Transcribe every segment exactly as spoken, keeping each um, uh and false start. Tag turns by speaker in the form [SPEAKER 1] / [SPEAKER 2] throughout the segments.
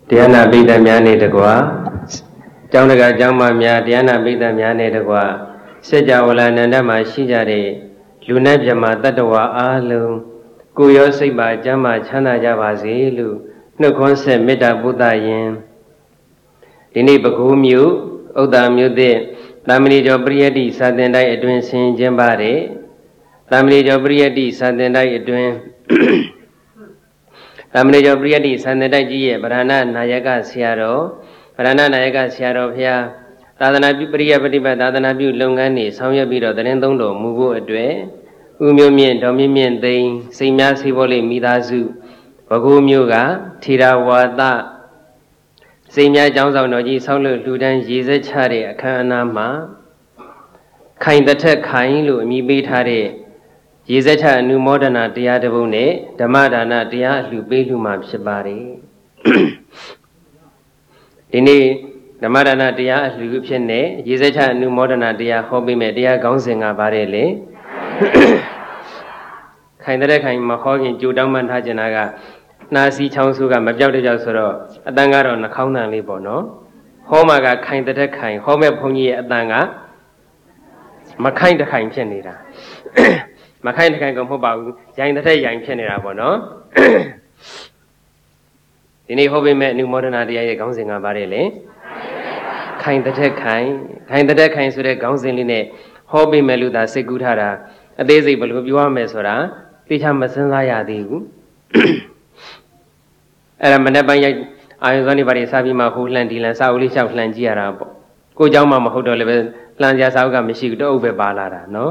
[SPEAKER 1] တရားနာပိဋကများနဲ့တကွာကျောင်းတကာကျောင်းမများတရားနာပိဋကများနဲ့တကွာစัจ java လာနန္ဒမှာရှိကြတဲ့လူနဲ့မြမတတ္တဝါအားလုံးကိုယ်ရောစိတ်ပါကျမ်းမာချမ်းသာကြပါစေလို့နှုတ်ခွန်းဆက်မေတ္တာပို့သရင်ဒီနေ့ပဲခူးမြို့ဥဒ္ဒါမြို့သစ်တာမဏိကျော်ပရိယတ္တိစာသင်တိုက်အတွင်းဆင်ကျင်းပတဲ့တာမဏိကျော်ပရိယတ္တိစာသင်တိုက်အတွင်းတာမဏိကျော်ပရိယတ္တိစာသင်တိုက်ကြီးရဲ့ဗရဏနာယကဆရာတော်ဗရဏနာယကဆရာတော်ဖျားသာသနာပြုပရိယပฏิပတ်သာသနာပြုလုပ်ငန်းတွေဆောင်ရွက်ပြီးတော့တရင်သုံးတော်မူဖို့အတွက်ဥမျိုးမြင့်တော်မြင့်မြင့်သိန်းစိတ်များစေဖို့လေးမိသားစုဘဂိုးမျိုးကထေရဝါဒစိတ်များကျောင်းဆောင်တော်ကြီးဆောက်လုပ်လှူဒန်းရည်စက်ချတဲ့အခမ်းအနားမှာခိုင်တစ်ထက်ခိုင်လို့အမည်ပေးထားတဲ့ရည်စက်ချအနုမောဒနာတရားတစ်ပုဒ်နဲ့ဓမ္မဒါနတရားလှူပေးလှူမှာဖြစ်ပါတယ်ဒီနေ့ဓမ္မဒါနတရားအလှူဖြစ်နေရည်စက်ချအနုမောဒနာတရားဟောပေးမယ်တရားကောင်းစဉ်ကပါတယ်လေခိုင်တဲ့ခိုင်မဟောခင်ကြိုတောင်းမှထားကျင်တာကနှာစီချောင်းဆူကမပြောက်တဲ့ကြောက်ဆိုတော့အတန်ကတော့နှာခေါင်းတန်လေးပေါ့နော်ဟောမှာကခိုင်တဲ့ခိုင်ဟောမဲ့ဘုန်းကြီးရဲ့အတန်ကမခိုင်တဲ့ခိုင်ဖြစ်နေတာမခိုင်တဲ့ခိုင်ကမဟုတ်ပါဘူးရိုင်တဲ့ရိုင်ဖြစ်နေတာပေါ့နော်ဒီနေ့ဟောပေးမဲ့အနုမောဒနာတရားရဲ့ခေါင်းစဉ်ကပါတယ်လေခိုင်တဲ့ခိုင်ခိုင်တဲ့ခိုင်ဆိုတဲ့ခေါင်းစဉ်လေးနဲ့ဟောပေးမဲ့လူသာစိတ်ကူးထားတာအသေးစိတ်ဘယ်လိုပြောရမလဲဆိုတာသိချမစဉ်းစားရသေးဘူးအဲ့ဒါမနေ့ပိုင်းရိုက်အာယုဇောနေပါရီစာပြီးမှဟိုလှန်ဒီလှန်စာအုပ်လေးလျှောက်လှန်ကြည့်ရတာပေါ့ကိုเจ้าမှမဟုတ်တော့လည်းပဲလှန်ကြစာအုပ်ကမရှိဘူးတအုပ်ပဲပါလာတာနော်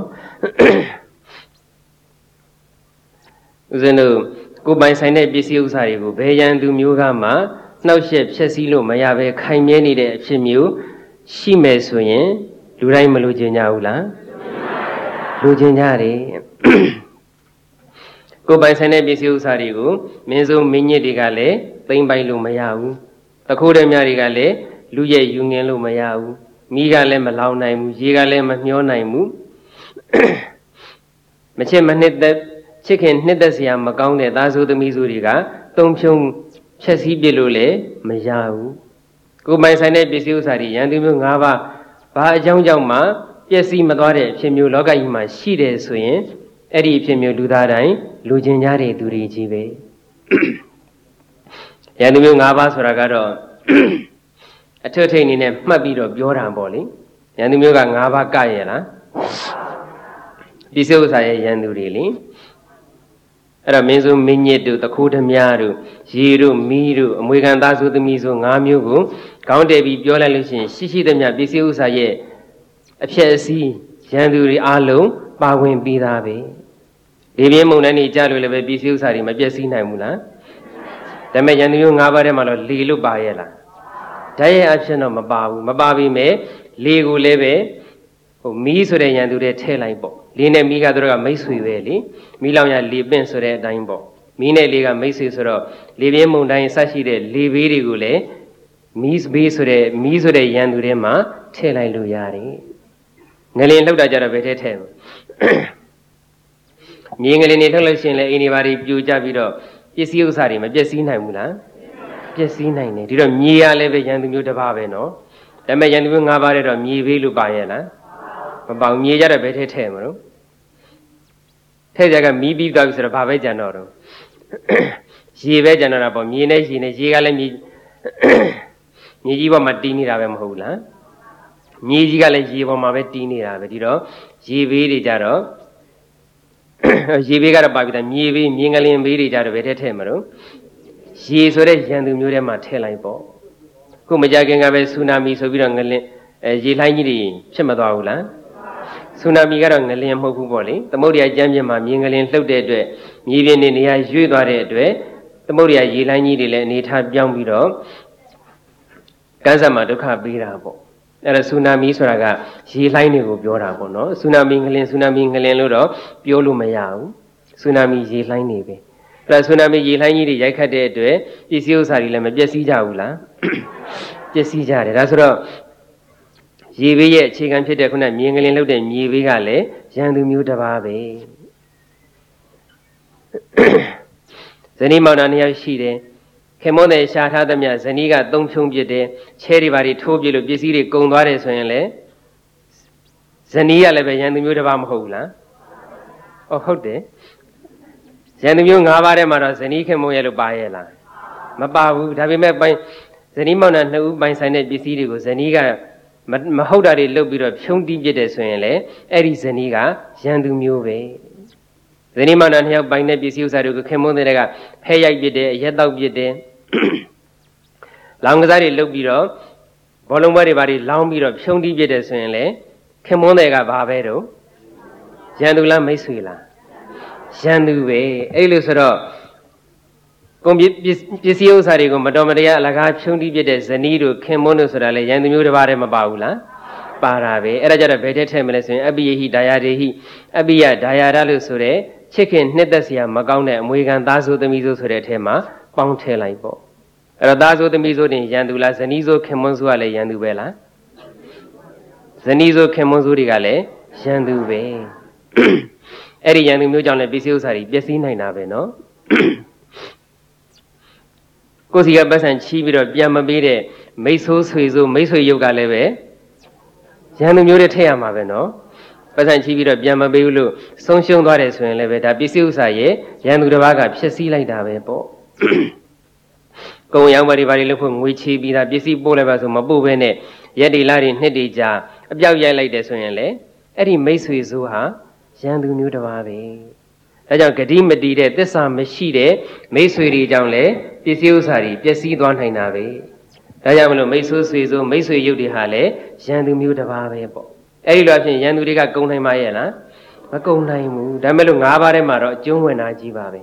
[SPEAKER 1] ဦးဇင်းတို့ကိုပိုင်ဆိုင်တဲ့ပစ္စည်းဥစ္စာတွေကိုဘယ်ရန်သူမျိုးကမှနှောက်ယှက်ဖျက်ဆီးလို့မရဘဲခိုင်မြဲနေတဲ့အဖြစ်မျိုးရှိမယ်ဆိုရင်လူတိုင်းမလို့ကျင်ကြဘူးလားလူကျင်ကြတယ်ကိုပိုင်ဆိုင်တဲ့ပစ္စည်းဥစ္စာတွေကိုမင်းစုံမင်းညစ်တွေကလည်းသိမ့်ပိုက်လို့မရဘူးတခိုးတဲ့များတွေကလည်းလူရဲ့ယူငင်လို့မရဘူးမိကလည်းမလောင်နိုင်ဘူးရေကလည်းမမျောနိုင်ဘူးမချစ်မနှစ်သက်ချစ်ခင်နှစ်သက်စရာမကောင်းတဲ့သားစုသမီးစုတွေကတုံဖြုံဖြက်စီးပြလို့လည်းမရဘူးကိုပိုင်ဆိုင်တဲ့ပစ္စည်းဥစ္စာတွေရန်သူမျိုး၅ပါးဘာအကြောင်းကြောင့်မှပျက်စီးမသွားတဲ့အဖြစ်မျိုးလောကကြီးမှာရှိတယ်ဆိုရင်အဲ့ဒီအဖြစ်မျိုးလူသားတိုင်းလူချင်းကြတဲ့သူတွေကြီးပဲရန်သူမျိုး၅ပါးဆိုတာကတော့အထွတ်ထိပ်အနေနဲ့မှတ်ပြီးတော့ပြောတာပေါ့လေရန်သူမျိုးက၅ပါးကရဲ့လားပစ္စည်းဥစ္စာရဲ့ရန်သူတွေလေအဲ့တော့မင်းစုမင်းညစ်တို့တခိုးဓမြတို့ရေတို့မီးတို့အမွေခံသားစုသမီးစု၅မျိုးကိုခေါင်းတည်ပြီးပြောလိုက်လို့ရှိရင်ရှိရှိသမျှပစ္စည်းဥစ္စာရဲ့အဖြစ်အစည်းရန်သူတွေအလုံးပါဝင်ပြီးသားပဲဒီပြင်းမုံတိုင်းနေကြလို့လည်းပဲပစ္စည်းဥစ္စာတွေမပျက်စီးနိုင်ဘူးလားဒါပေမဲ့ရန်သူမျိုး၅ပါးထဲမှာတော့လေလို့ပါရဲ့လားဓာတ်ရဲ့အဖြစ်တော့မပါဘူးမပါပြီမဲ့လေကိုလည်းပဲဟိုမီးဆိုတဲ့ရန်သူတွေထည့်လိုက်ပေါ့လေနဲ့မီးကတို့ကမိတ်ဆွေပဲလေမီးလောင်ရလေပင့်ဆိုတဲ့အတိုင်းပေါ့မီးနဲ့လေကမိတ်ဆွေဆိုတော့လေပြင်းမုံတိုင်းဆက်ရှိတဲ့လေဘေးတွေကိုလည်းမီးဘေးဆိုတဲ့မီးဆိုတဲ့ရန်သူတွေမှာထည့်လိုက်လို့ရတယ်ငလင်လှုပ်တာကြတော့ဘယ်ထဲထဲမြေငလင်တွေလှုပ်လို့ရှိရင်လည်းအိမ်တွေဘာတွေပြိုကျပြီးတော့ပစ္စည်းဥစ္စာတွေမပျက်စီးနိုင်ဘူးလားပျက်စီးနိုင်တယ်ဒီတော့မြေရလည်းပဲရန်သူမျိုးတစ်ပါးပဲနော်ဒါပေမဲ့ရန်သူမျိုး၅ပါးတဲ့တော့မြေဘေးလို့ပါရဲ့လားမပေါမြေကြတော့ဘယ်ထဲထဲမလို့ထဲကြကမီးပြီးသွားပြီဆိုတော့ဘာပဲကြံတော့တော့ရေပဲကြံတော့တာပေါ့မြေနဲ့ရေနဲ့ရေကလည်းမြေမြေကြီးပေါ်မှာတီးနေတာပဲမဟုတ်ဘူးလားမြေကြီးကလည်းရေပေါ်မှာပဲတီးနေတာပဲဒီတော့ရေဘေးတွေကြတော့ရေဘေးကတော့ပါပြီသားမြေဘေးမြေငလင်ဘေးတွေကြတော့ဘယ်ထဲထဲမလို့ရေဆိုတဲ့ရန်သူမျိုးထဲမှာထည့်လိုက်ပေါ့ခုမကြခင်ကပဲဆူနာမီဆိုပြီးတော့ငလင်အဲရေလှိုင်းကြီးတွေဖြစ်မသွားဘူးလားဆူနာမီကတော့ငလင်မဟုတ်ဘူးပေါ့လေသမုဒ္ဒရာကျမ်းပြင်မှာမြေငလင်လှုပ်တဲ့အတွက်မြေပြင်တွေနေရာရွေ့သွားတဲ့အတွက်သမုဒ္ဒရာရေလှိုင်းကြီးတွေလည်းအနေထားပြောင်းပြီးတော့ကမ်းစပ်မှာဒုက္ခပေးတာပေါ့အဲ့ဒါဆူနာမီဆိုတာကရေလှိုင်းတွေကိုပြောတာပေါ့နော်ဆူနာမီငလင်ဆူနာမီငလင်လို့တော့ပြောလို့မရဘူးဆူနာမီရေလှိုင်းတွေပဲအဲ့ဒါဆူနာမီရေလှိုင်းကြီးတွေရိုက်ခတ်တဲ့အတွက်ပစ္စည်းဥစ္စာတွေလည်းမပျက်စီးကြဘူးလားပျက်စီးကြတယ်ဒါဆိုတော့ရေဘေးရဲ့အခြေခံဖြစ်တဲ့ခုနမြေငလင်လှုပ်တဲ့မြေဘေးကလည်းရန်သူမျိုးတစ်ပါးပဲဇနီးမောင်နှံနှစ်ယောက်ရှိတယ်ခခေမောတဲ့ရှာထားသမျှဇနီးကသုံးဖြုံးပြတယ်ချဲတွေဘာတွေထိုးပြလို့ပစ္စည်းတွေကုန်သွားတယ်ဆိုရင်လေဇနီးကလည်းပဲရန်သူမျိုးတစ်ပါးမဟုတ်ဘူးလားဩဟုတ်တယ်ရန်သူမျိုး၅ပါးထဲမှာတော့ဇနီးခေမောရဲ့လို့ပါရဲ့လားမပါဘူးဒါပေမဲ့ပိုင်ဇနီးမောင်နှံနှစ်ဦးပိုင်ဆိုင်တဲ့ပစ္စည်းတွေကိုဇနီးကမဟုတ်တာတွေလုပ်ပြီးတော့ဖြုံးတီးပြတယ်ဆိုရင်လေအဲ့ဒီဇနီးကရန်သူမျိုးပဲဇနီးမောင်နှံနှစ်ယောက်ပိုင်တဲ့ပစ္စည်းဥစ္စာတွေကိုခေမောတဲ့ကဖဲရိုက်ပြတယ်အရက်တောက်ပြတယ်လောင်ကစားတွေလုပ်ပြီးတော့ဘောလုံးပွဲတွေဘာတွေလောင်းပြီးတော့ဖြုံးတီးပြတယ်ဆိုရင်လေခေမောတဲ့ကဘာပဲတော့ရန်သူလားမိတ်ဆွေလားရန်သူပဲအဲ့လိုဆိုတော့ကုန်ပစ္စည်းဥစ္စာတွေကိုမတော်မတရားအလကားဖြုံးတီးပြတဲ့ဇနီးတို့ခင်မွန်းတို့ဆိုတာလေရန်သူမျိုးတစ်ပါးတည်းမပါဘူးလားပါတာပဲအဲ့ဒါကြတော့ဘယ်တည်းထဲမလဲဆိုရင်အပိယဟိဒါယာဒေဟိအပိယဒါယာရလို့ဆိုတဲ့ချစ်ခင်နှစ်သက်စရာမကောင်းတဲ့အမွေခံသားဆိုသမီးဆိုဆိုတဲ့အထဲမှာပေါင်းထည့်လိုက်ပေါ့အဲ့တော့သားဆိုသမီးဆိုတင်ရန်သူလားဇနီးဆိုခင်မွန်းဆိုကလည်းရန်သူပဲလားဇနီးဆိုခင်မွန်းဆိုတွေကလည်းရန်သူပဲအဲ့ဒီရန်သူမျိုးကြောင့်လည်းပစ္စည်းဥစ္စာတွေပျက်စီးနိုင်တာပဲနော်ကိုယ်စီကပတ်စံချီးပြီးတော့ပြန်မပေးတဲ့မိတ်ဆိုးဆွေဆိုမိတ်ဆွေရုပ်ကလည်းပဲရန်သူမျိုးတွေထည့်ရမှာပဲနော်ပတ်စံချီးပြီးတော့ပြန်မပေးဘူးလို့ဆုံးရှုံးသွားတယ်ဆိုရင်လည်းပဲဒါပစ္စည်းဥစ္စာရဲ့ရန်သူတစ်ပါးကဖျက်ဆီးလိုက်တာပဲပေါ့ကုံရောင်းပါတွေဘာတွေလို့ဖို့ငွေချေးပြီးသားပစ္စည်းပို့လိုက်ပါဆိုမပို့ဘဲနဲ့ရက်တွေလာတွေနှစ်တွေကြာအပြောက်ရိုက်လိုက်တယ်ဆိုရင်လေအဲ့ဒီမိတ်ဆွေဆိုဟာရန်သူမျိုးတစ်ပါးပဲဒါကြောင့်ဂတိမတီးတဲ့သစ္စာမရှိတဲ့မိတ်ဆွေတွေကြောင့်လည်းပစ္စည်းဥစ္စာတွေပျက်စီးသွားနိုင်တာပဲဒါကြောင့်မလို့မိတ်ဆွေဆွေဆိုမိတ်ဆွေရုပ်တွေဟာလည်းရန်သူမျိုးတစ်ပါးပဲပေါ့အဲ့ဒီလိုအဖြစ်ရန်သူတွေကကုံနိုင်ပါရဲ့လားမကုံနိုင်ဘူးဒါမဲ့လို့၅ပါးထဲမှာတော့အကျုံးဝင်တာကြီးပါပဲ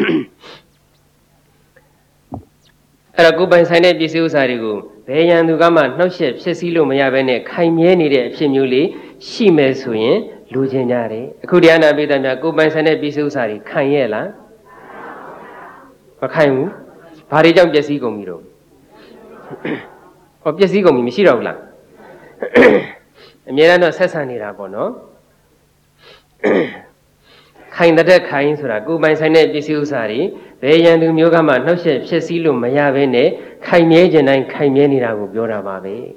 [SPEAKER 1] အဲ့တော့ကိုယ်ပိုင်ဆိုင်တဲ့ပစ္စည်းဥစ္စာတွေကိုဘယ်ရန်သူကမှနှောက်ယှက်ဖြစ်စည်းလို့မရဘဲနဲ့ခိုင်မြဲနေတဲ့အဖြစ်မျိုးလေးရှိမယ်ဆိုရင်လူချင်းကြတယ်အခုတရားနာပိဋကများကိုယ်ပိုင်ဆိုင်တဲ့ပစ္စည်းဥစ္စာတွေခိုင်ရဲ့လားမခိုင်ဘူးဘာတွေကြောင့်ပျက်စီးကုန်ပြီတော့ဟောပျက်စီးကုန်ပြီမရှိတော့ဘူးလားအများအားတော့ဆက်ဆံနေတာပေါ့နော်ခိုင်တဲ့ခိုင်ဆိုတာကိုယ်ပိုင်ဆိုင်တဲ့ပစ္စည်းဥစ္စာတွေဘယ်ရန်သူမျိုးကမှနှောက်ယှက်ဖြစ်စည်းလို့မရဘဲနဲ့ခိုင်မြဲခြင်းတိုင်းခိုင်မြဲနေတာကိုပြောတာပါပဲ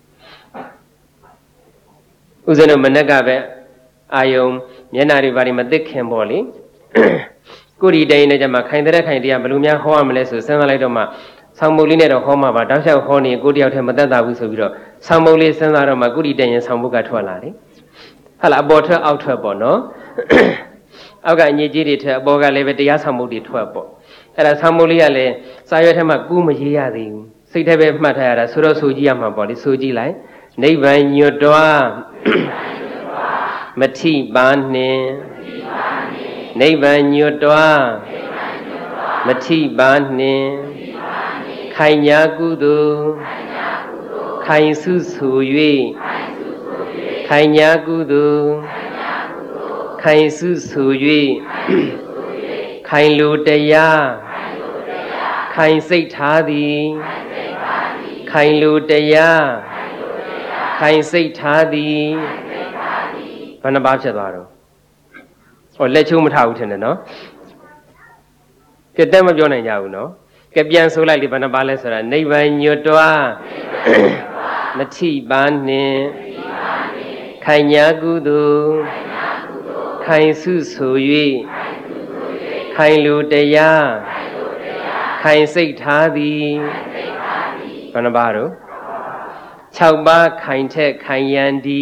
[SPEAKER 1] ဥစဉ်တော့မနေ့ကပဲအာယုံမျက်နာတွေဘာတွေမသိခင်ပေါ့လေကိုဒီတိုင်းနဲ့ကြမှာခိုင်တဲ့ခိုင်တရားဘယ်လိုများဟောရမလဲဆိုစဉ်းစားလိုက်တော့မှဆောင်းမုတ်လေးနဲ့တော့ဟောမှာပါတောက်လျှောက်ဟောနေကိုတယောက်တည်းမသက်သာဘူးဆိုပြီးတော့ဆောင်းမုတ်လေးစဉ်းစားတော့မှကိုဒီတိုင်းရင်ဆောင်းမုတ်ကထွက်လာတယ်ဟာလားအပေါ်ထွက်အောက်ထွက်ပေါ့နော်အောက်ကအညစ်အကြေးတွေထွက်အပေါ်ကလည်းပဲတရားဆောင်းမုတ်တွေထွက်ပေါ့အဲ့ဒါဆောင်းမုတ်လေးကလည်းစာရွက်ထဲမှာကူးမရေးရသေးဘူးစိတ်ထဲပဲမှတ်ထားရတာဆိုတော့ဆိုကြည့်ရမှာပေါ့လေဆိုကြည့်လိုက်နိဗ္ဗာန်ညွတ်တော်မထိပါနှင့်နိဗ္ဗာန်ညွတ်တော်မထိပါနှင့်ခိုင်ညာကုသိုလ်ခိုင်စုဆူ၍ခိုင်ညာကုသိုလ်ခိုင်စုဆူ၍ခိုင်လိုတရားခိုင်စိတ်ထားသည်ခိုင်လိုတရားခိုင်စိတ်ထားသည်ဘယ်နှပါးဖြစ်သွားတော့ဟောလက်ချိုးမထားဘူးထင်တယ်နော်ကဲတက်မပြောနိုင်ကြဘူးနော်ကဲပြန်ဆိုလိုက်လေဘယ်နှပါးလဲဆိုတာနိဗ္ဗာန်ညွတ်တော်မထိပါနှင့်ခိုင်ညာကုသိုလ်ခိုင်စုဆူ၍ခိုင်လိုတရားခိုင်စိတ်ထားသည်ဘယ်နှပါးတော့၆ပါးခိုင်ထက်ခိုင်ရန်ဒီ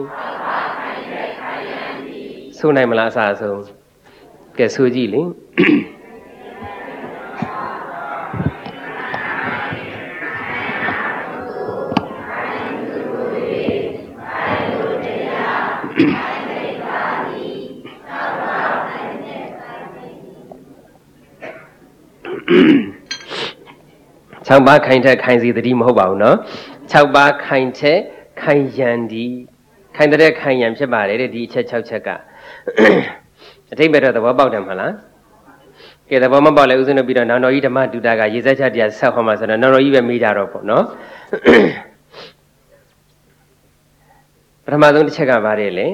[SPEAKER 1] ဆိုနိုင်မလားအစားအဆုံးကဲဆိုကြည့်လေ၆ပါးခိုင်ထက်ခိုင်စီတတိမဟုတ်ပါဘူးနော်၆ပါးခိုင်ထက်ခိုင်ရန်ဒီခိုင်တဲ့ခိုင်ရန်ဖြစ်ပါတယ်တဲ့ဒီအချက်၆ချက်ကအထိပ္ပယ်တော့သဘောပေါက်တယ်မလားကဲသဘောမပေါက်လဲဥစဉ်တို့ပြီးတော့နောင်တော်ကြီးဓမ္မတူတာကရေစက်ချက်တရားဆက်ဟောမှာဆိုတော့နောင်တော်ကြီးပဲမေးကြတော့ပေါ့နော်ပထမဆုံးတစ်ချက်ကပါတယ်လေ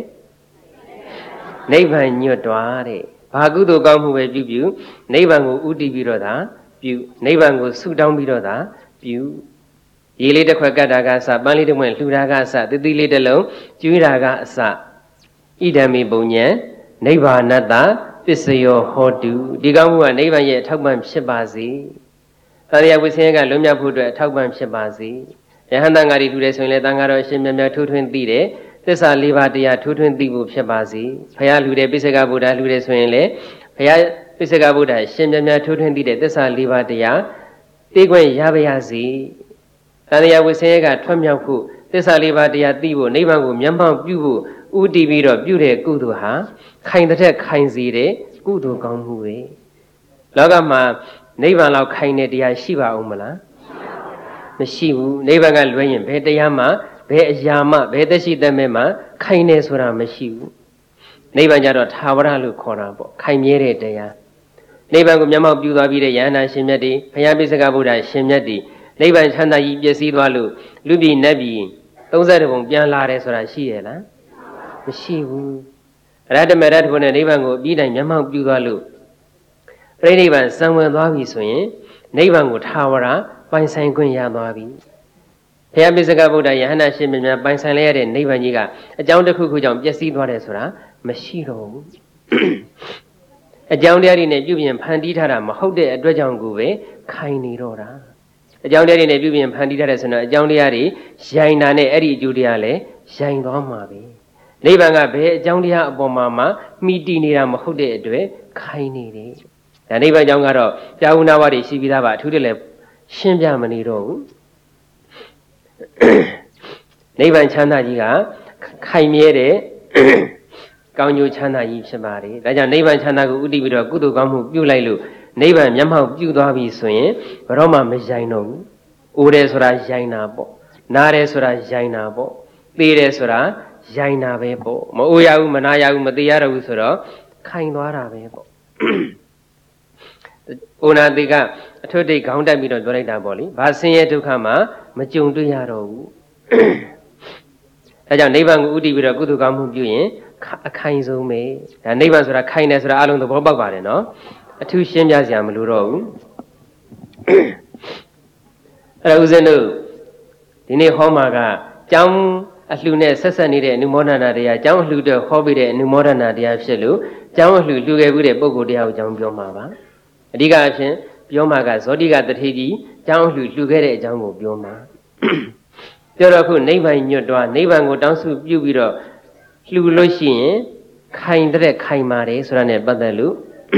[SPEAKER 1] နိဗ္ဗာန်ညွတ်တော်တဲ့ဘာကုသိုလ်ကောင်းမှုပဲပြုပြုနိဗ္ဗာန်ကိုဥတည်ပြီးတော့သာပြုနိဗ္ဗာန်ကိုဆုတောင်းပြီးတော့သာပြုရေလေးတစ်ခွက်ကတ်တာကအစပန်းလေးတစ်ပွင့်လှူတာကအစတတိလေးတစ်လုံးကျွေးတာကအစဣဒံမိပုံညံနိဗ္ဗာနတ္တပစ္စယောဟောတုဒီကောင်းမှုကနိဗ္ဗာန်ရဲ့အထောက်ပံ့ဖြစ်ပါစေ။သံဃာဝိဆင်းရဲကလွတ်မြောက်ဖို့အတွက်အထောက်ပံ့ဖြစ်ပါစေ။ယဟန်တန်ဃာတွေထူတယ်ဆိုရင်လည်းတန်ဃာတော်အရှင်မြတ်မြတ်ထိုးထွင်းသိတယ်သစ္စာလေးပါးတရားထိုးထွင်းသိဖို့ဖြစ်ပါစေ။ဘုရားလှူတယ်ပိဿကဗုဒ္ဓလှူတယ်ဆိုရင်လည်းဘုရားပိဿကဗုဒ္ဓရှင်မြတ်မြတ်ထိုးထွင်းသိတဲ့သစ္စာလေးပါးတရားသိခွင့်ရပါရစေ။သံဃာဝိဆင်းရဲကထွက်မြောက်ဖို့သစ္စာလေးပါးတရားသိဖို့နိဗ္ဗာန်ကိုမျက်မှောက်ပြုဖို့ဥတည်ပြီးတော့ပြုတဲ့ကုသိုလ်ဟာခိုင်တဲ့ခိုင်စီတဲ့ကုသိုလ်ကောင်းမှုပဲလောကမှာနိဗ္ဗာန်လောက်ခိုင်တဲ့တရားရှိပါဦးမလားမရှိဘူးနိဗ္ဗာန်ကလွဲရင်ဘယ်တရားမှဘယ်အရာမှဘယ်သက်ရှိသက်မဲ့မှခိုင်နေဆိုတာမရှိဘူးနိဗ္ဗာန်ကြတော့သာဝရလို့ခေါ်တာပေါ့ခိုင်မြဲတဲ့တရားနိဗ္ဗာန်ကိုမျက်မှောက်ပြုသွားပြီးတဲ့ယန္တာရှင်မြတ်တွေဘုရားပိဿကဗုဒ္ဓရှင်မြတ်တွေနိဗ္ဗာန်ချမ်းသာကြီးပြည့်စည်သွားလို့လူပြည်နတ်ပြည်သုံးဆယ်တပုံပြန်လာတယ်ဆိုတာရှိရဲ့လားမရှိဘူးရတ္တမရတ္တဘုနဲ့နိဗ္ဗာန်ကိုအပြီးတိုင်မျက်မှောက်ပြုသွားလို့ပြိဋိဘံစံဝင်သွားပြီဆိုရင်နိဗ္ဗာန်ကိုထာဝရပိုင်ဆိုင်ခွင့်ရသွားပြီဘုရားပိဿကဗုဒ္ဓယဟန္တာရှင်မြတ်များပိုင်ဆိုင်လိုက်ရတဲ့နိဗ္ဗာန်ကြီးကအကြောင်းတစ်ခုခုကြောင့်ပျက်စီးသွားတယ်ဆိုတာမရှိတော့ဘူးအကြောင်းတရားတွေနဲ့ပြုပြင်ဖန်တီးထားတာမဟုတ်တဲ့အတွက်ကြောင့်ကိုပဲခိုင်နေတော့တာအကြောင်းတရားတွေနဲ့ပြုပြင်ဖန်တီးထားတဲ့ဆိုတော့အကြောင်းတရားတွေရိုင်တာနဲ့အဲ့ဒီအကျိုးတရားလည်းရိုင်သွားမှာပဲနိဗ္ဗာန်ကဘယ်အကြောင်းတရားအပေါ်မှာမှမိတည်နေတာမဟုတ်တဲ့အတွက်ခိုင်နေတယ်ဒါနိဗ္ဗာန်ကြောင့်ကတော့ကြာဝနာဝတွေရှိပြီးသားပါအထူးတလည်းရှင်းပြမနေတော့ဘူးနိဗ္ဗာန်ချမ်းသာကြီးကခိုင်မြဲတဲ့ကောင်းကျိုးချမ်းသာကြီးဖြစ်ပါတယ်ဒါကြောင့်နိဗ္ဗာန်ချမ်းသာကိုဥတည်ပြီးတော့ကုသိုလ်ကောင်းမှုပြုလိုက်လို့နိဗ္ဗာန်မျက်မှောက်ပြုသွားပြီဆိုရင်ဘယ်တော့မှမရိုင်တော့ဘူးအိုးတယ်ဆိုတာရိုင်တာပေါ့နားတယ်ဆိုတာရိုင်တာပေါ့သေတယ်ဆိုတာရိုင်တာပဲပေါ့မအိုးရဘူးမနာရဘူးမသေးရတော့ဘူးဆိုတော့ခိုင်သွားတာပဲပေါ့အိုနာတိကအထွတ်တိတ်ခေါင်းတက်ပြီးတော့ပြောလိုက်တာပေါ့လေဘာဆင်းရဲဒုက္ခမှမကြုံတွေ့ရတော့ဘူးဒါကြောင့်နိဗ္ဗာန်ကိုဥတည်ပြီးတော့ကုသိုလ်ကောင်းမှုပြုရင်အခိုင်ဆုံးပဲဒါနိဗ္ဗာန်ဆိုတာခိုင်တယ်ဆိုတာအလုံးသဘောပေါက်ပါတယ်နော်အထူးရှင်းပြစရာမလိုတော့ဘူးအဲ့ဒါဦးဇင်းတို့ဒီနေ့ဟောမှာကကျောင်းအလှနဲ့ဆက်ဆက်နေတဲ့အနုမောဒနာတရားကျောင်းအလှတော့ဟောပြီးတဲ့အနုမောဒနာတရားဖြစ်လို့ကျောင်းအလှလှခဲ့ပြီးတဲ့ပုဂ္ဂိုလ်တရားကိုကျောင်းပြောမှာပါအဓိကအဖြစ်ပြောမှာကဇောတိကတထေကြီးကျောင်းအလှလှခဲ့တဲ့အကြောင်းကိုပြောမှာပြောတော့ခုနိဗ္ဗာန်ညွတ်တော့နိဗ္ဗာန်ကိုတောင်းစုပြုပြီးတော့လှူလို့ရှိရင်ခိုင်တဲ့ခိုင်ပါတယ်ဆိုတာ ਨੇ ပတ်သက်လို့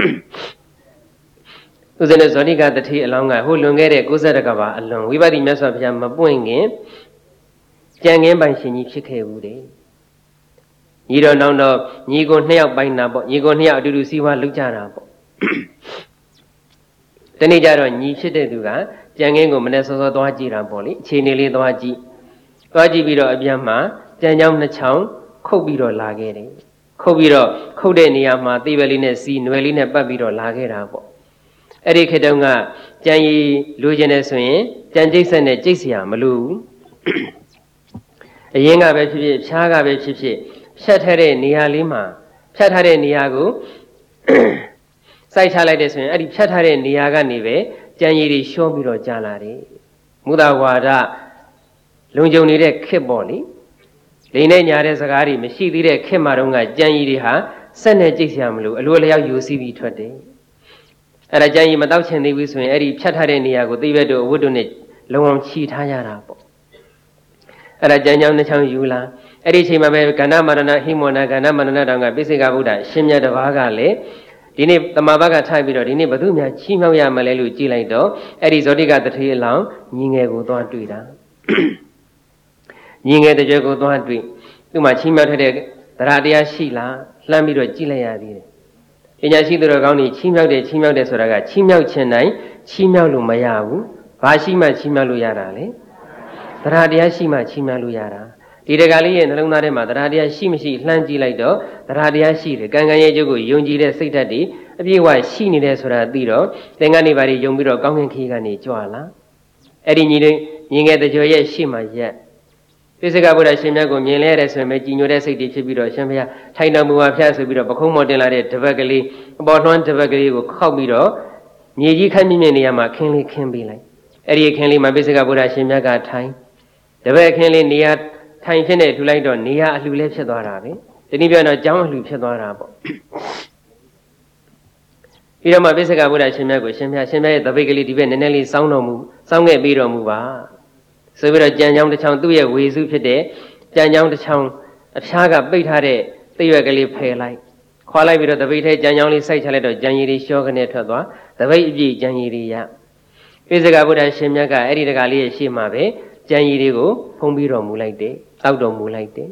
[SPEAKER 1] ဦးဇင်းဇောတိကတထေအလောင်းကဟိုလွန်ခဲ့တဲ့ကိုးဆယ်တကဘာအလွန်ဝိပဿနာမြတ်စွာဘုရားမပွင့်ခင်ကြံငင်းပိုင်ရှင်ကြီးဖြစ်ခဲ့ဘူးတဲ့ညီတော်နောင်တော့ညီကိုနှစ်ယောက်ပိုင်တာပေါ့ညီကိုနှစ်ယောက်အတူတူစီးပွားလုပ်ကြတာပေါ့တနေ့ကျတော့ညီဖြစ်တဲ့သူကကြံငင်းကိုမနေ့စောစောသွားကြည့်တာပေါ့လေအခြေအနေလေးသွားကြည့်သွားကြည့်ပြီးတော့အပြန်မှာကြံကြောင်းနှစ်ချောင်းခုတ်ပြီးတော့လာခဲ့တယ်ခုတ်ပြီးတော့ခုတ်တဲ့နေရာမှာသေပဲလေးနဲ့စီနွယ်လေးနဲ့ပတ်ပြီးတော့လာခဲ့တာပေါ့အဲ့ဒီခေတ္တကကြံရည်လိုချင်တယ်ဆိုရင်ကြံကျိတ်ဆက်နဲ့ကျိတ်စရာမလိုဘူးအရင်ကပဲဖြစ်ဖြစ်ဖြားကပဲဖြစ်ဖြစ်ဖြတ်ထားတဲ့နေရာလေးမှာဖြတ်ထားတဲ့နေရာကိုစိုက်ချလိုက်တယ်ဆိုရင်အဲ့ဒီဖြတ်ထားတဲ့နေရာကနေပဲကြံရည်တွေရှောပြီးတော့ကြာလာတယ်မုဒဝါဒလုံခြုံနေတဲ့ခေတ်ပေါ့လေလိန်နဲ့ညာတဲ့စကားတွေမရှိသေးတဲ့ခေတ်မှာတော့ကကြံရည်တွေဟာဆက်နဲ့ကြိတ်စရာမလိုအလိုလျောက်ယူစီးပြီးထွက်တယ်အဲ့ဒါကြံရည်မတောက်ချင်သေးဘူးဆိုရင်အဲ့ဒီဖြတ်ထားတဲ့နေရာကိုသိဘက်တို့အဝတ်တို့နဲ့လုံအောင်ခြိထားရတာပေါ့အဲ့ဒါကြံကြောင်းနှစ်ချောင်းယူလာအဲ့ဒီအချိန်မှာပဲကန္နမရဏဟိမောနာကန္နမရဏတောင်ကပိစိကဗုဒ္ဓရှင်မြတ်တစ်ပါးကလည်းဒီနေ့တမဘာကထိုက်ပြီးတော့ဒီနေ့ဘသူများချီးမြှောက်ရမလဲလို့ကြည်လိုက်တော့အဲ့ဒီဇောတိကတထေအလောင်းညီငယ်ကိုသွားတွေ့တာညီငယ်တကြွကိုသွားတွေ့သူ့မှာချီးမြှောက်ထတဲ့တရားတရားရှိလားလှမ်းပြီးတော့ကြည်လိုက်ရသေးတယ်ပညာရှိသူတော်ကောင်းတွေချီးမြှောက်တယ်ချီးမြှောက်တယ်ဆိုတာကချီးမြှောက်ခြင်းတိုင်းချီးမြှောက်လို့မရဘူးဘာရှိမှချီးမြှောက်လို့ရတာလေတရားတရားရှိမှချီးမြှောက်လို့ရတာဒီတကလေးရဲ့နှလုံးသားထဲမှာတရားတရားရှိမရှိလှမ်းကြည့်လိုက်တော့တရားတရားရှိတယ်ကံကံရဲ့အကျိုးကိုယုံကြည်တဲ့စိတ်ဓာတ်တွေအပြည့်အဝရှိနေတယ်ဆိုတာသိတော့သင်္ကန်းတွေဘာတွေယုံပြီးတော့ကောင်းကင်ခီးကနေကြွလာအဲ့ဒီညီလေးညီငယ်တကြွရဲ့ရှေ့မှာရက်ပိစိကဗုဒ္ဓရှင်မြတ်ကိုမြင်လဲရတဲ့ဆိုရင်ပဲကြည်ညိုတဲ့စိတ်တွေဖြစ်ပြီးတော့ရှင်ဘုရားထိုင်တော်မူပါဖျားဆိုပြီးတော့ပခုံးမော်တင်လာတဲ့တပတ်ကလေးအပေါ်လွှမ်းတပတ်ကလေးကိုခောက်ပြီးတော့မြေကြီးခန့်မြင့်မြင့်နေရာမှာခင်းလေးခင်းပေးလိုက်အဲ့ဒီခင်းလေးမှာပိဿကဗုဒ္ဓရှင်မြတ်ကထိုင်တပည့်ခင်းလေးနေရာထိုင်ဖြစ်နေထူလိုက်တော့နေရာအလှလည်းဖြစ်သွားတာပဲဒီနည်းပြောတော့ကျောင်းအလှဖြစ်သွားတာပေါ့ပြီးတော့မှပိဿကဗုဒ္ဓရှင်မြတ်ကိုရှင်မြတ်ရှင်မြတ်ရဲ့တပိတ်ကလေးဒီဘက်နည်းနည်းလေးစောင်းတော်မူစောင်းခဲ့ပြီးတော်မူပါဆိုပြီးတော့ကြံကြောင်းတစ်ချောင်းသူ့ရဲ့ဝေစုဖြစ်တဲ့ကြံကြောင်းတစ်ချောင်းအဖျားကပိတ်ထားတဲ့သိရွက်ကလေးဖယ်လိုက်ခွာလိုက်ပြီးတော့တပိတ်ထဲကြံကြောင်းလေးစိုက်ချလိုက်တော့ကြံရည်လေးလျှောကနေထွက်သွားတပိတ်အပြည့်ကြံရည်လေးရပိဿကဗုဒ္ဓရှင်မြတ်ကအဲ့ဒီတကားလေးရဲ့ရှေ့မှာပဲကြံရည်လေးကိုဖုံးပြီးတော်မူလိုက်တယ်တောက်တော်မူလိုက်တယ်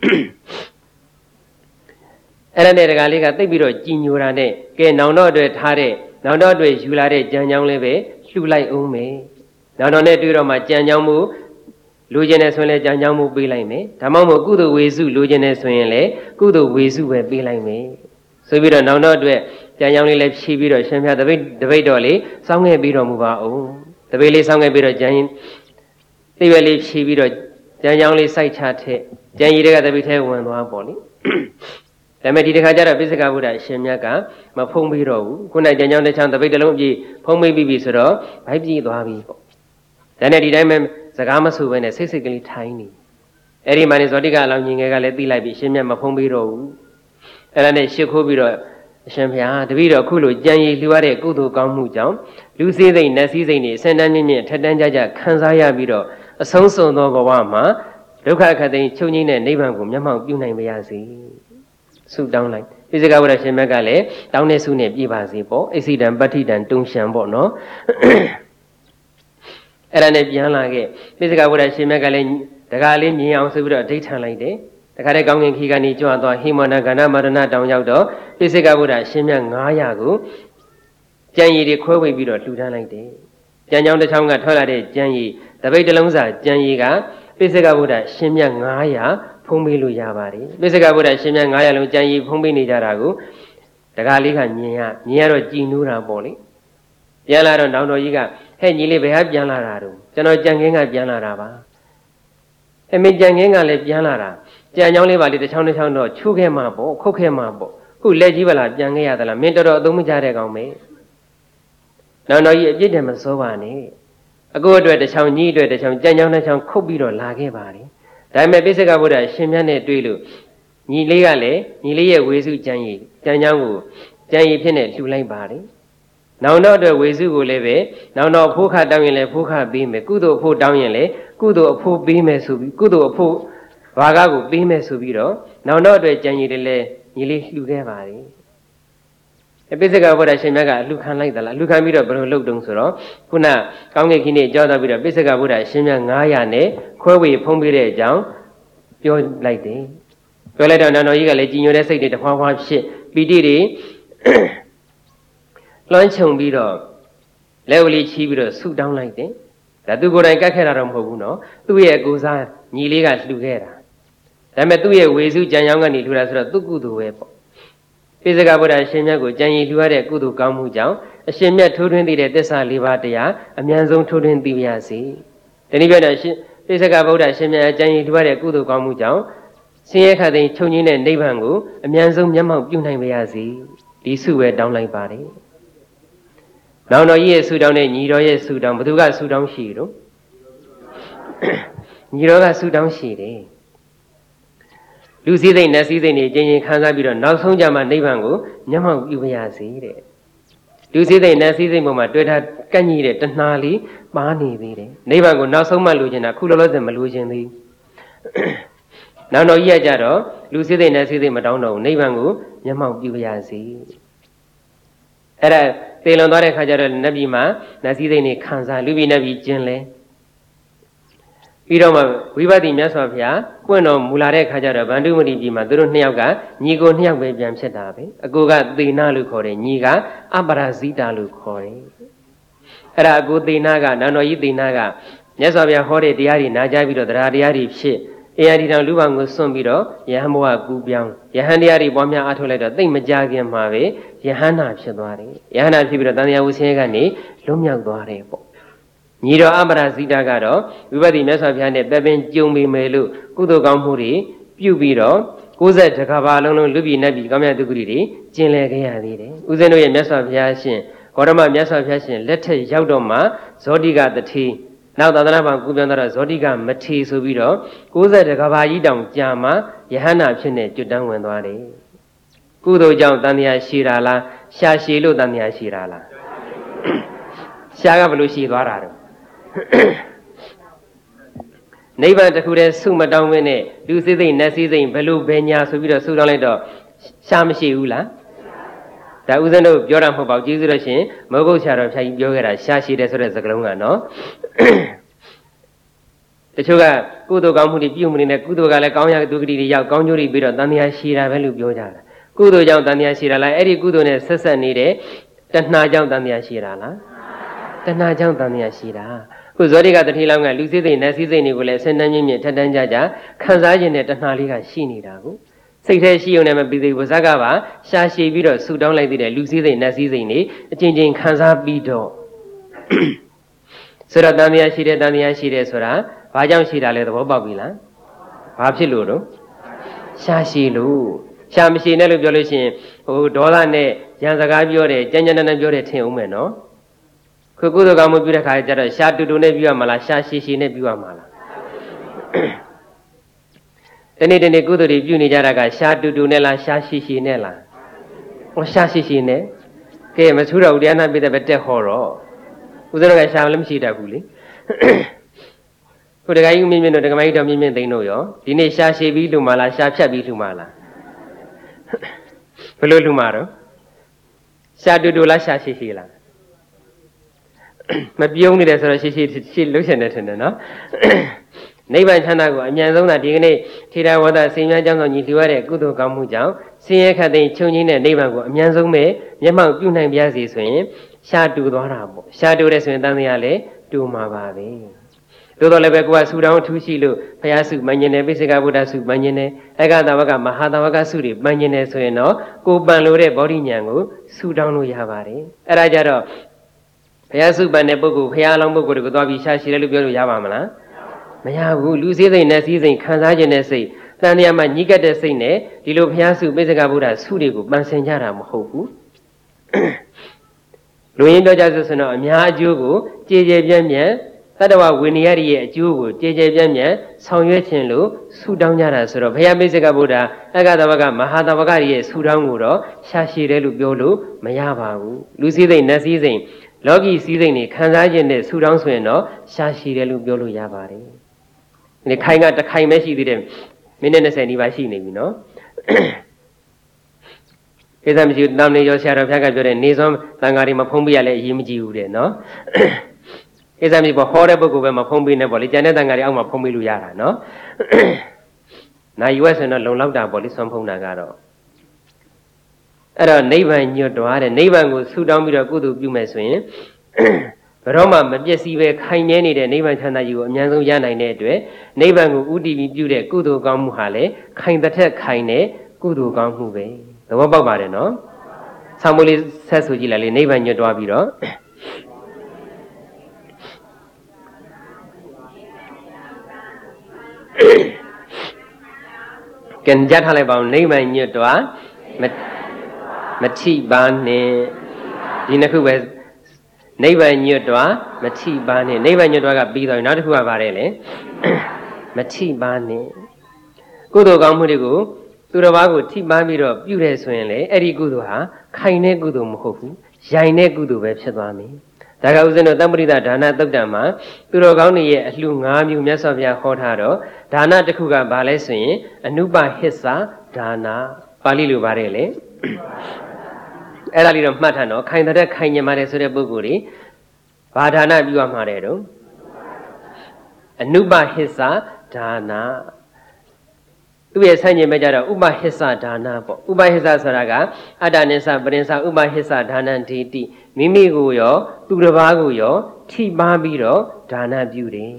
[SPEAKER 1] အဲ့ဒါနဲ့တကားလေးကတိတ်ပြီးတော့ကြည်ညိုတာနဲ့ကဲနောင်တော့အတွက်ထားတဲ့နောင်တော့အတွက်ယူလာတဲ့ကြံကြောင်းလေးပဲလှူလိုက်အောင်မယ်နောင်တော့နဲ့တွေ့တော့မှကြံကြောင်းမှုလူကျင်နေဆိုရင်လည်းကြံကြောင်းမှုပေးလိုက်မယ်ဒါမှမဟုတ်ကုသိုလ်ဝေစုလူကျင်နေဆိုရင်လည်းကုသိုလ်ဝေစုပဲပေးလိုက်မယ်ဆိုပြီးတော့နောင်တော့အတွက်ကြံကြောင်းလေးလည်းဖြည့်ပြီးတော့ရှင်ပြတပိတ်တပိတ်တော်လေးစောင်းခဲ့ပြီးတော်မူပါအောင်တပိတ်လေးစောင်းခဲ့ပြီးတော့ကြံသိရွက်လေးဖြည့်ပြီးတော့ကြံကြောင်းလေးစိုက်ချထက်ကြံရည်တွေကတပိတ်ထဲဝင်သွားပေါ့လေဒါပေမဲ့ဒီတစ်ခါကျတော့ပိဿကဗုဒ္ဓရှင်မြတ်ကမဖုံးပြီးတော့ဘူးခုနကြံကြောင်းတစ်ချောင်းတပိတ်တစ်လုံးအပြည့်ဖုံးမိပြီးပြီဆိုတော့ဗိုက်ပြည်သွားပြီပေါ့ဒါနဲ့ဒီတိုင်းပဲစကားမဆိုဘဲနဲ့စိတ်စိတ်ကလေးထိုင်းနေအဲ့ဒီမှာနေဇောတိကအလောင်းကြီးငယ်ကလည်းသိလိုက်ပြီရှင်မြတ်မဖုံးပြီးတော့ဘူးအဲ့ဒါနဲ့ရှ िख ိုးပြီးတော့အရှင်ဘုရားတပည့်တော်ခုလိုကြံရည်လှူရတဲ့ကုသိုလ်ကောင်းမှုကြောင့်လူစည်းစိမ်နတ်စည်းစိမ်တွေအစံတန်းမြင့်မြင့်ထက်တန်းကြကြခံစားရပြီးတော့အဆုံးစွန်သောဘဝမှာဒုက္ခခတ်သိမ်းချုပ်ငြိမ်းတဲ့နိဗ္ဗာန်ကိုမျက်မှောက်ပြုနိုင်ပါရစေဆုတောင်းလိုက်ပိဿကဗုဒ္ဓရှင်မြတ်ကလည်းတောင်းတဲ့ဆုနဲ့ပြည့်ပါစေပေါ့အိစိတံပဋ္ဌိတံတုံရှံပေါ့နော်အဲ့ဒါနဲ့ပြန်လာခဲ့ပိဿကဗုဒ္ဓရှင်မြတ်ကလည်းတကားလေးမြင်အောင်ဆိုပြီးတော့အဋ္ဌံလိုက်တယ်တခါတည်းကောင်းကင်ခီကနေကြွသွားဟိမန္တကဏမရဏတောင်ရောက်တော့ပိဿကဗုဒ္ဓရှင်မြတ်ငါးရာကိုကြံရည်တွေခွဲဝေပြီးတော့လှူဒန်းလိုက်တယ်ကြံကြောင်းတစ်ချောင်းကထွက်လာတဲ့ကြံရည်တပိတ်တစ်လုံးစာကြံရည်ကပိဿကဗုဒ္ဓရှင်မြတ်ငါးရာဖုံးပေးလို့ရပါတယ်ပိဿကဗုဒ္ဓရှင်မြတ်ငါးရာလုံးကြံရည်ဖုံးပေးနေကြတာကိုတကားလေးကမြင်ရမြင်ရတော့ကြည်နူးတာပေါ့လေပြန်လာတော့နောင်တော်ကြီးကဟဲ့ညီလေးဘယ်ဟာပြန်လာတာတော့ကျွန်တော်ကြံခင်းကပြန်လာတာပါအမေကြံခင်းကလည်းပြန်လာတာကြံကြောင်းလေးပါလေတစ်ချောင်းတစ်ချောင်းတော့ချိုးခဲ့မှာပေါ့ခုတ်ခဲ့မှာပေါ့ခုလက်ကြီးပါလားပြန်ခဲ့ရသလားမင်းတော်တော်အသုံးမချတဲ့ကောင်ပဲနောင်တော်ကြီးအပြစ်တယ်မစိုးပါနဲ့အကိုအတွက်တစ်ချောင်းကြီးအတွက်တစ်ချောင်းကြံကြောင်းတစ်ချောင်းခုတ်ပြီးတော့လာခဲ့ပါတယ်ဒါပေမဲ့ပိဿကဗုဒ္ဓရှင်မြတ်နဲ့တွေ့လို့ညီလေးကလည်းညီလေးရဲ့ဝေစုကြံရည်ကြံကြောင်းကိုကြံရည်ဖြစ်နေလှူလိုက်ပါတယ်နောင်တော့အတွက်ဝေစုကိုလည်းပဲနောင်တော့ဖိုးခတောင်းရင်လည်းဖိုးခပေးမယ်ကုသိုလ်အဖို့တောင်းရင်လည်းကုသိုလ်အဖို့ပေးမယ်ဆိုပြီးကုသိုလ်အဖို့ဘာကကိုပေးမယ်ဆိုပြီးတော့နောင်တော့အတွက်ကြံရည်တွေလည်းညီလေးလှူခဲ့ပါတယ်အပိဿကဗုဒ္ဓရှင်မြတ်ကလှူခံလိုက်သလားလှူခံပြီးတော့ဘယ်လိုလုပ်တုံးဆိုတော့ခုနကောင်းကင်ခင်းနဲ့ကြောသွားပြီးတော့ပိဿကဗုဒ္ဓရှင်မြတ်ငါးရာနဲ့ခွဲဝေဖုံးပေးတဲ့အကြောင်းပြောလိုက်တယ်ပြောလိုက်တော့နောင်တော်ကြီးကလည်းကြည်ညိုတဲ့စိတ်တွေတဖွာဖွာဖြစ်ပီတိတွေလွှမ်းခြုံပြီးတော့လက်ဝလီချီးပြီးတော့ဆုတောင်းလိုက်တယ်ဒါသူကိုယ်တိုင်ကတ်ခဲ့တာတော့မဟုတ်ဘူးနော်သူ့ရဲ့အကိုစားညီလေးကလှူခဲ့တာဒါပေမဲ့သူ့ရဲ့ဝေစုကြံရောင်းကနေလှူတာဆိုတော့သူ့ကုသိုလ်ပဲပေါ့ပိဿကဗုဒ္ဓရှင်မြတ်ကိုကြံရည်လှူရတဲ့ကုသိုလ်ကောင်းမှုကြောင့်အရှင်မြတ်ထိုးထွင်းသိတဲ့သစ္စာလေးပါးတရားအမြန်ဆုံးထိုးထွင်းသိပါရစေဒီနည်းပြောတော့ရှင်ပိဿကဗုဒ္ဓရှင်မြတ်ကြံရည်လှူရတဲ့ကုသိုလ်ကောင်းမှုကြောင့်ဆင်းရဲခတ်သိမ်းချုပ်ငြိမ်းတဲ့နိဗ္ဗာန်ကိုအမြန်ဆုံးမျက်မှောက်ပြုနိုင်ပါရစေဒီဆုပဲတောင်းလိုက်ပါတယ်နောင်တော်ကြီးရဲ့ဆုတောင်းနဲ့ညီတော်ရဲ့ဆုတောင်းဘသူကဆုတောင်းရှိတော့ညီတော်ကဆုတောင်းရှိတယ်လူစည်းစိမ်နတ်စည်းစိမ်တွေကျင်းချင်းခံစားပြီးတော့နောက်ဆုံးကြမှာနိဗ္ဗာန်ကိုမျက်မှောက်ပြုပါရစေတဲ့လူစည်းစိမ်နတ်စည်းစိမ်ပေါ်မှာတွေ့ထားကန့်ကြီးတဲ့တဏှာလေးပါနေသေးတယ်နိဗ္ဗာန်ကိုနောက်ဆုံးမှလိုချင်တာခုလောလောဆယ်မလိုချင်သေးနောင်တော်ကြီးကကြတော့လူစည်းစိမ်နတ်စည်းစိမ်မတောင်းတော့ဘူးနိဗ္ဗာန်ကိုမျက်မှောက်ပြုပါရစေအဲ့ဒါသေလွန်သွားတဲ့ခါကျတော့နတ်ပြည်မှာနတ်စည်းစိမ်တွေခံစားလူပြည်နတ်ပြည်ကျင်းလဲပြီးတော့မှဝိပဿနာမြတ်စွာဘုရားပွင့်တော်မူလာတဲ့ခါကျတော့ဗန္ဓုမတိပြည်မှာသူတို့နှစ်ယောက်ကညီကိုနှစ်ယောက်ပဲပြန်ဖြစ်တာပဲအကိုကသေနာလို့ခေါ်တယ်ညီကအပရာဇိတာလို့ခေါ်တယ်အဲ့ဒါအကိုသေနာကနောင်တော်ကြီးသေနာကမြတ်စွာဘုရားဟောတဲ့တရားတွေနာကြားပြီးတော့တရားတရားတွေဖြစ်အေယဒီတောင်လူပောင်ကိုစွန့်ပြီးတော့ယဟန်ဘဝကူပြောင်းယဟန်တရားတွေပွားများအားထုတ်လိုက်တော့သိမကြခင်မှာပဲယဟန်နာဖြစ်သွားတယ်ယဟန်နာဖြစ်ပြီးတော့တန်တရားဝဆင်းရဲကနေလွတ်မြောက်သွားတယ်ပေါ့ညီတော်အပရာဇိတာကတော့ဝိပဿနာမြတ်စွာဘုရားနဲ့ပဲပင်ကြုံပေမယ်လို့ကုသိုလ်ကောင်းမှုတွေပြုပြီးတော့ကိုးဆက်တကဘာလုံးလုံးလူပြည်နတ်ပြည်ကောင်းမြတ်သူဂုရီတွေကျင်လည်ခဲ့ရသေးတယ်ဦးဇင်းတို့ရဲ့မြတ်စွာဘုရားရှင်ဟကောရမမြတ်စွာဘုရားရှင်လက်ထက်ရောက်တော့မှဇောတိကတထေနောက်သာသနာ့ဘာကူပြောတော့ဇောတိကမထေဆိုပြီးတော့ကိုးဆယ်တကဘာကြီးတောင်ကြာမှယဟန္တာဖြစ်နေကျွတ်တန်းဝင်သွားတယ်ကုသိုလ်ကြောင့်တန်တရားရှိတာလားရှာရှည်လို့တန်တရားရှိတာလားရှာကဘလို့ရှိသွားတာတော့နိဗ္ဗာန်တစ်ခုတည်းဆုမတောင်းမင်းနဲ့လူစိစိတ်နတ်စိစိတ်ဘလို့ဘယ်ညာဆိုပြီးတော့ဆုတောင်းလိုက်တော့ရှာမရှိဘူးလားဒါဥစဉ်တို့ပြောတာမဟုတ်ပါဘူးကျေးဇူးတော်ရှင်မောဂုတ်ဆရာတော်ဖြာကြီးပြောခဲ့တာရှာရှိတယ်ဆိုတဲ့စကားလုံးကနော်တချို့ကကုသိုလ်ကောင်းမှုတွေပြုမှုတွေနဲ့ကုသိုလ်ကလည်းကောင်းရာဒုက္ခတွေရောက်ကောင်းကျိုးတွေပြီးတော့တန်တရားရှိတာပဲလို့ပြောကြတာကုသိုလ်ကြောင့်တန်တရားရှိတာလားအဲ့ဒီကုသိုလ်နဲ့ဆက်ဆက်နေတဲ့တဏှာကြောင့်တန်တရားရှိတာလားတဏှာကြောင့်တန်တရားရှိတာခုဇောတိကတတိလောင်းကလူစိစိတ်နတ်စိစိတ်တွေကိုလည်းဆင်းတန်းမြင့်မြင့်ထက်တန်းကြကြခံစားခြင်းနဲ့တဏှာလေးကရှိနေတာကိုစိတ်ထဲရှိုံနဲ့မပြီးသေးဘူးဇက်ကပါရှာရှည်ပြီးတော့ဆူတောင်းလိုက်သေးတယ်လူစိစိတ်နတ်စိစိတ်နေအချင်းချင်းခံစားပြီးတော့ဆိုတော့တန်တရားရှိတယ်တန်တရားရှိတယ်ဆိုတာဘာကြောင့်ရှိတာလဲသဘောပေါက်ပြီလားဘာဖြစ်လို့တော့ရှာရှည်လို့ရှာမရှိနဲ့လို့ပြောလို့ရှိရင်ဟိုဒေါသနဲ့ရန်စကားပြောတယ်ကြမ်းကြမ်းတမ်းတမ်းပြောတယ်ထင်အောင်မယ်နော်ခုကုသိုလ်ကောင်းမှုပြုတဲ့ခါကျတော့ရှာတူတူနဲ့ပြုရမှာလားရှာရှည်ရှည်နဲ့ပြုရမှာလားတနေ့တနေ့ကုသိုလ်တွေပြုနေကြတာကရှာတူတူနဲ့လားရှာရှည်ရှည်နဲ့လားဟောရှာရှည်ရှည်နဲ့ကဲမထူးတော့ဘူးတရားနာပိတဲ့ပဲတက်ဟောတော့ဦးဇင်းတို့ကရှာလည်းမရှိတတ်ဘူးလေခုတခါကြီးမြင့်မြင့်တို့တက္ကမကြီးတော်မြင့်မြင့်သိန်းတို့ရောဒီနေ့ရှာရှည်ပြီးလူမလားရှာဖြတ်ပြီးလူမလားဘယ်လိုလူမတော့ရှာတူတူလားရှာရှည်ရှည်လားမပြုံးနေတယ်ဆိုတော့ရှည်ရှည်ရှည်လှုပ်ရှင်နေတယ်နော်နိဗ္ဗာန်ချမ်းသာကိုအမြန်ဆုံးသာဒီကနေ့ထေရဝါဒဆင်ញံကျောင်းဆောင်ကြီးလှူရတဲ့ကုသိုလ်ကောင်းမှုကြောင့်ဆင်းရဲခတ်သိမ်းချုပ်ငြိမ်းတဲ့နိဗ္ဗာန်ကိုအမြန်ဆုံးပဲမျက်မှောက်ပြုနိုင်ပြစီဆိုရင်ရှာတူသွားတာပေါ့ရှာတူတဲ့ဆိုရင်တန်တရားလည်းတူမှာပါပဲတို့တော့လည်းပဲကိုကဆူတောင်းထူးရှိလို့ဘုရားစုမဉ္ဇဉ်တယ်ပိစိကဗုဒ္ဓစုမဉ္ဇဉ်တယ်အက္ခတဝကမဟာတဝကစုတွေမဉ္ဇဉ်တယ်ဆိုရင်တော့ကိုပန်လို့တဲ့ဗောဓိဉာဏ်ကိုဆူတောင်းလို့ရပါတယ်အဲ့ဒါကြတော့ဘုရားစုပန်တဲ့ပုဂ္ဂိုလ်ဘုရားအလောင်းပုဂ္ဂိုလ်တွေကိုသွားပြီးရှာရှိတယ်လို့ပြောလို့ရပါမလားမရဘူးလူစည်းစိမ်နဲ့စည်းစိမ်ခံစားခြင်းနဲ့စိတ်တန်တရားမှာညှိကပ်တဲ့စိတ်နဲ့ဒီလိုဘုရားစုပိစိကဗုဒ္ဓစုတွေကိုပန်ဆင်ကြတာမဟုတ်ဘူးလူရင်းပြောကြဆိုဆိုတော့အများအကျိုးကိုကြည်ကြဲပြန့်ပြန့်တတ္တဝဝိနည်းရရဲ့အကျိုးကိုကြည်ကြဲပြန့်ပြန့်ဆောင်ရွက်ခြင်းလို့ဆုတောင်းကြတာဆိုတော့ဘုရားပိစိကဗုဒ္ဓအက္ခတဝကမဟာတဝကရဲ့ဆုတောင်းကိုတော့ရှာရှိတယ်လို့ပြောလို့မရပါဘူးလူစည်းစိမ်နတ်စည်းစိမ်လောကီစည်းစိမ်တွေခံစားခြင်းနဲ့ဆုတောင်းဆိုရင်တော့ရှာရှိတယ်လို့ပြောလို့ရပါတယ်ဒီခိုင်ကတခိုင်ပဲရှိသေးတယ်မိနစ်၂၀နီးပါးရှိနေပြီနော်ကိစ္စမရှိဘူးတောင်းနေရောဆရာတော်ဘုရားကပြောတဲ့နေစွမ်းတန်ဃာတွေမဖုံးပြရလဲအရေးမကြီးဘူးတဲ့နော်ကိစ္စမရှိဘူးဟောတဲ့ပုဂ္ဂိုလ်ပဲမဖုံးပြနေပေါ့လေကျန်တဲ့တန်ဃာတွေအောက်မှာဖုံးပြလို့ရတာနော်နာယူဝဲဆိုရင်တော့လုံလောက်တာပေါ့လေဆွမ်းဖုံးတာကတော့အဲ့တော့နိဗ္ဗာန်ညွတ်တော်တဲ့နိဗ္ဗာန်ကိုဆူတောင်းပြီးတော့ကုသိုလ်ပြုမယ်ဆိုရင်ဘယ်တော့မှမပြည့်စည်ပဲခိုင်မြဲနေတဲ့နိဗ္ဗာန်ချမ်းသာကြီးကိုအများဆုံးရနိုင်တဲ့အတွက်နိဗ္ဗာန်ကိုဥတည်ပြီးပြုတဲ့ကုသိုလ်ကောင်းမှုဟာလေခိုင်တဲ့ထက်ခိုင်တဲ့ကုသိုလ်ကောင်းမှုပဲသဘောပေါက်ပါတယ်နော်ဆောင်းမိုးလေးဆက်ဆိုကြည့်လိုက်လေနိဗ္ဗာန်ညွတ်တော်ပြီးတော့ကံကြထားလိုက်ပါဦးနိဗ္ဗာန်ညွတ်တော်မထိပါနဲ့ဒီနှစ်ခုပဲနိဗ္ဗာန်ညွတ်တော်မထိပါနဲ့နိဗ္ဗာန်ညွတ်တော်ကပြီးတော့နောက်တစ်ခုကပါတယ်လေမထိပါနဲ့ကုသိုလ်ကောင်းမှုတွေကိုသူတစ်ပါးကိုထိပါပြီးတော့ပြုတယ်ဆိုရင်လေအဲ့ဒီကုသိုလ်ဟာခိုင်တဲ့ကုသိုလ်မဟုတ်ဘူးရိုင်တဲ့ကုသိုလ်ပဲဖြစ်သွားမယ်ဒါကဥစဉ်တို့တမ္ပရိသဒါနသုတ်တံမှာသူတော်ကောင်းတွေရဲ့အလှ၅မျိုးမြတ်စွာဘုရားဟောထားတော့ဒါနတစ်ခုကဘာလဲဆိုရင်အနုပဟစ္စာဒါနပါဠိလိုပါတယ်လေအဲ့ဒါလေးတော့မှတ်ထားတော့ခိုင်တဲ့ခိုင်ညင်ပါတယ်ဆိုတဲ့ပုဂ္ဂိုလ်တွေဘာဒါနပြုရမှာတဲ့တော့အနုပဟစ္စာဒါနသူရဲ့ဆန့်ကျင်ဘက်ကျတော့ဥပဟစ္စာဒါနပေါ့ဥပဟစ္စာဆိုတာကအတ္တနိစ္စပရိစ္ဆာဥပဟစ္စာဒါနံဒိတိမိမိကိုရောသူတစ်ပါးကိုရောထိပါပြီးတော့ဒါနပြုတယ်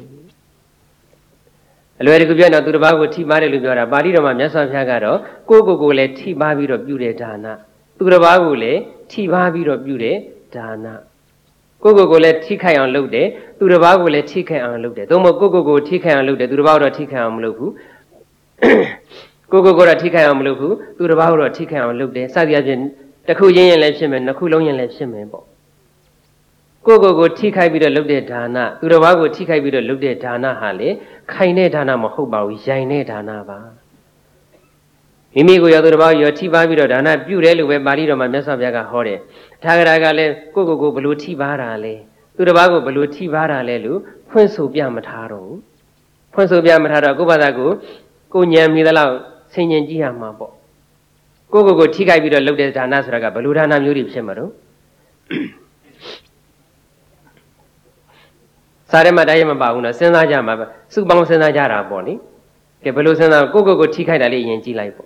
[SPEAKER 1] အလွယ်တကူပြောတော့သူတစ်ပါးကိုထိပါတယ်လို့ပြောတာပါဠိတော်မှာမြတ်စွာဘုရားကတော့ကိုယ့်ကိုယ်ကိုလည်းထိပါပြီးတော့ပြုတဲ့ဒါနသူတစ်ပါးကိုလည်းထိပါပြီးတော့ပြုတဲ့ဒါနကိုယ့်ကိုယ်ကိုလည်းထိခိုက်အောင်လုပ်တယ်သူတစ်ပါးကိုလည်းထိခိုက်အောင်လုပ်တယ်သို့မဟုတ်ကိုယ့်ကိုယ်ကိုထိခိုက်အောင်လုပ်တယ်သူတစ်ပါးတော့ထိခိုက်အောင်မလုပ်ဘူးကိုကိုကိုတော့ထိခိုက်အောင်မလုပ်ဘူးသူတစ်ပါးတော့ထိခိုက်အောင်လုပ်တယ်စသည်အပြင်တစ်ခုချင်းရင်လည်းဖြစ်မယ်နှစ်ခုလုံးရင်လည်းဖြစ်မယ်ပေါ့ကိုကိုကိုထိခိုက်ပြီးတော့လုပ်တဲ့ဒါနသူတော်ဘာကိုထိခိုက်ပြီးတော့လုပ်တဲ့ဒါနဟာလေခိုင်တဲ့ဒါနမဟုတ်ပါဘူးရိုင်တဲ့ဒါနပါမိမိကိုရောသူတော်ဘာရောထိပါပြီးတော့ဒါနပြုတယ်လို့ပဲပါဠိတော်မှာမြတ်စွာဘုရားကဟောတယ်ထာဂရကလည်းကိုကိုကိုဘလို့ထိပါတာလဲသူတော်ဘာကိုဘလို့ထိပါတာလဲလို့ဖွင့်ဆိုပြမထားတော့ဘူးဖွင့်ဆိုပြမထားတော့ကိုယ့်ဘာသာကိုကိုညံမိသလောက်ဆင်ញင်ကြည့်ရမှာပေါ့ကိုကိုကိုထိခိုက်ပြီးတော့လုပ်တဲ့ဒါနဆိုတာကဘလို့ဒါနမျိုးတွေဖြစ်မှာတော့စားရဲမှာတိုင်းမပါဘူးနော်စဉ်းစားကြမှာစုပေါင်းစဉ်းစားကြတာပေါ့လေကဲဘယ်လိုစဉ်းစားကိုကိုကိုထိခိုက်တာလေးရင်ကြည့်လိုက်ပေါ့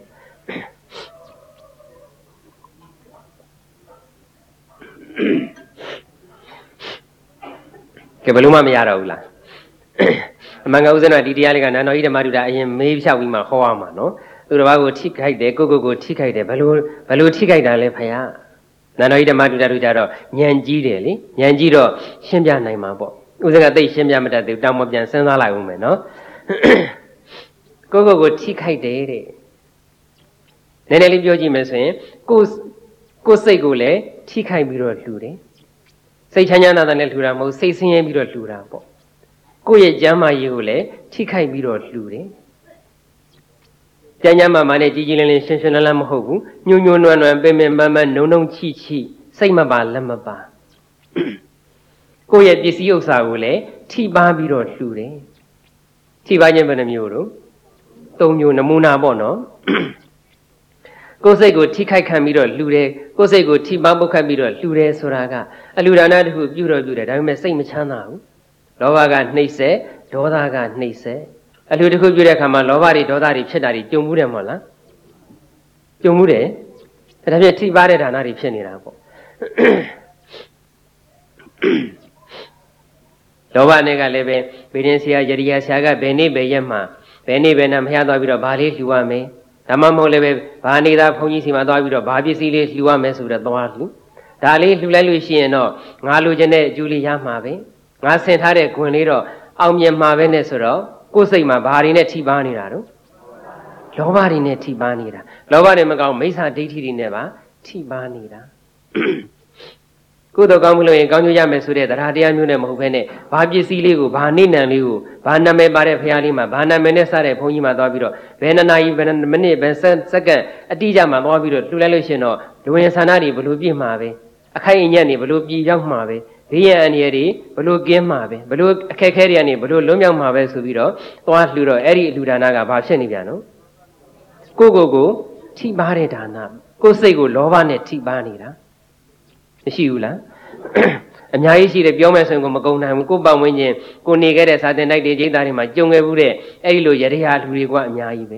[SPEAKER 1] ကဲဘယ်လိုမှမရတော့ဘူးလားအမှန်ကဥစ္စာကဒီတရားလေးကနန္တော်ဤဓမ္မတုဒ္ဒအရင်မေးဖြောက်ပြီးမှဟောရမှာနော်သူတစ်ပါးကိုထိခိုက်တယ်ကိုကိုကိုထိခိုက်တယ်ဘယ်လိုဘယ်လိုထိခိုက်တာလဲဖယားနန္တော်ဤဓမ္မတုဒ္ဒတို့ကြတော့ဉာဏ်ကြီးတယ်လေဉာဏ်ကြီးတော့ရှင်းပြနိုင်မှာပေါ့ဥစ္စာကသိရှင်းပြမတတ်သေးဘူးတောင်းမပြန်စဉ်းစားလိုက်ဦးမယ်နော်ကိုကိုကိုထိခိုက်တယ်တဲ့နည်းနည်းလေးပြောကြည့်မယ်ဆိုရင်ကိုကိုစိတ်ကိုလည်းထိခိုက်ပြီးတော့လှူတယ်စိတ်ချမ်းချမ်းသာသာနဲ့လှူတာမဟုတ်စိတ်ဆင်းရဲပြီးတော့လှူတာပေါ့ကိုယ့်ရဲ့ကျမ်းမာရေးကိုလည်းထိခိုက်ပြီးတော့လှူတယ်ကျမ်းကျမ်းမာမာနဲ့ကြီးကြီးလင်းလင်းရှင်းရှင်းလန်းလန်းမဟုတ်ဘူးညွညွနွမ်းနွမ်းပင်ပင်ပန်းပန်းနုံနုံချိချိစိတ်မပါလက်မပါကိုယ့်ရဲ့ပစ္စည်းဥစ္စာကိုလည်းထိပါပြီးတော့လှူတယ်ထိပါခြင်းဘယ်နှမျိုးတော့သုံးမျိုးနမူနာပေါ့နော်ကိုယ်စိတ်ကိုထိခိုက်ခံပြီးတော့လှူတယ်ကိုယ်စိတ်ကိုထိပါပုတ်ခတ်ပြီးတော့လှူတယ်ဆိုတာကအလှူဒါနတစ်ခုပြုတော့ပြုတယ်ဒါပေမဲ့စိတ်မချမ်းသာဘူးလောဘကနှိမ့်ဆက်ဒေါသကနှိမ့်ဆက်အလှူတစ်ခုပြုတဲ့အခါမှာလောဘတွေဒေါသတွေဖြစ်တာတွေကြုံမှုတယ်မဟုတ်လားကြုံမှုတယ်ဒါဖြင့်ထိပါတဲ့ဒါနတွေဖြစ်နေတာပေါ့လောဘနဲ့ကလည်းပဲဗေဒင်ဆရာယရိယာဆရာကဘယ်နေ့ဘယ်ရက်မှာဘယ်နေ့ဘယ်နာမရသွားပြီးတော့ဘာလေးလှူရမယ်ဒါမှမဟုတ်လည်းပဲဘာနေတာဘုန်းကြီးစီမှာသွားပြီးတော့ဘာပစ္စည်းလေးလှူရမယ်ဆိုတော့သွားလှူဒါလေးလှူလိုက်လို့ရှိရင်တော့ငါလိုချင်တဲ့အကျိုးလေးရမှာပဲငါဆင်ထားတဲ့ခွင်လေးတော့အောင်မြင်မှာပဲနဲ့ဆိုတော့ကိုယ်စိတ်မှာဘာတွေနဲ့ထိပါနေတာတော့လောဘတွေနဲ့ထိပါနေတာလောဘတွေမကောင်းမိစ္ဆာဒိဋ္ဌိတွေနဲ့ပါထိပါနေတာကုသိုလ်ကောင်းမှုလို့ရင်ကောင်းကျိုးရမယ်ဆိုတဲ့တရားတရားမျိုးနဲ့မဟုတ်ဘဲနဲ့ဘာပစ္စည်းလေးကိုဘာနိနံလေးကိုဘာနာမည်ပါတဲ့ဖရာလေးမှာဘာနာမည်နဲ့စတဲ့ဘုန်းကြီးမှာသွားပြီးတော့ဘယ်နှစ်နာရီဘယ်မိနစ်ဘယ်စက္ကန့်အတိအကျမှသွားပြီးတော့လှူလိုက်လို့ရှိရင်တော့လူဝင်ဆန္ဒတွေဘလို့ပြည့်မှာပဲအခိုင်အညက်တွေဘလို့ပြည်ရောက်မှာပဲဘေးရန်အန္တရာယ်တွေဘလို့ကင်းမှာပဲဘလို့အခက်အခဲတွေကနေဘလို့လွတ်မြောက်မှာပဲဆိုပြီးတော့သွားလှူတော့အဲ့ဒီအလှူဒါနကဘာဖြစ်နေပြန်နော်ကိုကိုကိုထိပါတဲ့ဒါနကိုယ်စိတ်ကိုလောဘနဲ့ထိပါနေတာမရှိဘူးလားအများကြီးရှိတယ်ပြောမယ်ဆိုရင်ကိုမကုံနိုင်ဘူးကိုပတ်ဝန်းကျင်ကိုနေခဲ့တဲ့စာသင်တိုက်တွေကျိန်းသားတွေမှာကြုံခဲ့ဘူးတဲ့အဲ့ဒီလိုရတရားလူတွေကအများကြီးပဲ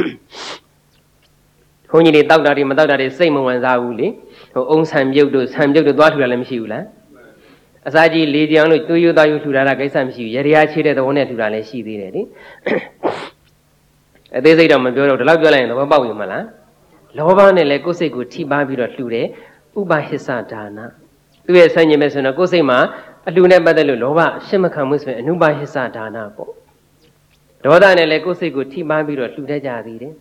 [SPEAKER 1] ဘုန်းကြီးတွေတောက်တာတွေမတောက်တာတွေစိတ်မဝင်စားဘူးလေဟိုအုံဆံပြုတ်တို့ဆံပြုတ်တို့သွားထူတာလည်းမရှိဘူးလားအစာကြီးလေးကြောင်လို့တွေးရသားရထူတာကကိစ္စမရှိဘူးရတရားချေတဲ့သဘောနဲ့ထူတာလည်းရှိသေးတယ်လေအသေးစိတ်တော့မပြောတော့ဒီလောက်ပြောလိုက်ရင်သဘောပေါက်ပြီမလားလောဘနဲ့လည်းကိုယ်စိတ်ကိုထိပါပြီးတော့လှူတယ်ဥပဟိစ္စဒါနသူရဲ့ဆန့်ကျင်မဲ့ဆိုတော့ကိုယ်စိတ်မှာအလှူနဲ့ပတ်သက်လို့လောဘရှင်းမခံမှုဆိုရင်အနုပဟိစ္စဒါနပေါ့ဒေါသနဲ့လည်းကိုယ်စိတ်ကိုထိပါပြီးတော့လှူတတ်ကြသေးတယ်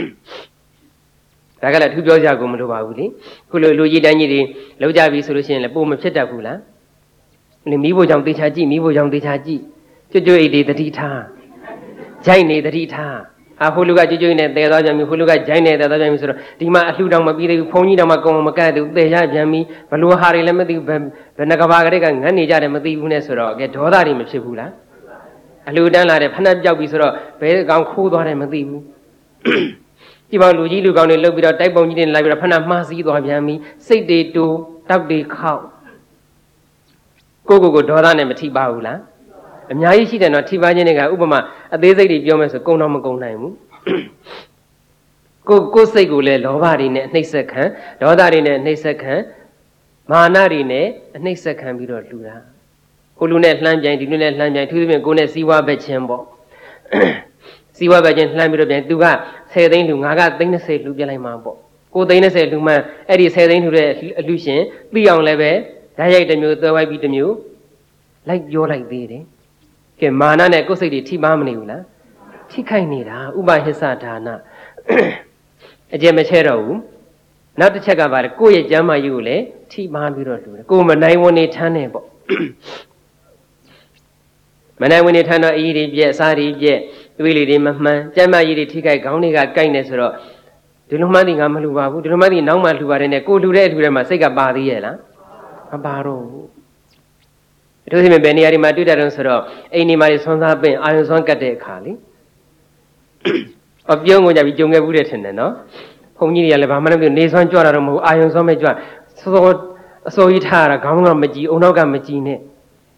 [SPEAKER 1] ဒါကလည်းထူးပြောကြကုန်မလိုပါဘူးလေခုလိုလူကြီးတိုင်းကြီးတွေလောက်ကြပြီဆိုလို့ရှိရင်လည်းပုံမဖြစ်တတ်ဘူးလားလေမိဖို့ကြောင့်တေချာကြည့်မိဖို့ကြောင့်တေချာကြည့်ကျွတ်ကျွတ်အိတ်တွေတတိထားဂျိုက်နေတတိထားအဟိုလူကကျွတ်ကျွတ်နဲ့တဲသွားကြပြီဟိုလူကဂျိုက်နေတဲသွားကြပြီဆိုတော့ဒီမှာအလှတောင်မပြီးသေးဘူးဘုန်းကြီးတောင်မှကုံမကတ်သေးဘူးတဲရပြန်ပြီဘလို့ဟာတွေလည်းမသိဘူးဘယ်နှကဘာကလေးကငတ်နေကြတယ်မသိဘူးနဲ့ဆိုတော့ကဲဒေါသတွေမဖြစ်ဘူးလားအလှတန်းလာတယ်ဖနှက်ပြောက်ပြီဆိုတော့ဘယ်ကောင်ခိုးသွားတယ်မသိဘူးဒီပေါလူကြီးလူကောင်တွေလှုပ်ပြီးတော့တိုက်ပုံကြီးတွေလိုက်ပြီးတော့ဖနှက်မှားစည်းသွားပြန်ပြီစိတ်တွေတူတောက်တွေခောက်ကိုကိုကိုဒေါသနဲ့မထိပါဘူးလားအများကြီးရှိတယ်နော်ထိပါခြင်းတွေကဥပမာအသေးစိတ်တွေပြောမယ်ဆိုကုံတော့မကုံနိုင်ဘူးကိုကိုစိတ်ကိုလည်းလောဘတွေနဲ့အနှိမ့်ဆက်ခံဒေါသတွေနဲ့အနှိမ့်ဆက်ခံမာနတွေနဲ့အနှိမ့်ဆက်ခံပြီးတော့လှူတာကိုလူနဲ့လှမ်းပြိုင်ဒီလူနဲ့လှမ်းပြိုင်သူသဖြင့်ကိုနဲ့စီးပွားဘက်ချင်းပေါ့စီးပွားဘက်ချင်းလှမ်းပြီးတော့ပြိုင်သူကဆယ်သိန်းလှူငါကသိန်း၂၀လှူပြလိုက်မှာပေါ့ကိုသိန်း၂၀လှူမှအဲ့ဒီဆယ်သိန်းလှူတဲ့အလှူရှင်သိအောင်လည်းပဲဓာတ်ရိုက်တစ်မျိုးသွဲဝိုက်ပြီးတစ်မျိုးလိုက်ပြောလိုက်သေးတယ်ကဲမာနနဲ့ကိုယ်စိတ်တွေထိပါမနေဘူးလားထိခိုက်နေတာဥပဟိစ္စဒါနအကျင့်မချဲတော့ဘူးနောက်တစ်ချက်ကပါလေကိုယ့်ရဲ့ကျမ်းမာရေးကိုလည်းထိပါပြီးတော့လှူတယ်ကိုယ်မနိုင်ဝန်နေထမ်းနေပေါ့မနိုင်ဝင်နေထမ်းတော့အေးတွေပြက်စားတွေပြက်တွေးလေတွေမမှန်ကျမ်းမာရေးတွေထိခိုက်ခေါင်းတွေကကိုက်နေဆိုတော့ဒီလိုမှန်းဒီငါမလှူပါဘူးဒီလိုမှန်းဒီနောက်မှလှူပါတယ်နဲ့ကိုလှူတဲ့အထူထဲမှာစိတ်ကပါသေးရဲ့လားမပါတော့ဘူးတို့စီမဘယ်နေရာဒီမှာတွေ့တယ်တော့ဆိုတော့အိမ်ဒီမှာဆွမ်းစားပင်အာယုံဆွမ်းကတ်တဲ့အခါလေအပြုံးကိုကြပြီးကြုံခဲ့ဘူးတဲ့ထင်တယ်နော်ဘုန်းကြီးတွေကလည်းဘာမှမပြောနေဆွမ်းကြွတာတော့မဟုတ်အာယုံဆွမ်းပဲကြွစောအစိုးရထားတာခေါင်းကမကြည့်အုံနောက်ကမကြည့်နဲ့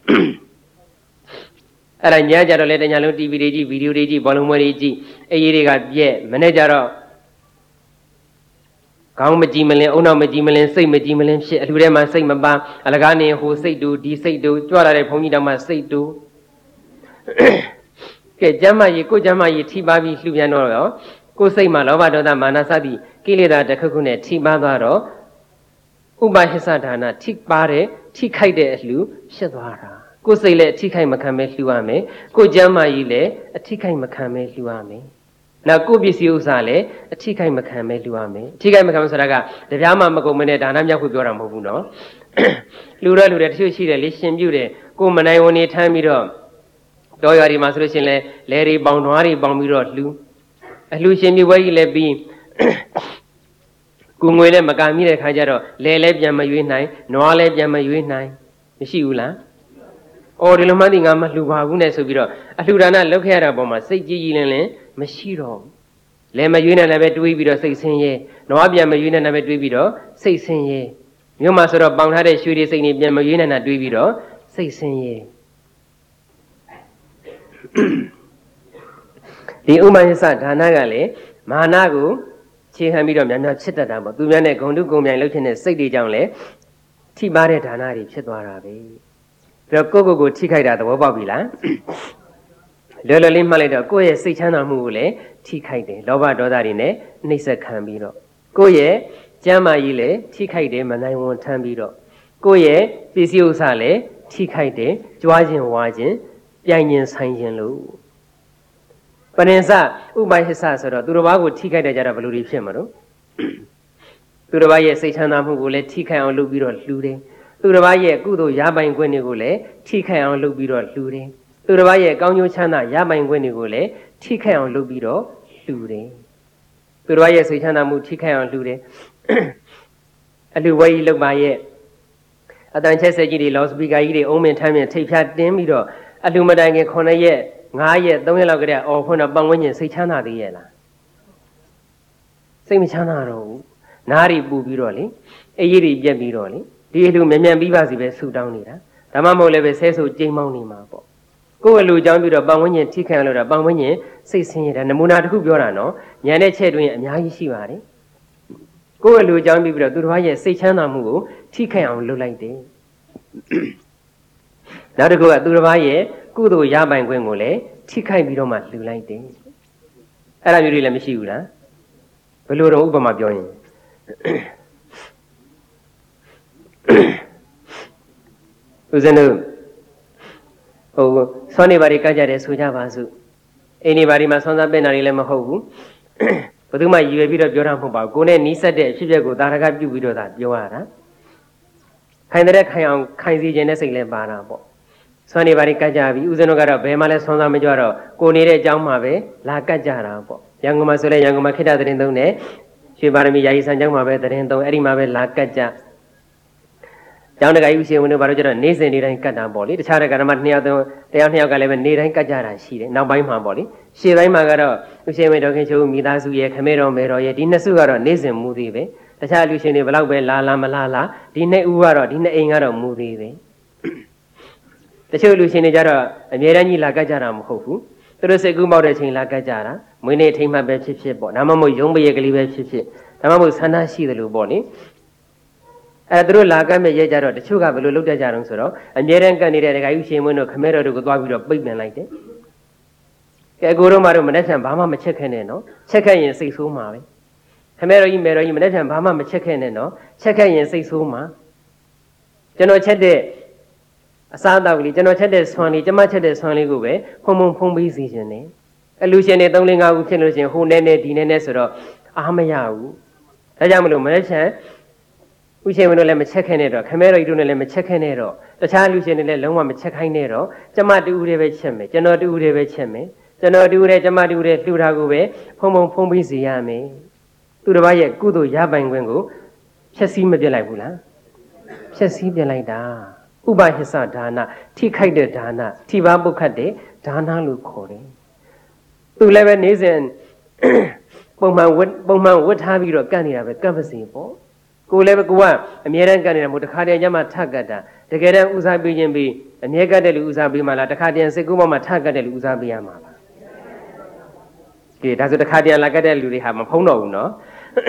[SPEAKER 1] အဲ့ဒါညကြတော့လေတညာလုံး တီဗီ တွေကြည့်ဗီဒီယိုတွေကြည့်ဘောလုံးပွဲတွေကြည့်အေးရေးတွေကပြက်မနေ့ကျတော့ခေါင်းမကြည့်မလင်းအုံနောက်မကြည့်မလင်းစိတ်မကြည့်မလင်းဖြစ်အလှူထဲမှာစိတ်မပန်းအလကားနေဟိုစိတ်တူဒီစိတ်တူကြွလာတဲ့ဘုန်းကြီးတောင်မှစိတ်တူကဲကျမ်းမကြီးကိုကျမ်းမကြီးထိပါပြီးလှူပြန်တော့ရောကိုစိတ်မှာလောဘဒေါသမာနစသည်ကိလေသာတစ်ခုခုနဲ့ထိပါသွားတော့ဥပဟိသဒါနထိပါတဲ့ထိခိုက်တဲ့အလှူဖြစ်သွားတာကိုစိတ်လည်းအထိခိုက်မခံပဲလှူရမယ်ကိုကျမ်းမကြီးလည်းအထိခိုက်မခံပဲလှူရမယ်နောက်ကိုပစ္စည်းဥစ္စာလည်းအထိခိုက်မခံပဲလှူရမယ်အထိခိုက်မခံဆိုတာကတပြားမှမကုန်မနဲ့ဒါနမြောက်ဖို့ပြောတာမဟုတ်ဘူးနော်လှူရလှူတယ်တချို့ရှိတယ်လေရှင်ပြုတယ်ကိုမနိုင်ဝန်နေထမ်းပြီးတော့တော်ရွာဒီမှာဆိုလို့ရှိရင်လဲလဲတွေပေါင်ဓွားတွေပေါင်ပြီးတော့လှူအလှူရှင်ပြုပွဲကြီးလည်းပြီးကိုငွေလည်းမကမိတဲ့ခါကျတော့လဲလည်းပြန်မရွေးနိုင်နွားလည်းပြန်မရွေးနိုင်မရှိဘူးလားအော်ဒီလိုမှဒီငါမလှူပါဘူးနဲ့ဆိုပြီးတော့အလှူဒါနလုပ်ခဲ့ရတဲ့ပုံမှာစိတ်ကြည်ကြည်လင်လင်မရှိတော့ဘူးလဲမရွေးနဲ့လည်းပဲတွေးပြီးတော့စိတ်ဆင်းရဲနွားပြန်မရွေးနဲ့လည်းပဲတွေးပြီးတော့စိတ်ဆင်းရဲမြို့မှာဆိုတော့ပေါင်ထားတဲ့ရွှေတွေစိတ်တွေပြန်မရွေးနဲ့နဲ့တွေးပြီးတော့စိတ်ဆင်းရဲဒီဥမယသဒါနကလည်းမာနကိုခြေခံပြီးတော့များများချစ်တတ်တာပေါ့သူများနဲ့ဂုဏ်တုဂုဏ်မြိုင်လုပ်ခြင်းနဲ့စိတ်တွေကြောင့်လည်းထိပါတဲ့ဒါနတွေဖြစ်သွားတာပဲပြီးတော့ကိုယ့်ကိုယ်ကိုထိခိုက်တာသဘောပေါက်ပြီလားလွယ်လွယ်လေးမှတ်လိုက်တော့ကိုယ့်ရဲ့စိတ်ချမ်းသာမှုကိုလည်းထိခိုက်တယ်လောဘဒေါသတွေနဲ့နှိပ်စက်ခံပြီးတော့ကိုယ့်ရဲ့ကျမ်းမာရေးလည်းထိခိုက်တယ်မနိုင်ဝန်ထမ်းပြီးတော့ကိုယ့်ရဲ့ပစ္စည်းဥစ္စာလည်းထိခိုက်တယ်ကြွားခြင်းဝါခြင်းပြိုင်ခြင်းဆိုင်ခြင်းလို့ပရိသဥပဟိသဆိုတော့သူတစ်ပါးကိုထိခိုက်တဲ့ကြတော့ဘယ်လိုတွေဖြစ်မှာတော့သူတစ်ပါးရဲ့စိတ်ချမ်းသာမှုကိုလည်းထိခိုက်အောင်လုပ်ပြီးတော့လှူတယ်သူတစ်ပါးရဲ့ကုသိုလ်ရပိုင်ခွင့်တွေကိုလည်းထိခိုက်အောင်လုပ်ပြီးတော့လှူတယ်သူတစ်ပါးရဲ့ကောင်းကျိုးချမ်းသာရပိုင်ခွင့်တွေကိုလည်းထိခိုက်အောင်လုပ်ပြီးတော့လှူတယ်သူတစ်ပါးရဲ့စိတ်ချမ်းသာမှုထိခိုက်အောင်လှူတယ်အလှူဝဲကြီးလုပ်ပါရဲ့အတန်ချက်ဆက်ကြီးတွေလော်စပီကာကြီးတွေအုံးမင်ထမ်းမြင်ထိပ်ဖြာတင်းပြီးတော့အလှူမတိုင်ခင်ခုနှစ်ရက်ငါးရက်သုံးရက်လောက်ကတည်းကအော်ဖွင့်တော့ပတ်ဝန်းကျင်စိတ်ချမ်းသာသေးရဲ့လားစိတ်မချမ်းသာတော့ဘူးနားရီပူပြီးတော့လေအေးရီပြက်ပြီးတော့လေဒီအလှမြန်မြန်ပြီးပါစီပဲဆူတောင်းနေတာဒါမှမဟုတ်လည်းပဲဆဲဆူကြိမ်မောင်းနေမှာပေါ့ကိုယ့်အလှအကြောင်းပြီးတော့ပတ်ဝန်းကျင်ထိခံလို့တော့ပတ်ဝန်းကျင်စိတ်ဆင်းရဲတာနမူနာတစ်ခုပြောတာနော်ညာနဲ့ချက်တွင်အများကြီးရှိပါတယ်ကိုယ့်အလှအကြောင်းပြီးပြီးတော့သူတော်ရဲ့စိတ်ချမ်းသာမှုကိုထိခံအောင်လုပ်လိုက်တယ်နောက်တစ်ခုကသူတော်ရဲ့ကုသိုလ်ရပိုင်ခွင့်ကိုလည်းထိခိုက်ပြီးတော့မှလှူလိုက်တယ်အဲ့ဒါမျိုးတွေလည်းမရှိဘူးလားဘယ်လိုတော့ဥပမာပြောရင်ဦးဇင်းတို့ဟိုဆွမ်းနေပါရီကကြတယ်ဆိုကြပါစို့အိမ်နေပါရီမှာဆွမ်းစားပင်တာတွေလည်းမဟုတ်ဘူးဘယ်သူမှရည်ရွယ်ပြီးတော့ပြောတာမဟုတ်ပါဘူးကိုယ်နဲ့နီးစပ်တဲ့အဖြစ်အပျက်ကိုသာရကပြုပြီးတော့သာပြောရတာခိုင်တဲ့ခိုင်အောင်ခိုင်စီခြင်းနဲ့စိတ်လည်းပါတာပေါ့ဆွမ်းနေပါရီကကြပြီဦးဇင်းတို့ကတော့ဘယ်မှလည်းဆွမ်းစားမကြတော့ကိုနေတဲ့အကြောင်းမှာပဲလာကတ်ကြတာပေါ့ရန်ကုန်မှာဆိုလဲရန်ကုန်မှာခိတ္တသတင်းသုံးနဲ့ရွှေပါရမီယာယီဆန်ကျောင်းမှာပဲသတင်းသုံးအဲ့ဒီမှာပဲလာကတ်ကြကျောင်းတကာကြီးရှင်ဝင်တို့ဘာလို့ကျတော့နေစဉ်နေတိုင်းကတ်တာပေါ့လေတခြားတဲ့ကဓမ္မနှစ်ယောက်သုံးတရားနှစ်ယောက်ကလည်းပဲနေတိုင်းကတ်ကြတာရှိတယ်နောက်ပိုင်းမှာပေါ့လေရှေ့ပိုင်းမှာကတော့ဦးရှင်ဝင်တော်ခင်ချိုးမိသားစုရဲ့ခမဲတော်မဲတော်ရဲ့ဒီနှစ်စုကတော့နေစဉ်မူသေးပဲတခြားလူရှင်တွေဘလောက်ပဲလာလာမလာလာဒီနှစ်ဦးကတော့ဒီနှစ်အိမ်ကတော့မူသေးပဲတချို့လူရှင်တွေကြတော့အမြဲတမ်းကြီးလာကတ်ကြတာမဟုတ်ဘူးသူတို့စိတ်ကူးပေါက်တဲ့ချိန်လာကတ်ကြတာမွေးနေ့ထိမ့်မှတ်ပဲဖြစ်ဖြစ်ပေါ့ဒါမှမဟုတ်ရုံးပရက်ကလေးပဲဖြစ်ဖြစ်ဒါမှမဟုတ်ဆန္ဒရှိတယ်လို့ပေါ့လေအဲသူတို့လာကတ်မဲ့ရဲကြတော့တချို့ကဘယ်လိုလုပ်တတ်ကြတော့ဆိုတော့အမြဲတမ်းကတ်နေတဲ့ဒကာကြီးရှင်မွန်းတို့ခမဲတော်တို့ကိုသွားပြီးတော့ပိတ်ပင်လိုက်တယ်ကဲကိုတို့မှတို့မနေ့ကဘာမှမချက်ခဲ့နဲ့နော်ချက်ခဲ့ရင်စိတ်ဆိုးမှာပဲခမဲတော်ကြီးမဲတော်ကြီးမနေ့ကဘာမှမချက်ခဲ့နဲ့နော်ချက်ခဲ့ရင်စိတ်ဆိုးမှာကျွန်တော်ချက်တဲ့အစားအသောက်ကလေးကျွန်တော်ချက်တဲ့ဆွမ်းလေးကျမချက်တဲ့ဆွမ်းလေးကိုပဲဖုံဖုံဖုံပေးစီခြင်းနဲ့အလူရှင်တွေသုံးလငါးခုဖြစ်လို့ရှင်ဟိုနဲနဲဒီနဲနဲဆိုတော့အားမရဘူးဒါကြောင့်မလို့မနေ့ကဥရှင်တို့လည်းမချက်ခဲနဲ့တော့ခမဲတော်ကြီးတို့လည်းမချက်ခဲနဲ့တော့တခြားလူရှင်တွေလည်းလုံးဝမချက်ခိုင်းနဲ့တော့ကျမတူဦးတွေပဲချက်မယ်ကျွန်တော်တူဦးတွေပဲချက်မယ်ကျွန်တော်တူဦးတွေကျမတူဦးတွေလှူတာကိုပဲဖုံဖုံဖုံးပြီးစီရမယ်သူတစ်ပါးရဲ့ကုသိုလ်ရပိုင်ခွင့်ကိုဖြည့်ဆည်းမပြစ်လိုက်ဘူးလားဖြည့်ဆည်းပြစ်လိုက်တာဥပဟိစ္စဒါနထိခိုက်တဲ့ဒါနထိပါပုတ်ခတ်တဲ့ဒါနလို့ခေါ်တယ်သူလည်းပဲနေစဉ်ပုံမှန်ဝတ်ပုံမှန်ဝတ်ထားပြီးတော့ကန့်နေတာပဲကန့်ပါစေပေါ့ကိုလည်းပဲကိုကအမြဲတမ်းကန့်နေတာမို့တခါတည်းညမှာထကတ်တာတကယ်တမ်းဦးစားပေးခြင်းပြီးအမြဲကတ်တဲ့လူဦးစားပေးမှလားတခါတည်းစိတ်ကူးပေါ်မှာထကတ်တဲ့လူဦးစားပေးရမှာလားကဲဒါဆိုတခါတည်းလာကတ်တဲ့လူတွေဟာမဖုံးတော့ဘူးနော်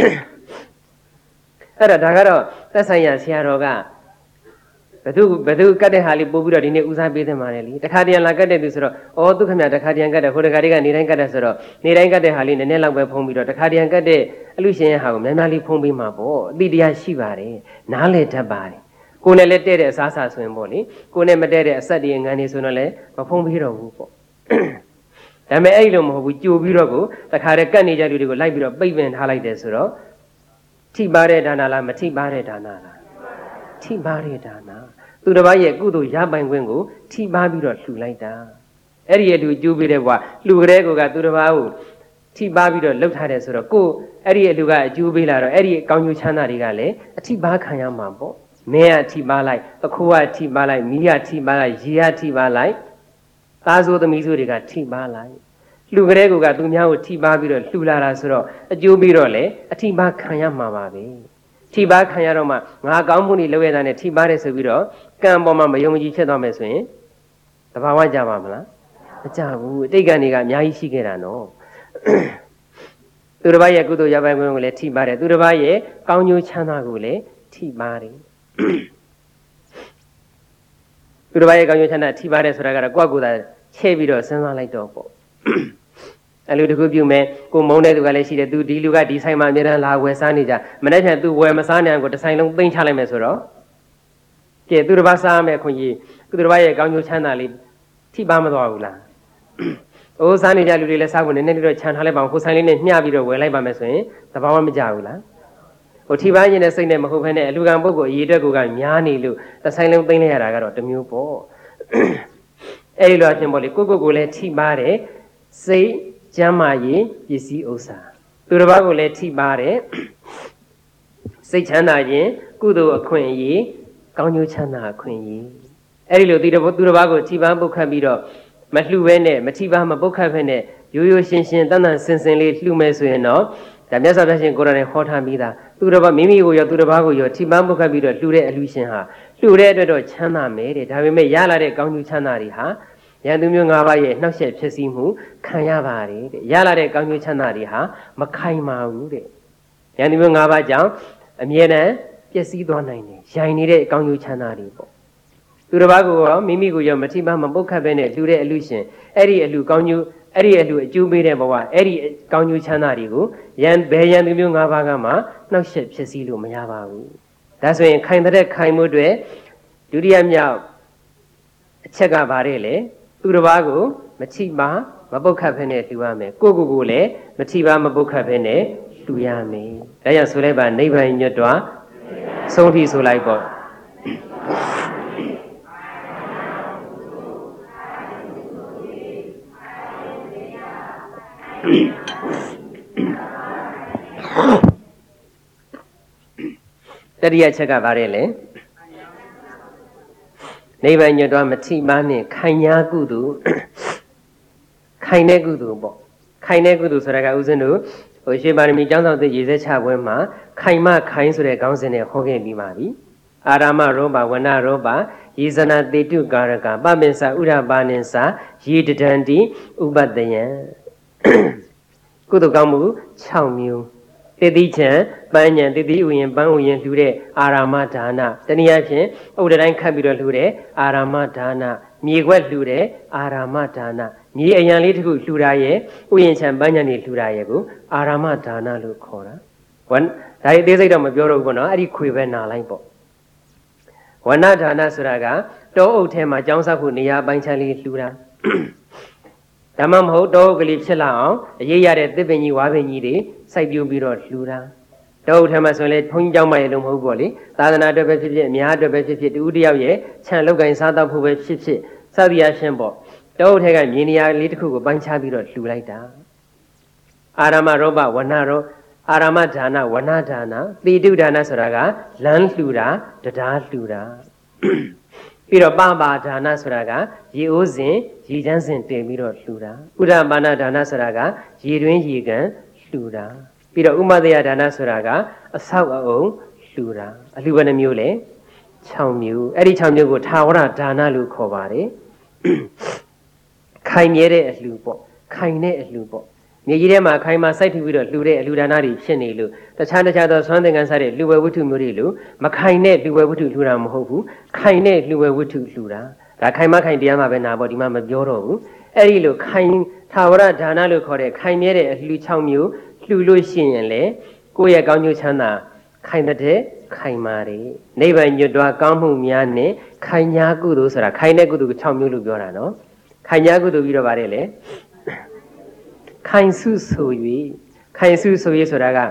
[SPEAKER 1] အဲ့ဒါဒါကတော့သက်ဆိုင်ရာဆရာတော်ကဘယ်သူဘယ်သူကတ်တဲ့ဟာလေးပို့ပြီးတော့ဒီနေ့ဦးစားပေးသင့်ပါတယ်လေတခါတည်းလာကတ်တဲ့သူဆိုတော့ဩဒုက္ခမြတခါတည်းကတ်တဲ့ဟိုတခါတည်းကနေတိုင်းကတ်တဲ့ဆိုတော့နေတိုင်းကတ်တဲ့ဟာလေးနည်းနည်းလောက်ပဲဖုံးပြီးတော့တခါတည်းကတ်တဲ့အလူရှင်ရဲ့ဟာကိုများများလေးဖုံးပေးမှာပေါ့အတိတရားရှိပါတယ်နားလေတတ်ပါတယ်ကိုယ်နဲ့လည်းတဲ့တဲ့အစားအစာဆိုရင်ပေါ့လေကိုယ်နဲ့မတဲ့တဲ့အဆက်တွေငန်းနေဆိုတော့လည်းမဖုံးပေးတော့ဘူးပေါ့ဒါပေမဲ့အဲ့လိုမဟုတ်ဘူးကြိုပြီးတော့ကိုတခါတည်းကတ်နေကြလူတွေကိုလိုက်ပြီးတော့ပိတ်ပင်ထားလိုက်တယ်ဆိုတော့ထိပါတဲ့ဒါနလားမထိပါတဲ့ဒါနလားထိပါတဲ့ဒါနသူတစ်ပါးရဲ့ကုသိုလ်ရပိုင်ခွင့်ကိုထိပါပြီးတော့လှူလိုက်တာအဲ့ဒီရဲ့လူကျိုးပေးတဲ့ဘဝလှူကြတဲ့ကိုကသူတစ်ပါးကိုထိပါပြီးတော့လှုပ်ထားတယ်ဆိုတော့ကိုအဲ့ဒီရဲ့လူကအကျိုးပေးလာတော့အဲ့ဒီအကောင်းကျိုးချမ်းသာတွေကလည်းအထိပါခံရမှာပေါ့မင်းကထိပါလိုက်အခိုးကထိပါလိုက်မိကထိပါလိုက်ရေကထိပါလိုက်သားစိုးသမီးစိုးတွေကထိပါလိုက်လှူကြတဲ့ကိုကသူများကိုထိပါပြီးတော့လှူလာတာဆိုတော့အကျိုးပြီးတော့လေအထိပါခံရမှာပါပဲထိပါခံရတော့မှငါကောင်းမှုတွေလုပ်ရတာနဲ့ထိပါတဲ့ဆိုပြီးတော့ကံပေါ်မှာမယုံကြည်ဖြစ်သွားမယ်ဆိုရင်တဘာဝကြပါမလားမကြဘူးအတိတ်ကံတွေကအများကြီးရှိခဲ့တာနော်သူတစ်ပါးရဲ့ကုသိုလ်ရပိုင်ခွင့်ကိုလည်းထိပါတယ်သူတစ်ပါးရဲ့ကောင်းကျိုးချမ်းသာကိုလည်းထိပါတယ်သူတစ်ပါးရဲ့ကောင်းကျိုးချမ်းသာထိပါတယ်ဆိုတာကတော့ကိုယ့်ကိုယ်သာချဲ့ပြီးတော့စဉ်းစားလိုက်တော့ပေါ့အလူတခုပြုမယ်ကိုမုန်းတဲ့သူကလည်းရှိတယ်သူဒီလူကဒီဆိုင်မှာအများတန်းလာဝယ်စားနေကြမနေ့ကသူဝယ်မစားနိုင်ကိုတစ်ဆိုင်လုံးသိမ်းချလိုက်မယ်ဆိုတော့ကဲသူတစ်ပါးစားမယ်ခွန်ကြီးသူတစ်ပါးရဲ့ကောင်းကျိုးချမ်းသာလေးထိပါမသွားဘူးလားအိုးစားနေကြလူတွေလည်းစားဖို့နည်းနည်းလေးတော့ခြံထားလိုက်ပါအောင်ကိုဆိုင်လေးနဲ့မျှပြီးတော့ဝယ်လိုက်ပါမယ်ဆိုရင်သဘာဝမကြဘူးလားဟိုထိပါရင်တဲ့စိတ်နဲ့မဟုတ်ဘဲနဲ့အလူကံပုဂ္ဂိုလ်အရေးအတွက်ကိုကများနေလို့တစ်ဆိုင်လုံးသိမ်းလိုက်ရတာကတော့တမျိုးပေါ့အဲ့ဒီလိုအဖြစ်ပေါ့လေကိုကိုကိုလည်းထိပါတယ်စိတ်ကျမ်းမာရေးပစ္စည်းဥစ္စာသူတစ်ပါးကိုလည်းထိပါတယ်စိတ်ချမ်းသာခြင်းကုသိုလ်အခွင့်အရေးကောင်းကျိုးချမ်းသာအခွင့်အရေးအဲ့ဒီလိုသူတစ်ပါးကိုထိပန်းပုတ်ခတ်ပြီးတော့မလှူဘဲနဲ့မထိပန်းမပုတ်ခတ်ဘဲနဲ့ရိုးရိုးရှင်းရှင်းတန်တန်စင်စင်လေးလှူမယ်ဆိုရင်တော့ဒါမြတ်စွာဘုရားရှင်ကိုယ်တော်နဲ့ဟောထားပြီးသားသူတစ်ပါးမိမိကိုရောသူတစ်ပါးကိုရောထိပန်းပုတ်ခတ်ပြီးတော့လှူတဲ့အလှူရှင်ဟာလှူတဲ့အတွက်တော့ချမ်းသာမယ်တဲ့ဒါပေမဲ့ရလာတဲ့ကောင်းကျိုးချမ်းသာတွေဟာရန်သူမျိုး၅ပါးရဲ့နှောက်ယှက်ဖြစ်စည်းမှုခံရပါတယ်တဲ့ရလာတဲ့ကောင်းကျိုးချမ်းသာတွေဟာမခိုင်မာဘူးတဲ့ရန်သူမျိုး၅ပါးကြောင့်အမြဲတမ်းပျက်စီးသွားနိုင်တယ်ရိုင်နေတဲ့ကောင်းကျိုးချမ်းသာတွေပေါ့သူတစ်ပါးကိုရောမိမိကိုရောမထိပါမပုတ်ခတ်ပဲနဲ့လှူတဲ့အလှရှင်အဲ့ဒီအလှကောင်းကျိုးအဲ့ဒီအလှအကျိုးပေးတဲ့ဘဝအဲ့ဒီကောင်းကျိုးချမ်းသာတွေကိုရန်ဘယ်ရန်သူမျိုး၅ပါးကမှနှောက်ယှက်ဖြစ်စည်းလို့မရပါဘူးဒါဆိုရင်ခိုင်တဲ့ခိုင်မှုတွေဒုတိယမြောက်အချက်ကဘာတဲ့လဲသူတစ်ပါးကိုမထိပါမပုတ်ခတ်ဖဲနဲ့လှူရမယ်ကိုကိုကိုလည်းမထိပါမပုတ်ခတ်ဖဲနဲ့လှူရမယ်ဒါကြောင့်ဆိုလိုက်ပါနိဗ္ဗာန်ညွတ်တော်ဆုံးထိဆိုလိုက်ပေါ့တတိယချက်ကဘာတဲ့လဲနိဗ္ဗာန်ညွတ်တော်မထိပါနဲ့ခိုင်ညာကုသိုလ်ခိုင်တဲ့ကုသိုလ်ပေါ့ခိုင်တဲ့ကုသိုလ်ဆိုတာကဥစဉ်တို့ဟိုရှေးပါရမီကျောင်းဆောင်သစ်ရေစက်ချပွဲမှာခိုင်မခိုင်ဆိုတဲ့ခေါင်းစဉ်နဲ့ဟောခဲ့ပြီးပါပြီအာရမရောပါဝဏရောပါယေဇနာတေတုကာရကပပင်္စဥရပါနိသယေတတန္တိဥပတယံကုသိုလ်ကောင်းမှု၆မျိုးတေတိချံပန်းညံတေတိဥယျင်ပန်းဥယျင်လှူတဲ့အာရမဒါနတနည်းအားဖြင့်ဥဒတိုင်းခတ်ပြီးတော့လှူတဲ့အာရမဒါနမြေခွက်လှူတဲ့အာရမဒါနမြေအရန်လေးတစ်ခုလှူတာရဲ့ဥယျင်ချံပန်းညံတွေလှူတာရဲ့ကိုအာရမဒါနလို့ခေါ်တာဝန္ဒါရေးသေးစိတ်တော့မပြောတော့ဘူးပေါ့နော်အဲ့ဒီခွေပဲနာလိုက်ပေါ့ဝဏဒါနဆိုတာကတောအုပ်ထဲမှာကျောင်းဆောက်ဖို့နေရာပိုင်းခြားလေးလှူတာဒါမှမဟုတ်တောအုပ်ကလေးဖြစ်လာအောင်အရေးရတဲ့သစ်ပင်ကြီးဝါပင်ကြီးတွေစိုက်ပျိုးပြီးတော့လှူတာဒတောထဲမှာဆိုရင်လေဘုန်းကြီးเจ้าမရဲ့လုံးမဟုတ်ပေါ့လေသာသနာအတွက်ပဲဖြစ်ဖြစ်အများအတွက်ပဲဖြစ်ဖြစ်တူတယောက်ရဲ့ခြံလောက်ကိုင်းစားတော့ဖို့ပဲဖြစ်ဖြစ်စသည်အချင်းပေါ့တောထဲကမြေနေရာလေးတစ်ခုကိုပိုင်းခြားပြီးတော့လှူလိုက်တာအာရမရောဘဝဏရောအာရမဒါနဝဏဒါနတိတုဒါနဆိုတာကလမ်းလှူတာတရားလှူတာပြီးတော့ပပါဒါနဆိုတာကရေအိုးစဉ်ရေချမ်းစဉ်တင်ပြီးတော့လှူတာဥဒ္ဓမာနဒါနဆိုတာကရေတွင်းရေကန်လှူတာပြီးတော့ဥမသယဒါနဆိုတာကအဆောက်အအုံလှူတာအလှူဘယ်နှမျိုးလဲ၆မျိုးအဲ့ဒီ၆မျိုးကိုထာဝရဒါနလို့ခေါ်ပါတယ်ခိုင်မြဲတဲ့အလှူပေါ့ခိုင်တဲ့အလှူပေါ့မြေကြီးထဲမှာခိုင်မာစိုက်ထူပြီးတော့လှူတဲ့အလှူဒါနတွေဖြစ်နေလို့တခြားတခြားသောသွမ်းသင်္ကန်းစားတဲ့လှူဝဲဝတ္ထုမျိုးတွေလို့မခိုင်တဲ့လှူဝဲဝတ္ထုလှူတာမဟုတ်ဘူးခိုင်တဲ့လှူဝဲဝတ္ထုလှူတာဒါခိုင်မခိုင်တရားမှာပဲနာပေါ့ဒီမှာမပြောတော့ဘူးအဲ့ဒီလိုခိုင်ထာဝရဒါနလို့ခေါ်တဲ့ခိုင်မြဲတဲ့အလှူ၆မျိုးလှူလို့ရှိရင်လေကိုယ့်ရဲ့ကောင်းကျိုးချမ်းသာခိုင်တဲ့ခိုင်မာတယ်နိဗ္ဗာန်ညွတ်တော်ကောင်းမှုများနဲ့ခိုင်ညာကုသိုလ်ဆိုတာခိုင်တဲ့ကုသိုလ်ကို၆မျိုးလို့ပြောတာနော်ခိုင်ညာကုသိုလ်ပြီးတော့ဗါတယ်လေခိုင်စုဆို၍ခိုင်စုဆို၍ဆိုတာက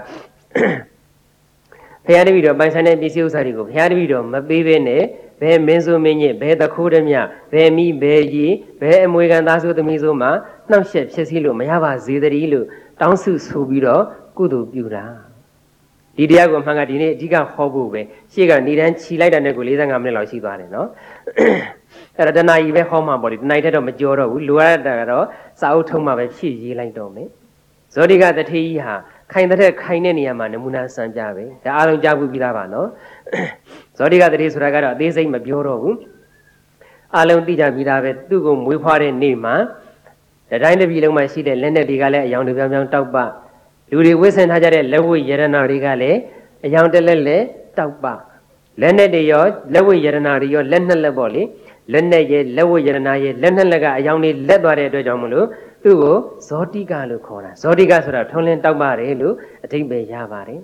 [SPEAKER 1] ဘုရားတပည့်တော်ပိုင်ဆိုင်တဲ့ပစ္စည်းဥစ္စာတွေကိုဘုရားတပည့်တော်မပေးဘဲနဲ့ဘယ်မင်းဆိုမင်းကြီးဘယ်တခိုးတမြဘယ်မိဘယ်ကြီးဘယ်အမွေခံသားဆိုသမီးဆိုမှနှောက်ယှက်ဖြစ်စီလို့မရပါစေတည်းလို့တောင်းစုဆိုပြီးတော့ကုသိုလ်ပြုတာဒီတရားကိုအမှန်ကဒီနေ့အဓိကဟောဖို့ပဲရှေ့ကနေတန်းခြီလိုက်တဲ့နဲ့ကို၄၅မိနစ်လောက်ရှိသွားတယ်နော်အဲ့ဒါတဏှာကြီးပဲဟောမှာပေါ့ဒီတဏှာကြီးတော့မကြောတော့ဘူးလိုရတာကတော့စာအုပ်ထုံးမှာပဲဖြည့်ရေးလိုက်တော့မယ်ဇောတိကတထေကြီးဟာခိုင်တဲ့ခိုင်တဲ့နေရာမှာနမူနာစံပြပဲဒါအားလုံးကြားဘူးပြီးသားပါနော်ဇောတိကတထေဆိုတာကတော့အသေးစိတ်မပြောတော့ဘူးအားလုံးသိကြပြီးသားပဲသူ့ကိုမွေးဖွားတဲ့နေ့မှာတတိုင်းတစ်ပြည်လုံးမှာရှိတဲ့လက်နဲ့တွေကလည်းအယောင်တစ်ပြောင်ပြောင်တောက်ပလူတွေဝိဆင်ထားကြတဲ့လက်ဝတ်ရတနာတွေကလည်းအယောင်တစ်လက်လက်တောက်ပလက်နဲ့တွေရောလက်ဝတ်ရတနာတွေရောလက်နှစ်လက်ပေါ့လေလက်နဲ့ရဲ့လက်ဝတ်ရတနာရဲ့လက်နှစ်လက်ကအယောင်တွေလက်သွားတဲ့အတွက်ကြောင့်မလို့သူ့ကိုဇောတိကလို့ခေါ်တာဇောတိကဆိုတာထုံးလင်းတောက်ပါတယ်လို့အဓိပ္ပာယ်ရပါတယ်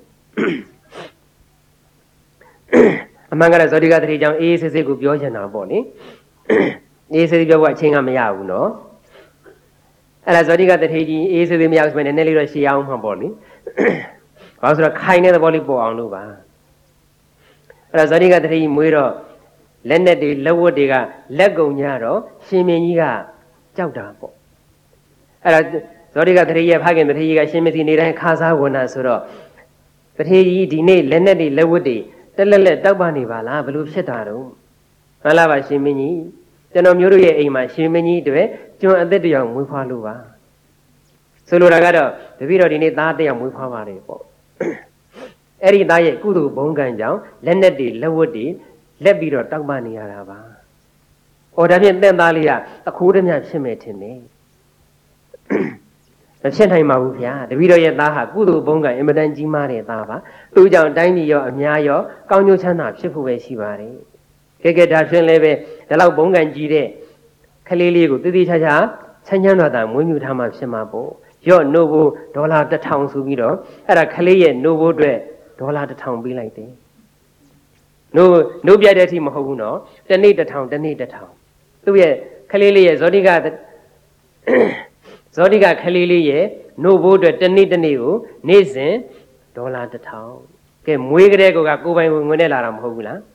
[SPEAKER 1] အမှန်ကတော့ဇောတိကတတိကြောင့်အေးအေးဆေးဆေးကိုပြောချင်တာပေါ့လေအေးဆေးဆေးပြောဖို့အချိန်ကမရဘူးနော်အဲ့ဒါဇောတိကတတိကြီးအေးဆေးဆေးမရဘူးဆိုရင်နည်းနည်းလေးတော့ရှည်အောင်မှပေါ့လေဘာလို့ဆိုတော့ခိုင်တဲ့သဘောလေးပေါ်အောင်လို့ပါအဲ့ဒါဇောတိကတတိကြီးမွေးတော့လက်နဲ့တွေလက်ဝတ်တွေကလက်ကုံညတော့ရှင်မင်းကြီးကကြောက်တာပေါ့အဲ့ဒါဇောတိကတတိရဲ့ဖခင်တတိကြီးကရှင်မင်းစီနေတိုင်းခါစားဝင်တာဆိုတော့တတိကြီးဒီနေ့လက်နဲ့တွေလက်ဝတ်တွေတက်လက်လက်တောက်ပနေပါလားဘလို့ဖြစ်တာတော့မှန်လားပါရှင်မင်းကြီးကျွန်တော်မျိုးတို့ရဲ့အိမ်မှာရှင်မင်းကြီးတွေကျွန်းအသက်တယောက်မွေးဖွားလို့ပါဆိုလိုတာကတော့တပည့်တော်ဒီနေ့သားတယောက်မွေးဖွားပါတယ်ပေါ့အဲ့ဒီသားရဲ့ကုသိုလ်ဘုံကံကြောင့်လက်နဲ့တွေလက်ဝတ်တွေလက်ပြီးတော့တောက်ပနေရတာပါ။အော်ဒါဖြင့်တင့်သားလေးကအခိုးတမျှဖြစ်မယ်ထင်တယ်။မဖြစ်နိုင်ပါဘူးဗျာ။တပည့်တော်ရဲ့သားဟာကုသိုလ်ဘုံကအင်မတန်ကြီးမားတဲ့သားပါ။သူ့ကြောင့်တိုင်းပြည်ရောအများရောကောင်းကျိုးချမ်းသာဖြစ်ဖို့ပဲရှိပါတယ်။ကဲကဲဒါဖြင့်လည်းပဲဒီလောက်ဘုံကံကြီးတဲ့ကလေးလေးကိုတည်တည်ချာချာချမ်းချမ်းသာသာမွေးမြူထားမှဖြစ်မှာပေါ့။ရော့နို့ဘိုးဒေါ်လာတစ်ထောင်ဆိုပြီးတော့အဲ့ဒါကလေးရဲ့နို့ဘိုးအတွက်ဒေါ်လာတစ်ထောင်ပေးလိုက်တယ်။နို့နို့ပြတဲ့အထိမဟုတ်ဘူးနော်တနေ့တစ်ထောင်တနေ့တစ်ထောင်သူ့ရဲ့ခလေးလေးရဲ့ဇောတိကဇောတိကခလေးလေးရဲ့နို့ဘိုးအတွက်တနေ့တနေ့ကိုနေ့စဉ်ဒေါ်လာတစ်ထောင်ကဲမွေးကလေးကကိုယ်ပိုင်ဝင်ဝင်နဲ့လာတာမဟုတ်ဘူးလား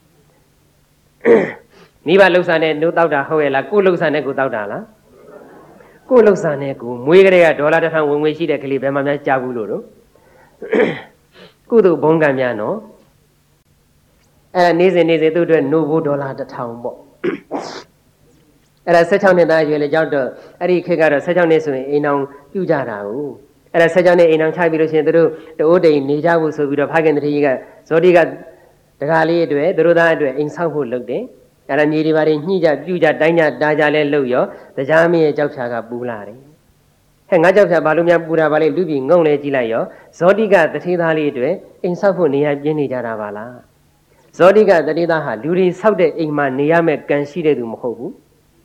[SPEAKER 1] မိဘလှုပ်ဆန်တဲ့နို့တောက်တာဟုတ်ရဲ့လားကိုယ်လှုပ်ဆန်တဲ့ကိုတောက်တာလားကိုယ်လှုပ်ဆန်တဲ့ကိုမွေးကလေးကဒေါ်လာတစ်ထောင်ဝင်ဝင်ရှိတဲ့ကလေးဘယ်မှများကြားဘူးလို့တော့ကုသိုလ်ဘုံကံများနော်အဲ့ဒါနေ့စဉ်နေ့စဉ်သူ့အတွက်နို့ဘိုးဒေါ်လာတစ်ထောင်ပေါ့အဲ့ဒါဆက်ချောင်းနှစ်သားရွယ်လေကြောက်တော့အဲ့ဒီခေတ်ကတော့ဆက်ချောင်းနှစ်ဆိုရင်အိမ်အောင်ပြုကြတာကိုအဲ့ဒါဆက်ချောင်းနှစ်အိမ်အောင်ချပြီးလို့ရှိရင်သူတို့တအိုးတိန်နေကြဖို့ဆိုပြီးတော့ဖခင်တတိကြီးကဇောတိကတကားလေးအတွက်သူတို့သားအတွက်အိမ်ဆောက်ဖို့လုပ်တယ်အဲ့ဒါမြေတွေဘာတွေညှိကြပြုကြတိုင်းကြတာကြလဲလုပ်ရောတရားမင်းရဲ့ကြောက်ဖြာကပူလာတယ်ဟဲ့ငါကြောက်ဖြာဘာလို့များပူတာပါလဲလူပြည်ငုံလဲကြည့်လိုက်ရောဇောတိကတထေးသားလေးအတွက်အိမ်ဆောက်ဖို့နေရာပြင်းနေကြတာပါလားဇောတိကတတိသားဟာလူတွေဆောက်တဲ့အိမ်မှာနေရမယ့်ကံရှိတဲ့သူမဟုတ်ဘူး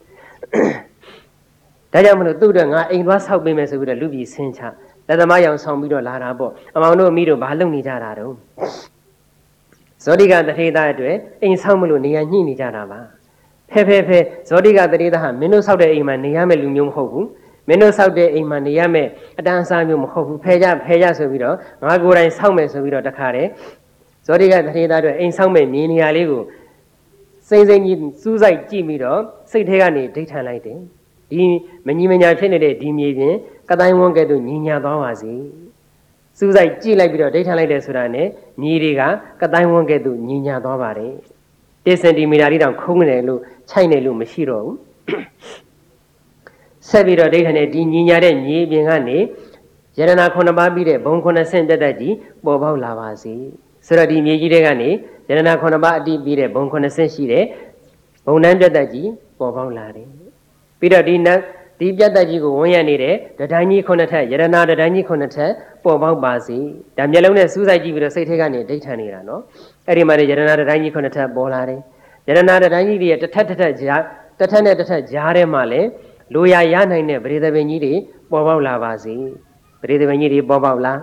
[SPEAKER 1] ဒါကြောင့်မလို့သူ့အတွက်ငါအိမ်သွားဆောက်ပေးမယ်ဆိုပြီးတော့လူပြည်ဆင်းချလက်သမားရောင်ဆောင်ပြီးတော့လာတာပေါ့အမောင်တို့အမိတို့ဘာလုပ်နေကြတာတော့ဇောတိကတတိသားအတွက်အိမ်ဆောက်မလို့နေရာညှိနေကြတာပါဖဲဖဲဖဲဇောတိကတတိသားဟာမင်းတို့ဆောက်တဲ့အိမ်မှာနေရမယ့်လူမျိုးမဟုတ်ဘူးမင်းတို့ဆောက်တဲ့အိမ်မှာနေရမယ်အတန်းအစားမျိုးမဟုတ်ဘူးဖဲကြဖဲကြဆိုပြီးတော့ငါကိုယ်တိုင်ဆောက်မယ်ဆိုပြီးတော့တခါတည်းဇောတိကတထေသားတို့အိမ်ဆောက်မယ်မြေနေရာလေးကိုစိမ့်စိမ့်ကြီးစူးစိုက်ကြည့်ပြီးတော့စိတ်ထဲကနေဒိဋ္ဌံလိုက်တယ်ဒီမညီမညာဖြစ်နေတဲ့ဒီမြေပြင်ကတိုင်းဝန်းကဲ့သို့ညီညာသွားပါစေစူးစိုက်ကြည့်လိုက်ပြီးတော့ဒိဋ္ဌံလိုက်တယ်ဆိုတာနဲ့မြေတွေကကတိုင်းဝန်းကဲ့သို့ညီညာသွားပါတယ်တစ်စင်တီမီတာတိတောင်ခုံးနေလို့ခြိုက်နေလို့မရှိတော့ဘူးဆက်ပြီးတော့ဒိဋ္ဌံနဲ့ဒီညီညာတဲ့မြေပြင်ကနေယရနာခုနှစ်ပါးပြီးတဲ့ဘုံခုနှစ်ဆင့်တက်တက်ကြီးပေါ်ပေါက်လာပါစေဆိုတော့ဒီမြေကြီးတွေကနေယရနာခုနှစ်ပါးအတိပြီးတဲ့ဘုံခုနှစ်ဆင့်ရှိတဲ့ဘုံတန်းတက်တက်ကြီးပေါ်ပေါက်လာတယ်ပြီးတော့ဒီနတ်ဒီပြတ်တက်ကြီးကိုဝန်းရနေတဲ့တဒိုင်းကြီးခုနှစ်ထပ်ယရနာတဒိုင်းကြီးခုနှစ်ထပ်ပေါ်ပေါက်ပါစေဒါမျက်လုံးနဲ့စူးစိုက်ကြည့်ပြီးတော့စိတ်ထဲကနေဒိဋ္ဌံနေတာနော်အဲ့ဒီမှာယရနာတဒိုင်းကြီးခုနှစ်ထပ်ပေါ်လာတယ်ယရနာတဒိုင်းကြီးတွေတစ်ထပ်တစ်ထပ်ကြားတစ်ထပ်နဲ့တစ်ထပ်ကြားထဲမှာလည်းလိုရာရနိုင်တဲ့ပရိသပင်ကြီးတွေပေါ်ပေါက်လာပါစေပရိသပင်ကြီးတွေပေါ်ပေါက်လာ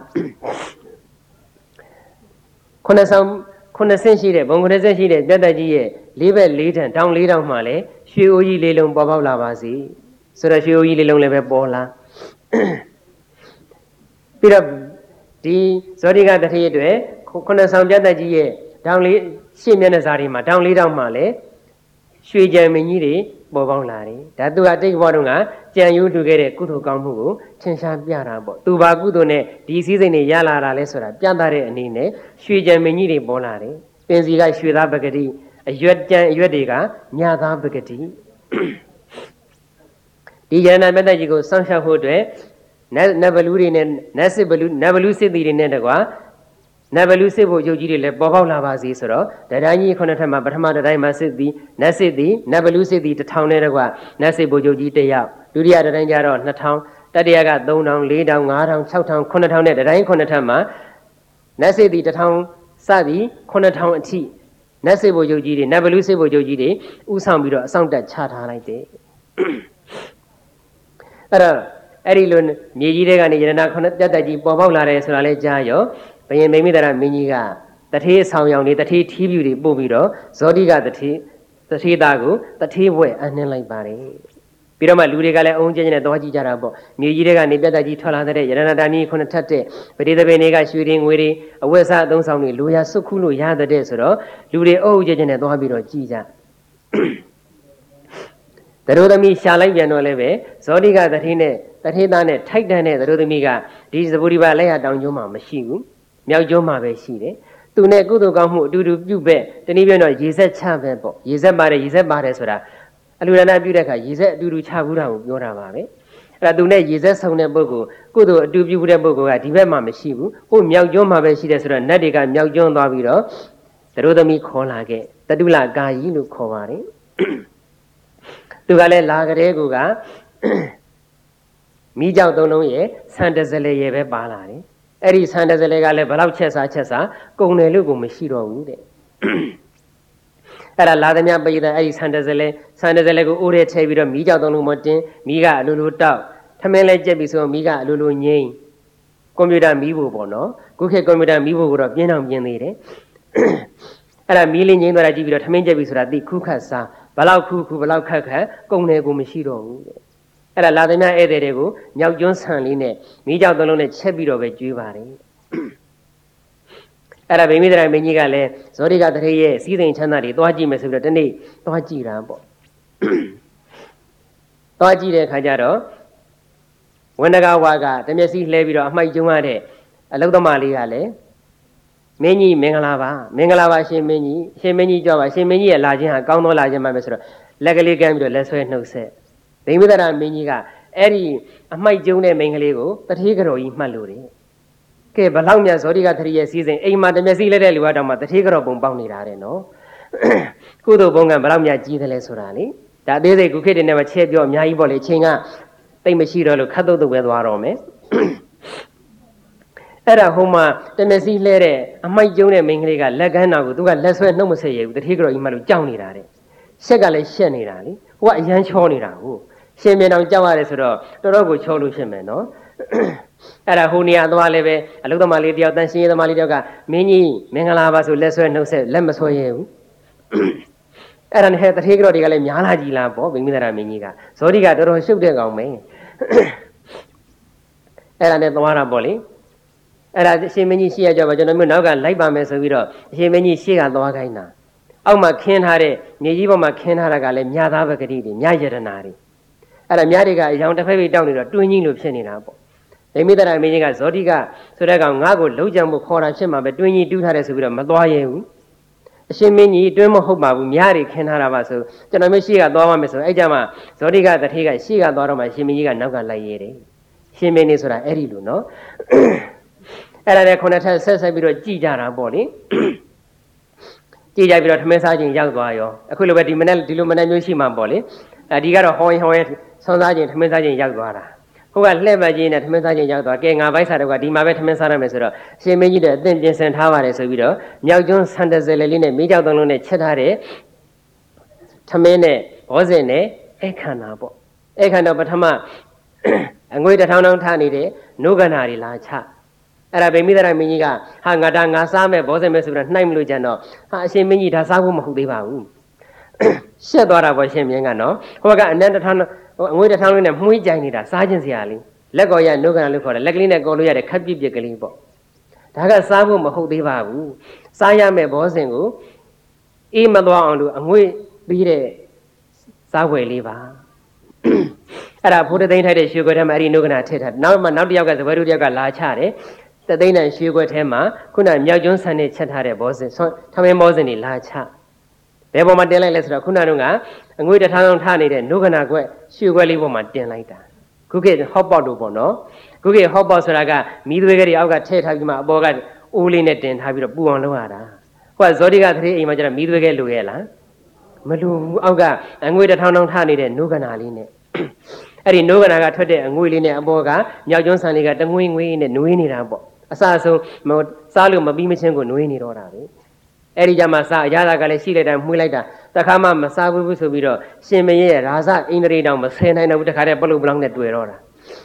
[SPEAKER 1] ခုနှစ်ဆောင်ခုနှစ်ဆင့်ရှိတဲ့ဘုံခုနှစ်ဆင့်ရှိတဲ့ပြတ်တက်ကြီးရဲ့လေးဘက်လေးထံတောင်လေးတောင်မှလည်းရွှေအိုးကြီးလေးလုံးပေါ်ပေါက်လာပါစေဆိုတော့ရွှေအိုးကြီးလေးလုံးလည်းပဲပေါ်လာပြီးတော့ဒီဇောတိကတထေးအတွက်ခုနှစ်ဆောင်ပြတ်တက်ကြီးရဲ့တောင်လေးရှေ့မျက်နှာစာတွေမှာတောင်လေးတောင်မှလည်းရွှေကြံမင်းကြီးတွေပေါ်ပေါက်လာတယ်ဒါသူအတိတ်ဘဝတုန်းကကြံယူတူခဲ့တဲ့ကုသိုလ်ကောင်းမှုကိုထင်ရှားပြတာပေါ့သူဘာကုသိုလ်နဲ့ဒီစည်းစိမ်တွေရလာတာလဲဆိုတာပြသတဲ့အနေနဲ့ရွှေကြံမင်းကြီးတွေပေါ်လာတယ်ပင်စီကရွှေသားပဂတိအရွက်ကြံအရွက်တွေကညသားပဂတိဒီယန္နာမတ္တကြီးကိုစောင့်ရှောက်ဖို့အတွက်နတ်ဘလူတွေနဲ့နတ်စစ်ဘလူနတ်ဘလူစစ်သည်တွေနဲ့တကွာနတ်ဘလူစစ်ဖို့ယုတ်ကြီးတွေလည်းပေါ်ပေါက်လာပါစေဆိုတော့တတိုင်းကြီးခုနှစ်ထပ်မှာပထမတတိုင်းမှာစစ်သည်နတ်စစ်သည်နတ်ဘလူစစ်သည်တစ်ထောင်နဲ့တကွာနတ်စစ်ဖို့ယုတ်ကြီးတစ်ယောက်ဒုတိယတတိုင်းကျတော့နှစ်ထောင်တတိယကသုံးထောင်လေးထောင်ငါးထောင်ခြောက်ထောင်ခုနှစ်ထောင်နဲ့တတိုင်းခုနှစ်ထပ်မှာနတ်စစ်သည်တစ်ထောင်စသည်ခုနှစ်ထောင်အထိနတ်စစ်ဖို့ယုတ်ကြီးတွေနတ်ဘလူစစ်ဖို့ယုတ်ကြီးတွေဥဆောင်ပြီးတော့အဆောင်တက်ချထားလိုက်တယ်အဲ့တော့အဲ့ဒီလိုမြေကြီးတွေကနေယရနာခုနှစ်တက်တက်ကြီးပေါ်ပေါက်လာတယ်ဆိုတာလဲကြားရောဘယင်မိမိတရမင်းကြီးကတထေးဆောင်ရောင်တွေတထေးထီးပြူတွေပို့ပြီးတော့ဇောတိကတထေးတထေးသားကိုတထေးဘွဲ့အနှင်းလိုက်ပါတယ်ပြီးတော့မှလူတွေကလည်းအုံကျင်းနဲ့သွားကြည့်ကြတာပေါ့မြေကြီးတွေကနေပြတ်တက်ကြီးထွက်လာတဲ့ယရနာတာနီခုနှစ်ထပ်တဲ့ပရိသပင်တွေကရွှေတွေငွေတွေအဝတ်စားအသုံးဆောင်တွေလူရစုခုလို့ရတဲ့ဆိုတော့လူတွေအုံကျင်းနဲ့သွားပြီးတော့ကြည့်ကြသရိုသမီးရှာလိုက်ပြန်တော့လည်းပဲဇောတိကတထေးနဲ့တထေးသားနဲ့ထိုက်တန်တဲ့သရိုသမီးကဒီသဘူရိပါလက်ရတောင်ကျုံးမှာမရှိဘူးမြောက်ကျုံးမှာပဲရှိတယ်သူနဲ့ကုသိုလ်ကောင်းမှုအတူတူပြုပဲတနည်းပြောတော့ရေဆက်ချပဲပေါ့ရေဆက်ပါတယ်ရေဆက်ပါတယ်ဆိုတာအလူရဏပြုတဲ့အခါရေဆက်အတူတူချဘူးတာကိုပြောတာပါပဲအဲ့ဒါသူနဲ့ရေဆက်ဆုံတဲ့ပုဂ္ဂိုလ်ကုသိုလ်အတူပြုတဲ့ပုဂ္ဂိုလ်ကဒီဘက်မှာမရှိဘူးဟိုမြောက်ကျုံးမှာပဲရှိတယ်ဆိုတော့နတ်တွေကမြောက်ကျုံးသွားပြီးတော့သရိုသမီးခေါ်လာခဲ့တတုလကာယီလို့ခေါ်ပါတယ်သူကလည်းလာကြတဲ့ကူကမိကြောက်သုံးလုံးရဲ့ဆန်တစလေရဲ့ပဲပါလာတယ်အဲ့ဒီဆန်တစလေကလည်းဘလောက်ချက်စားချက်စားကုန်တယ်လို့ကိုမရှိတော့ဘူးတဲ့အဲ့ဒါလာသမျှပိဒံအဲ့ဒီဆန်တစလေဆန်တစလေကိုအိုးထဲထည့်ပြီးတော့မိကြောက်သုံးလုံးမတင်မိကအလိုလိုတောက်ထမင်းလဲကြက်ပြီးဆိုမိကအလိုလိုငိမ့်ကွန်ပျူတာမိဖို့ပေါ့နော်ခုခေတ်ကွန်ပျူတာမိဖို့ကိုတော့ပြင်းအောင်ပြင်းသေးတယ်အဲ့ဒါမီးလင်းငိမ့်သွားတာကြည့်ပြီးတော့ထမင်းကြက်ပြီးဆိုတာသိခုခတ်စားဘလောက်ခုခုဘလောက်ခက်ခက်ကုန်တယ်ကိုမရှိတော့ဘူးတဲ့အဲ့ဒါလာသမျှဧည့်သည်တွေကိုမြောက်ကျွန်းဆန်လေးနဲ့မိကြောက်သုံးလုံးနဲ့ချက်ပြီးတော့ပဲကျွေးပါတယ်အဲ့ဒါဗိမိတရမင်းကြီးကလည်းဇောတိကတထေးရဲ့စီးစိမ်ချမ်းသာတွေသွားကြည့်မယ်ဆိုပြီးတော့ဒီနေ့သွားကြည့်တာပေါ့သွားကြည့်တဲ့အခါကျတော့ဝန္ဒကဝါကတမျက်စိလှဲပြီးတော့အမှိုက်ကျုံရတဲ့အလုသမားလေးကလည်းမင်းကြီးမင်္ဂလာပါမင်္ဂလာပါရှင်မင်းကြီးရှင်မင်းကြီးကြွပါရှင်မင်းကြီးရဲ့လာခြင်းဟာကောင်းသောလာခြင်းမှပဲဆိုတော့လက်ကလေးကမ်းပြီးတော့လက်ဆွဲနှုတ်ဆက်ဗိမိတရမင်းကြီးကအဲ့ဒီအမှိုက်ကျုံတဲ့မိန်းကလေးကိုတထေးကြော်ကြီးမှတ်လို့တယ်ကဲဘလောက်မြတ်ဇောတိကတထေးရဲ့စီးစိမ်အိမ်မှာတမျက်စိလက်တဲ့လူကတောင်မှတထေးကြော်ပုံပေါက်နေတာတဲ့နော်ကုသိုလ်ဘုံကဘလောက်မြတ်ကြီးတယ်လဲဆိုတာလေဒါသေးစိတ်ခုခေတ်တွေနဲ့မှချဲ့ပြောအများကြီးပေါ့လေချိန်ကတိတ်မရှိတော့လို့ခတ်တုတ်တုတ်ပဲသွားတော့မယ်အဲ့ဒါဟိုမှာတမျက်စိလဲတဲ့အမှိုက်ကျုံတဲ့မိန်းကလေးကလက်ကမ်းတော်ကိုသူကလက်ဆွဲနှုတ်မဆက်ရဘူးတထေးကြော်ကြီးမှလို့ကြောက်နေတာတဲ့ရှက်ကလည်းရှက်နေတာလေဟိုကအရန်ချောနေတာကိုရှင်မြေတောင်ကြောက်ရတယ်ဆိုတော့တော်တော်ကိုချောလို့ဖြစ်မယ်နော်အဲ့ဒါဟိုနေရာသွားလည်းပဲအလုသမားလေးတယောက်တန်ရှင်ရသမားလေးတယောက်ကမင်းကြီးမင်္ဂလာပါဆိုလက်ဆွဲနှုတ်ဆက်လက်မဆွဲရဘူးအဲ့ဒါနဲ့တထေးကြော်တွေကလည်းများလာကြည်လားပေါ့ဗိမိတရမင်းကြီးကဇောတိကတော်တော်ရှုပ်တဲ့ကောင်ပဲအဲ့ဒါနဲ့သွားတာပေါ့လေအဲ့ဒါအရှင်မင်းကြီးရှိရကြပါကျွန်တော်မျိုးနောက်ကလိုက်ပါမယ်ဆိုပြီးတော့အရှင်မင်းကြီးရှေ့ကသွားခိုင်းတာအောက်မှာခင်းထားတဲ့မြေကြီးပေါ်မှာခင်းထားတာကလည်းမြသားပဂတိတွေမြယတနာတွေအဲ့ဒါမြတွေကအယောင်တစ်ဖက်ဖိတ်တောက်နေတော့တွင်းကြီးလိုဖြစ်နေတာပေါ့ဒိမိတရမင်းကြီးကဇောတိကဆိုတဲ့ကောင်ငါ့ကိုလုံးကြံမှုခေါ်တာဖြစ်မှာပဲတွင်းကြီးတူးထားတယ်ဆိုပြီးတော့မသွားရဲဘူးအရှင်မင်းကြီးတွင်းမဟုတ်ပါဘူးမြတွေခင်းထားတာပါဆိုကျွန်တော်မျိုးရှေ့ကသွားမှမယ်ဆိုအဲ့ကြမှာဇောတိကတထေးကရှေ့ကသွားတော့မှရှင်မင်းကြီးကနောက်ကလိုက်ရဲတယ်ရှင်မင်းကြီးဆိုတာအဲ့ဒီလိုနော်အဲ့ဒါနဲ့ခုနထက်ဆက်ဆက်ပြီးတော့ကြည်ကြတာပေါ့လေကြည်ကြပြီးတော့ထမင်းစားခြင်းရောက်သွားရောအခုလိုပဲဒီမနေ့ဒီလိုမနေ့မျိုးရှိမှပေါ့လေအဲဒီကတော့ဟောရင်ဟောရင်ဆွမ်းစားခြင်းထမင်းစားခြင်းရောက်သွားတာဟိုကလှည့်ပတ်ခြင်းနဲ့ထမင်းစားခြင်းရောက်သွားကဲငါဘိုက်စားတော့ကဒီမှာပဲထမင်းစားရမယ်ဆိုတော့ရှင်မင်းကြီးတဲ့အသင်ပြင်ဆင်ထားပါတယ်ဆိုပြီးတော့မြောက်ကျွန်းဆန်တဇယ်လေးနဲ့မိကြောက်သုံးလုံးနဲ့ချက်ထားတဲ့ထမင်းနဲ့ဘောဇင်နဲ့အခန္ဓာပေါ့အခန္ဓာပထမအငွေတစ်ထောင်ထောင်ထားနေတဲ့နုကနာတွေလာချအဲ့ဒါဗိမိသရမင်းကြီးကဟာငါဒါငါစားမယ်ဘောဇင်မယ်ဆိုပြီးတော့နှိုက်မလို့ကြတော့ဟာအရှင်မင်းကြီးဒါစားဖို့မဟုတ်သေးပါဘူးရှက်သွားတာပေါ့ရှင်မင်းကနော်ဟိုကအနန္တထောင်အငွေတစ်ထောင်လေးနဲ့မှုှေးကြိုင်နေတာစားခြင်းစရာလေးလက်ကော်ရနုကနာလို့ခေါ်တယ်လက်ကလေးနဲ့ကော်လို့ရတဲ့ခက်ပြစ်ပြစ်ကလေးပေါ့ဒါကစားဖို့မဟုတ်သေးပါဘူးစားရမယ်ဘောဇင်ကိုအေးမသွားအောင်လို့အငွေပြီးတဲ့စားွယ်လေးပါအဲ့ဒါဘုဒ္ဓသိန်းထိုက်တဲ့ရွှေခွက်ထဲမှာအဲ့ဒီနုကနာထည့်ထားနောက်မှနောက်တစ်ယောက်ကသဘဲတို့တစ်ယောက်ကလာချတယ်တသိန်းနဲ့ရွှေခွက်ထဲမှာခုနမြောက်ကျွန်းဆန်နဲ့ချက်ထားတဲ့ဘောဇင်ထမင်းဘောဇင်တွေလာချဘယ်ပေါ်မှာတင်လိုက်လဲဆိုတော့ခုနကအငွေတစ်ထောင်ထောင်ထားနေတဲ့နုကနာခွက်ရွှေခွက်လေးပေါ်မှာတင်လိုက်တာခုခေတ်ဟော့ပေါက်တို့ပေါ့နော်ခုခေတ်ဟော့ပေါက်ဆိုတာကမီးသွေးကလေးအောက်ကထည့်ထားပြီးမှအပေါ်ကအိုးလေးနဲ့တင်ထားပြီးတော့ပူအောင်လုပ်ရတာဟိုကဇောတိကသတိအိမ်မှာကျတော့မီးသွေးကလိုရဲ့လားမလိုဘူးအောက်ကအငွေတစ်ထောင်ထောင်ထားနေတဲ့နုကနာလေးနဲ့အဲ့ဒီနုကနာကထွက်တဲ့အငွေလေးနဲ့အပေါ်ကမြောက်ကျွန်းဆန်လေးကတငွေငွေနဲ့နွေးနေတာပေါ့အစအဆုံးစားလို့မပြီးမချင်းကိုနွေးနေတော့တာပဲအဲ့ဒီကြမှာစားအရသာကလည်းရှိလိုက်တာမှုလိုက်တာတခါမှမစားဘူးဆိုပြီးတော့ရှင်မရဲ့ရာဇအိန္ဒြေတောင်မဆယ်နိုင်တော့ဘူးတခါတည်းပလုတ်ပလောင်းနဲ့တွေ့တော့တာ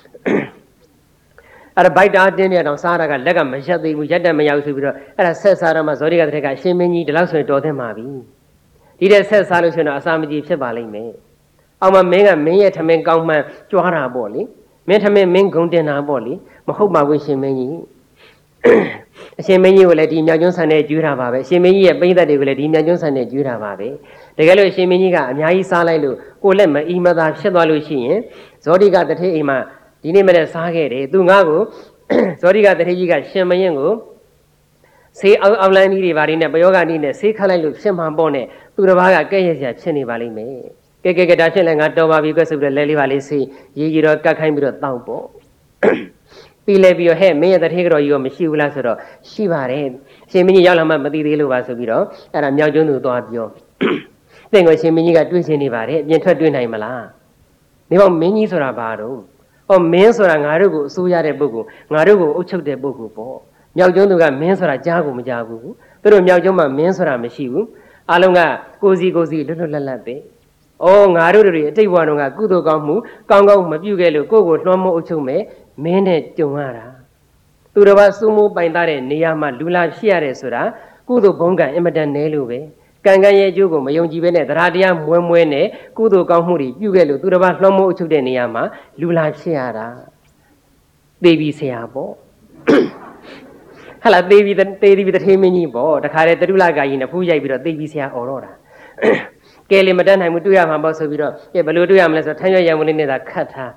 [SPEAKER 1] အဲ့ဒါဘိုက်တာတင်းပြတောင်စားတာကလက်ကမရက်သေးဘူးရက်တက်မရောက်ဆိုပြီးတော့အဲ့ဒါဆက်စားတော့မှဇောတိကတည်းကရှင်မင်းကြီးဒီလောက်ဆိုရင်တော်သင့်ပါပြီဒီတဲ့ဆက်စားလို့ဆိုရင်တော့အစာမကြီးဖြစ်ပါလိမ့်မယ်အောင်မမင်းကမင်းရဲ့ထမင်းကောင်းမှန်ကြွားတာပေါ့လေမင်းထမင်းမင်းဂုံတင်တာပေါ့လေမဟုတ်ပါဘူးရှင်မင်းကြီးအရှင်မင်းကြီးကိုလည်းဒီမြောက်ကျွန်းဆန်နဲ့ကျွေးတာပါပဲအရှင်မင်းကြီးရဲ့ပိဋကတ်တွေကိုလည်းဒီမြောက်ကျွန်းဆန်နဲ့ကျွေးတာပါပဲတကယ်လို့အရှင်မင်းကြီးကအများကြီးစားလိုက်လို့ကိုယ်လက်မအီမသာဖြစ်သွားလို့ရှိရင်ဇောတိကတထေးအိမ်မှာဒီနေ့မနေ့စားခဲ့တယ်သူငါ့ကိုဇောတိကတထေးကြီးကရှင်မင်းကိုဆေးအောက်အောက်လိုင်းကြီးတွေဘာတွေနဲ့ပယောဂနီးနဲ့ဆေးခတ်လိုက်လို့ဖြစ်မှန်ပေါ့နဲ့သူတစ်ပါးကကဲ့ရဲ့စရာဖြစ်နေပါလိမ့်မယ်ကဲကဲကဲဒါဖြစ်လဲငါတော်ပါပြီကွဆိုပြီးတော့လဲလေးပါလေးဆေးရေးကြီးတော့ကတ်ခိုင်းပြီးတော့တောက်ပေါ့ပြီးလဲပြီးတော့ဟဲ့မင်းရဲ့တထေးကြော်ကြီးရောမရှိဘူးလားဆိုတော့ရှိပါတယ်ရှင်မင်းကြီးရောက်လာမှမသိသေးလို့ပါဆိုပြီးတော့အဲ့ဒါမြောက်ကျွန်းသူသွားပြောသင်ကိုရှင်မင်းကြီးကတွေးချင်နေပါတယ်အပြင်ထွက်တွေးနိုင်မလားနေပေါ့မင်းကြီးဆိုတာဘာတော့ဟောမင်းဆိုတာငါတို့ကိုအစိုးရတဲ့ပုဂ္ဂိုလ်ငါတို့ကိုအုပ်ချုပ်တဲ့ပုဂ္ဂိုလ်ပေါ့မြောက်ကျွန်းသူကမင်းဆိုတာကြားကိုမကြားဘူးသူတို့မြောက်ကျွန်းမှာမင်းဆိုတာမရှိဘူးအလုံးကကိုစီကိုစီလွတ်လွတ်လပ်လပ်ပဲအော်ငါတို့တွေအတိတ်ဘဝတုန်းကကုသိုလ်ကောင်းမှုကောင်းကောင်းမပြုခဲ့လို့ကိုယ့်ကိုလွှမ်းမိုးအုပ်ချုပ်မယ်မင်းနဲ့ကြုံရတာသူတော်ဘာစုမိုးပိုင်သားတဲ့နေရာမှာလူလာဖြစ်ရတယ်ဆိုတာကုသိုလ်ဘုံကံအင်မတန်နဲလို့ပဲကံကံရဲ့အကျိုးကိုမယုံကြည်ဘဲနဲ့တရားတရားမွဲမွဲနဲ့ကုသိုလ်ကောင်းမှုတွေပြုခဲ့လို့သူတော်ဘာလွှမ်းမိုးအုပ်ချုပ်တဲ့နေရာမှာလူလာဖြစ်ရတာသေပြီဆရာပေါ့ဟလာသေပြီသေပြီတထေးမင်းကြီးပေါ့တခါတည်းတရုလကာကြီးနဲ့ဖူးရိုက်ပြီးတော့သေပြီဆရာអော်တော့တာကဲလေမတတ်နိုင်ဘူးတွေ့ရမှာပေါ့ဆိုပြီးတော့ကဲဘယ်လိုတွေ့ရမလဲဆိုတော့ထမ်းရွက်ရံမလေးနဲ့သာခတ်ထား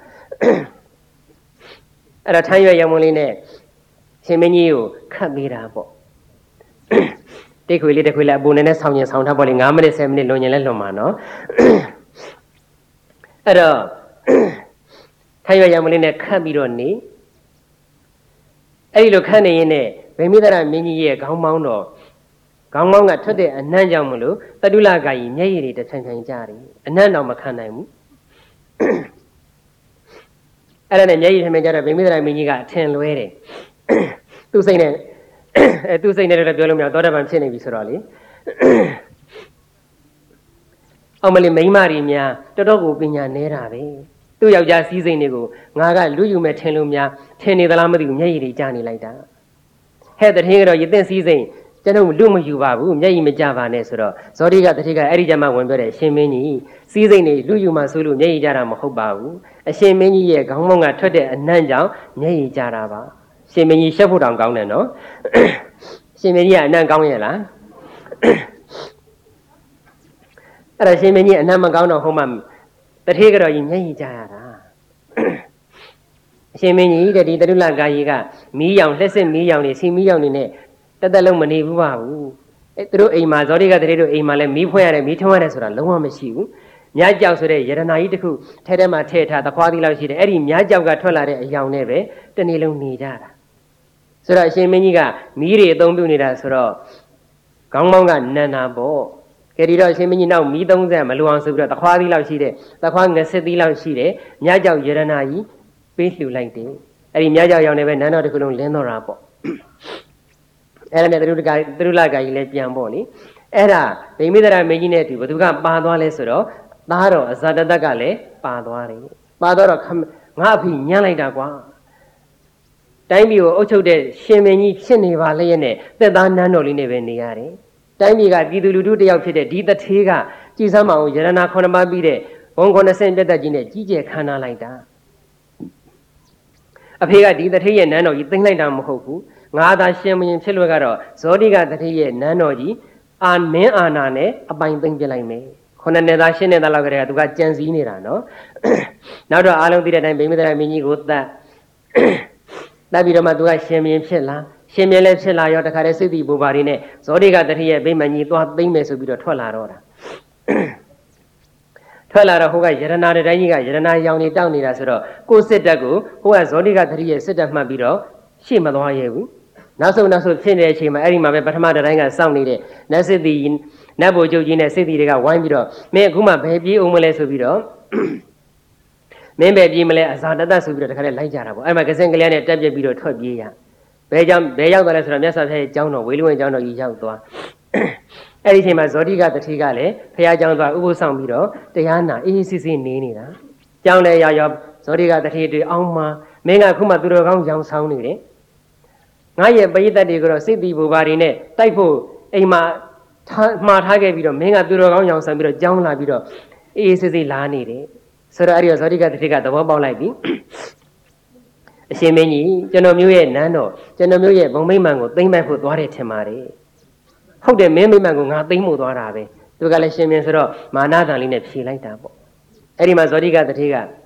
[SPEAKER 1] အဲ့ဒါထမ်းရွက်ရံမလေးနဲ့ရှင်မင်းကြီးကိုခတ်ပေးတာပေါ့တိတ်ခွေလေးတစ်ခွေလေးအပူနဲ့ဆောင်းရင်ဆောင်းထားပေါ့လေ၅မိနစ်ဆယ်မိနစ်လွန်ရင်လည်းလွန်မှာနော်အဲ့တော့ထမ်းရွက်ရံမလေးနဲ့ခတ်ပြီးတော့နေအဲ့ဒီလိုခတ်နေရင်နဲ့ဗိမိသရမင်းကြီးရဲ့ခေါင်းမောင်းတော်ခေါင်းမောင်းကထွက်တဲ့အနံ့ကြောင့်မလို့တတုလကာကြီးမျက်ရည်တွေတစ်ချင်ချင်ကြတယ်အနံ့တော့မခံနိုင်ဘူးအဲ့ဒါနဲ့မျက်ရည်ထမင်းကြတော့ဗိမိသရမင်းကြီးကအထင်လွဲတယ်သူ့စိတ်နဲ့အဲသူ့စိတ်နဲ့လည်းပြောလို့မရသောတာပန်ဖြစ်နေပြီဆိုတော့လေအောင်မလေးမိန်းမတွေများတော်တော်ကိုပညာနေတာပဲသူ့ယောက်ျားစည်းစိမ်တွေကိုငါကလူယူမဲ့ထင်လို့များထင်နေသလားမသိဘူးမျက်ရည်တွေကျနေလိုက်တာဟဲ့တထင်းကတော့ရသင့်စည်းစိမ်ကျွန်တော်လူမယူပါဘူးမျက်ရည်မကြပါနဲ့ဆိုတော့ဇောတိကတတိကအဲ့ဒီကြမှာဝင်ပြောတယ်ရှင်မင်းကြီးစီးစိမ်နေလူယူမှဆိုလို့မျက်ရည်ကြတာမဟုတ်ပါဘူးအရှင်မင်းကြီးရဲ့ခေါင်းမောင်းကထွက်တဲ့အနံ့ကြောင့်မျက်ရည်ကြတာပါရှင်မင်းကြီးရှက်ဖို့တောင်ကောင်းတယ်နော်ရှင်မင်းကြီးကအနံ့ကောင်းရဲ့လားအဲ့ဒါရှင်မင်းကြီးအနံ့မကောင်းတော့ဟိုမှာတတိကတော်ကြီးမျက်ရည်ကြရတာအရှင်မင်းကြီးတဲ့ဒီတရုလကာကြီးကမီးရောင်လက်စစ်မီးရောင်နေစီမီးရောင်နေနဲ့တက်တက်လုံးမနေဘူးပါဘူးအဲသူတို့အိမ်မှာဇောတိကတရေတို့အိမ်မှာလည်းမီးဖွင့်ရတယ်မီးထွန်းရတယ်ဆိုတာလုံးဝမရှိဘူးမြားကြောက်ဆိုတဲ့ယရနာကြီးတစ်ခုထဲထဲမှာထည့်ထားသခွားသီးလောက်ရှိတယ်အဲ့ဒီမြားကြောက်ကထွက်လာတဲ့အယောင်နဲ့ပဲတနေ့လုံးနေကြတာဆိုတော့အရှင်မင်းကြီးကမီးတွေအသုံးပြုနေတာဆိုတော့ခေါင်းမောင်းကနန္နာပေါ့ကဲဒီတော့အရှင်မင်းကြီးနောက်မီးသုံးဆက်မလိုအောင်ဆိုပြီးတော့သခွားသီးလောက်ရှိတယ်သခွားငစစ်သီးလောက်ရှိတယ်မြားကြောက်ယရနာကြီးပေးလှူလိုက်တယ်အဲ့ဒီမြားကြောက်ရောင်နေပဲနန်းတော်တစ်ခုလုံးလင်းတော့တာပေါ့အဲ့ဒါနဲ့တရုတ်ကတရုလကကြီးလည်းပြန်ပေါ့လေအဲ့ဒါဗိမိသရမင်းကြီးနဲ့အတူဘသူကပါသွားလဲဆိုတော့သားတော်အဇာတတကလည်းပါသွားတယ်ပါတော့ငါအဖေညံ့လိုက်တာကွာတိုင်းပြည်ကိုအုပ်ချုပ်တဲ့ရှင်မင်းကြီးဖြစ်နေပါလေရဲ့နဲ့သက်သားနန်းတော်လေးနဲ့ပဲနေရတယ်တိုင်းပြည်ကပြည်သူလူထုတယောက်ဖြစ်တဲ့ဒီတထေးကကြည်စမ်းမအောင်ယရနာခုနှစ်ပါးပြီးတဲ့ဘုံခုနှစ်ဆင့်ပြတ်သက်ကြီးနဲ့ကြီးကျယ်ခမ်းနားလိုက်တာအဖေကဒီတထေးရဲ့နန်းတော်ကြီးသိမ့်လိုက်တာမဟုတ်ဘူးငါသာရှင်မင်းဖြစ်လို့ကတော့ဇောတိကတထေးရဲ့နန်းတော်ကြီးအာမင်းအာနာနဲ့အပိုင်သိမ့်ပြလိုက်မယ်ခုနှစ်နှစ်သားရှင်းနှစ်သားလောက်ကတည်းကသူကကြံစည်နေတာနော်နောက်တော့အားလုံးသိတဲ့အတိုင်းဗိမိသရမင်းကြီးကိုတတ်တတ်ပြီးတော့မှသူကရှင်မင်းဖြစ်လာရှင်မင်းလည်းဖြစ်လာရောတခါတည်းစိတ်တည်ပူပါရင်းနဲ့ဇောတိကတထေးရဲ့ဗိမာန်ကြီးသွားသိမ့်မယ်ဆိုပြီးတော့ထွက်လာတော့တာထွက်လာတော့ဟိုကယရနာတိုင်းကြီးကယရနာရောင်နေတောက်နေတာဆိုတော့ကိုယ်စစ်တပ်ကိုဟိုကဇောတိကတထေးရဲ့စစ်တပ်မှတ်ပြီးတော့ရှေ့မသွားရဲဘူးနောက်ဆုံးနောက်ဆုံးဖြစ်နေတဲ့အချိန်မှာအဲ့ဒီမှာပဲပထမတိုင်းကစောင့်နေတဲ့နတ်စစ်တီနတ်ဘိုလ်ချုပ်ကြီးနဲ့စစ်တီတွေကဝိုင်းပြီးတော့မင်းအခုမှဘယ်ပြေးအောင်မလဲဆိုပြီးတော့မင်းပဲပြေးမလဲအဇာတတဆိုပြီးတော့တခါတည်းလိုက်ကြတာပေါ့အဲ့မှာကစင်ကလေးနဲ့တက်ပြက်ပြီးတော့ထွက်ပြေးရဘယ်ကြောင့်ဘယ်ရောက်သွားလဲဆိုတော့မြတ်စွာဘုရားရဲ့ကျောင်းတော်ဝေလူဝင်ကျောင်းတော်ကြီးရောက်သွားအဲ့ဒီအချိန်မှာဇောတိကတထေးကလည်းဘုရားကျောင်းသွားဥပုသ်ဆောင်ပြီးတော့တရားနာအေးအေးဆေးဆေးနေနေတာကျောင်းလည်းရောက်ရောက်ဇောတိကတထေးတွေအောင်မှာမင်းကအခုမှသူတော်ကောင်းရောင်ဆောင်နေတယ်ငါရဲ့ပရိသတ်တွေကတော့စိတ်တည်ပူပါတွေနဲ့တိုက်ဖို့အိမ်မှာမှားထားခဲ့ပြီးတော့မင်းကသူတော်ကောင်းရောင်ဆောင်ပြီးတော့ကြောင်းလာပြီးတော့အေးအေးဆေးဆေးလာနေတယ်ဆိုတော့အဲ့ဒီဇောတိကတထေးကသဘောပေါက်လိုက်ပြီအရှင်မင်းကြီးကျွန်တော်မျိုးရဲ့နန်းတော်ကျွန်တော်မျိုးရဲ့ဘုံမိမ့်မှန်ကိုသိမ့်မဲ့ဖို့သွားတယ်ထင်ပါတယ်ဟုတ်တယ်မင်းမိမ့်မှန်ကိုငါသိမ့်ဖို့သွားတာပဲသူကလည်းရှင်မင်းဆိုတော့မာနတန်လေးနဲ့ဖြေလိုက်တာပေါ့အဲ့ဒီမှာဇောတိကတထေး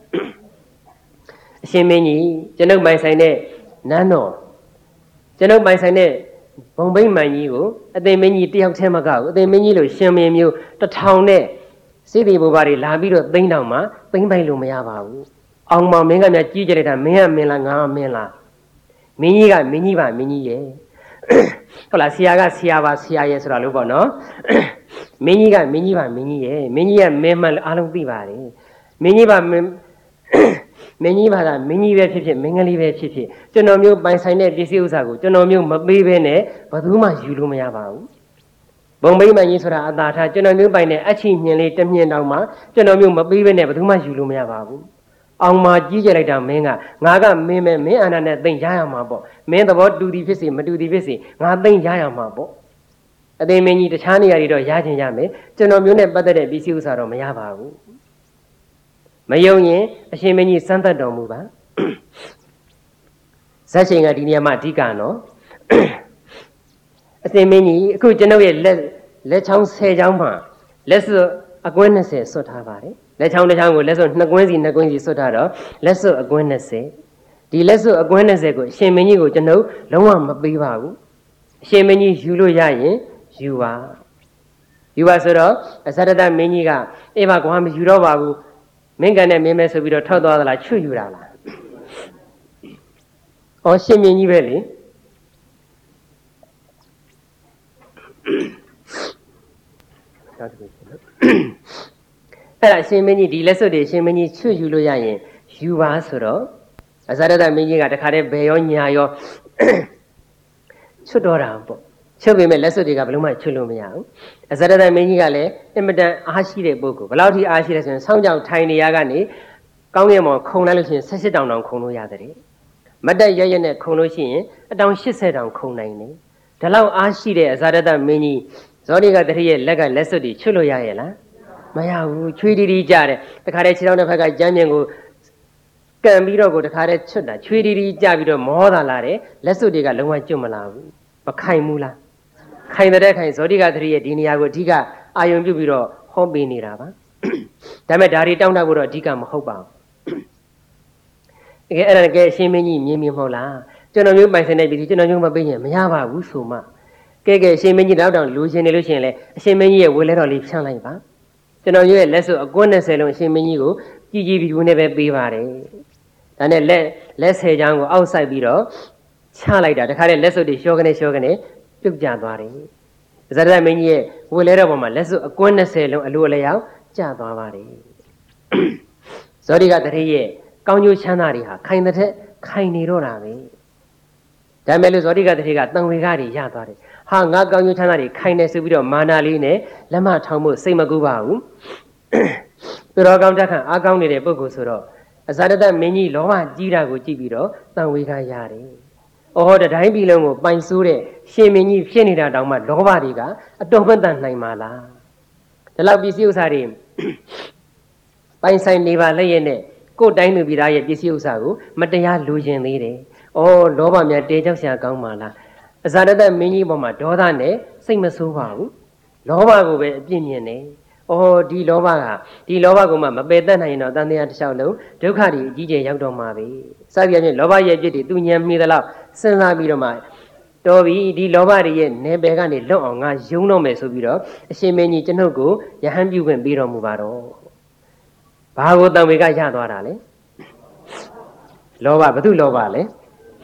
[SPEAKER 1] ကအရှင်မင်းကြီးကျွန်ုပ်ပိုင်ဆိုင်တဲ့နန်းတော်ကျွန်ုပ်ပိုင်ဆိုင်တဲ့ဘုံဘိမှန်ကြီးကိုအသိမင်းကြီးတယောက်တည်းမကဘူးအသိမင်းကြီးလို့ရှင်မင်းမျိုးတထောင်နဲ့စိတ်ဒီဘုရားတွေလာပြီးတော့သိမ့်တောင်မှသိမ့်ပိုင်လို့မရပါဘူးအောင်မောင်မင်းကများကြီးကြလိုက်တာမင်းကမင်းလားငါကမင်းလားမင်းကြီးကမင်းကြီးပါမင်းကြီးရဲ့ဟုတ်လားဆရာကဆရာပါဆရာရဲ့ဆိုတာလို့ပေါ့နော်မင်းကြီးကမင်းကြီးပါမင်းကြီးရဲ့မင်းကြီးကမင်းမှအားလုံးသိပါတယ်မင်းကြီးပါမင်းမင်းကြီးပါလားမင်းကြီးပဲဖြစ်ဖြစ်မင်းကလေးပဲဖြစ်ဖြစ်ကျွန်တော်မျိုးပိုင်ဆိုင်တဲ့ပစ္စည်းဥစ္စာကိုကျွန်တော်မျိုးမပေးဘဲနဲ့ဘယ်သူမှယူလို့မရပါဘူးဘုံမိမ့်မှန်ကြီးဆိုတာအသာထားကျွန်တော်မျိုးပိုင်တဲ့အချီမြင်လေးတမြင်တောင်မှကျွန်တော်မျိုးမပေးဘဲနဲ့ဘယ်သူမှယူလို့မရပါဘူးအောင်မကြီးကြလိုက်တာမင်းကငါကမင်းမဲမင်းအာဏာနဲ့သိမ့်ရရမှာပေါ့မင်းသဘောတူသည်ဖြစ်စေမတူသည်ဖြစ်စေငါသိမ့်ရရမှာပေါ့အသိမင်းကြီးတခြားနေရာတွေတော့ရခြင်းရမယ်ကျွန်တော်မျိုးနဲ့ပတ်သက်တဲ့ပစ္စည်းဥစ္စာတော့မရပါဘူးမယုံရင်အရှင်မင်းကြီးစမ်းသပ်တော်မူပါဇက်ရှင်ကဒီနေရာမှာအဓိကနော်အရှင်မင်းကြီးအခုကျွန်ုပ်ရဲ့လက်လက်ချောင်းဆယ်ချောင်းမှာလက်စွပ်အကွင်း၂၀ဆွတ်ထားပါတယ်လက်ချောင်းတစ်ချောင်းကိုလက်စွပ်နှစ်ကွင်းစီနှစ်ကွင်းစီဆွတ်ထားတော့လက်စွပ်အကွင်း၂၀ဒီလက်စွပ်အကွင်း၂၀ကိုအရှင်မင်းကြီးကိုကျွန်ုပ်လုံးဝမပေးပါဘူးအရှင်မင်းကြီးယူလို့ရရင်ယူပါယူပါဆိုတော့အဇရတမင်းကြီးကအေးပါကွာမယူတော့ပါဘူးမင်းကန်နဲ့မင်းမဲဆိုပြီးတော့ထွက်သွားသလားချွတ်ယူတာလားဩရှင်မင်းကြီးပဲလေအဲ့ဒါရှင်မင်းကြီးဒီလက်စွပ်တွေရှင်မင်းကြီးချွတ်ယူလို့ရရင်ယူပါဆိုတော့အဇရတမင်းကြီးကတခါတည်းဘယ်ရောညာရောချွတ်တော့တာပေါ့ချွတ်ပေမဲ့လက်စွပ်တွေကဘယ်လုံးမှချွတ်လို့မရဘူးအဇရတမင်းကြီးကလည်းအင်မတန်အားရှိတဲ့ပုဂ္ဂိုလ်ဘယ်လောက်ထိအားရှိလဲဆိုရင်ဆောင်းကြောင်ထိုင်နေရကနေကောင်းကင်ဘုံခုံလိုက်လို့ရှိရင်၁၈တောင်တောင်ခုံလို့ရတယ်မတ်တက်ရရနဲ့ခုံလို့ရှိရင်အတောင်၈၀တောင်ခုံနိုင်တယ်ဒါလောက်အားရှိတဲ့အဇာတတမင်းကြီးဇောတိကတတိရဲ့လက်ကလက်စွပ်တွေချွတ်လို့ရရဲ့လားမရဘူးချွေးတီးတီးကြတယ်တခါတည်းခြေထောက်တစ်ဖက်ကကြမ်းမြင်ကိုကံပြီးတော့ကိုတခါတည်းချွတ်တာချွေးတီးတီးကြပြီးတော့မောတာလာတယ်လက်စွပ်တွေကလုံးဝကျွတ်မလာဘူးမခိုင်ဘူးလားခိုင်တဲ့ခိုင်ဇောတိကတတိရဲ့ဒီနေရာကိုအဓိကအာယုံပြုပြီးတော့ဟောပေးနေတာပါဒါပေမဲ့ဒါတွေတောင်းတဖို့တော့အဓိကမဟုတ်ပါဘူးတကယ်အဲ့ဒါတကယ်အရှင်မင်းကြီးမြင်မြင်မဟုတ်လားကျွန်တော်မျိုးပိုင်ဆိုင်တဲ့ပြည်ကျွန်တော်မျိုးမပေးရင်မရပါဘူးဆိုမှကဲကဲအရှင်မင်းကြီးတော့တောင်လူရှင်နေလို့ရှိရင်လေအရှင်မင်းကြီးရဲ့ဝေလဲတော်လေးဖြန့်လိုက်ပါကျွန်တော်ရဲ့လက်စွပ်အကွန်း၂၀လုံးအရှင်မင်းကြီးကိုကြည်ကြည်ပြူနဲ့ပဲပေးပါတယ်ဒါနဲ့လက်လက်၁၀ချောင်းကိုအောက်ဆိုင်ပြီးတော့ချလိုက်တာတခါတည်းလက်စွပ်တွေရှောကနေရှောကနေပြုတ်ကျသွားတယ်ဇာတမင်းကြီးရဲ့ဝေလဲတော်ပေါ်မှာလက်စွပ်အကွန်း၂၀လုံးအလိုအလျောက်ကျသွားပါတယ်ဇောတိကတတိရဲ့ကောင်းကျိုးချမ်းသာတွေဟာခိုင်တဲ့ထက်ခိုင်နေတော့တာပဲဒါမဲ့လို့ဇောတိကတတိကတန်ဝေကတွေရသွားတယ်ဟာငါကောင်းကျိုးချမ်းသာတွေခိုင်နေဆိုပြီးတော့မာနာလေးနဲ့လက်မထောင်ဖို့စိတ်မကူပါဘူးသူတော်ကောင်းတက်ခံအားကောင်းနေတဲ့ပုဂ္ဂိုလ်ဆိုတော့အဇာတတမင်းကြီးလောဘကြီးတာကိုကြည့်ပြီးတော့တန်ဝေကရတယ်။အော်တတိုင်းပြည်လုံးကိုပိုင်ဆိုးတဲ့ရှင်မင်းကြီးဖြစ်နေတာတောင်မှလောဘတွေကအတော်မတန်နိုင်ပါလား။ဒီလောက်ပစ္စည်းဥစ္စာတွေပိုင်ဆိုင်နေပါလျက်နဲ့ကိုယ်တိုင်းသူပြည်သားရဲ့ပစ္စည်းဥစ္စာကိုမတရားလူကျင်သေးတယ်။အော်လောဘများတေကြောက်ရှာကောင်းပါလား။အဇာတတမင်းကြီးပေါ်မှာဒေါသနဲ့စိတ်မဆိုးပါဘူး။လောဘကိုပဲအပြစ်မြင်တယ်။အော်ဒီလောဘကဒီလောဘကိုမှမပယ်တတ်နိုင်ရင်တော့တန်တရားတစ်လျှောက်လုံးဒုက္ခတွေအကြီးကျယ်ရောက်တော့မှာပဲ။စသည်ဖြင့်လောဘရဲ့အပြစ်တွေသူညံမိသလောက်စဉ်းစားပြီးတော့မှတော်ပြီဒီလောဘတွေရဲ့နယ်ပယ်ကနေလွတ်အောင်ငါယုံတော့မယ်ဆိုပြီးတော့အရှင်မင်းကြီးကျွန်ုပ်ကိုယဟန်ပြုခွင့်ပေးတော်မူပါတော့။ဘာကိုတန်ဝေကရသွားတာလဲ။လောဘဘု து လောဘလဲ။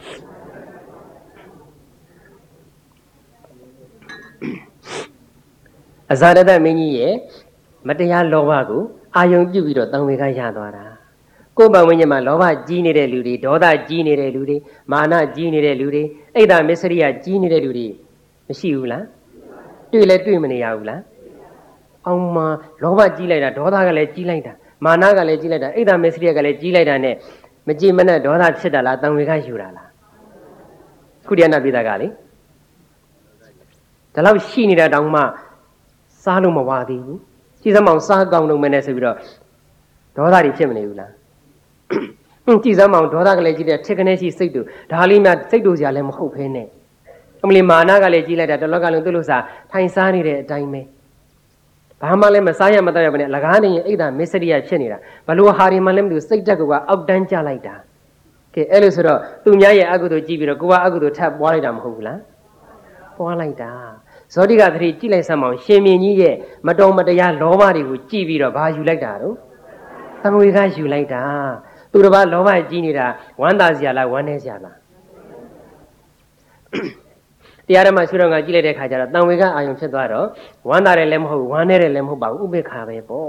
[SPEAKER 1] အဇာတတမင်းကြီးရဲ့မတရားလောဘကိုအာယုံပြုပြီးတော့တန်ဝေကရသွားတာကိုယ်ပံဝိညာဉ်မှာလောဘကြီးနေတဲ့လူတွေဒေါသကြီးနေတဲ့လူတွေမာနကြီးနေတဲ့လူတွေအိတ်တာမစ္စရိယကြီးနေတဲ့လူတွေမရှိဘူးလားတွေ့လဲတွေ့မနေရဘူးလားအောင်မလောဘကြီးလိုက်တာဒေါသကလည်းကြီးလိုက်တာမာနကလည်းကြီးလိုက်တာအိတ်တာမစ္စရိယကလည်းကြီးလိုက်တာနဲ့မကြည်မနဲ့ဒေါသဖြစ်တာလားတန်ဝေကယူတာလားခုတရားနာပိသကလေဒါလောက်ရှိနေတာတောင်မှစားလို့မဝသေးဘူးကြည်စမ်းအောင်စားကောင်းလို့မနဲ့ဆိုပြီးတော့ဒေါသတွေဖြစ်မနေဘူးလားကြည်စမ်းအောင်ဒေါသကလေးကြီးတဲ့ထက်ကနေရှိစိတ်တူဒါလေးများစိတ်တူစရာလည်းမဟုတ်ဖ ೇನೆ အမလီမာနကလည်းကြီးလိုက်တာတလောကလုံးသူ့လို့စားထိုင်စားနေတဲ့အတိုင်းပဲဘာမှလည်းမစားရမတော့ရဘဲနဲ့လကားနေရင်အိတ်တာမစ္စရိယဖြစ်နေတာဘလို့ဟာရီမှလည်းမသိဘူးစိတ်တက်ကအောက်တန်းကျလိုက်တာကဲအဲ့လိုဆိုတော့သူများရဲ့အကုသိုလ်ကြည့်ပြီးတော့ကိုကအကုသိုလ်ထပ်ပွားလိုက်တာမဟုတ်ဘူးလားပွားလိုက်တာဇောတိကသတိကြည့်လိုက်စမ်းအောင်ရှင်မြင်းကြီးရဲ့မတော်မတရားလောဘတွေကိုကြည့်ပြီးတော့ဘာယူလိုက်တာတော့သံဝေကယူလိုက်တာသူတစ်ပါးလောဘကြီးနေတာဝမ်းသာစရာလားဝမ်းနည်းစရာလားတရားဓမ္မရှုတော်ကကြည့်လိုက်တဲ့ခါကျတော့သံဝေကအာယုံဖြစ်သွားတော့ဝမ်းသာတယ်လည်းမဟုတ်ဝမ်းနည်းတယ်လည်းမဟုတ်ပါဘူးဥပေက္ခပဲပေါ့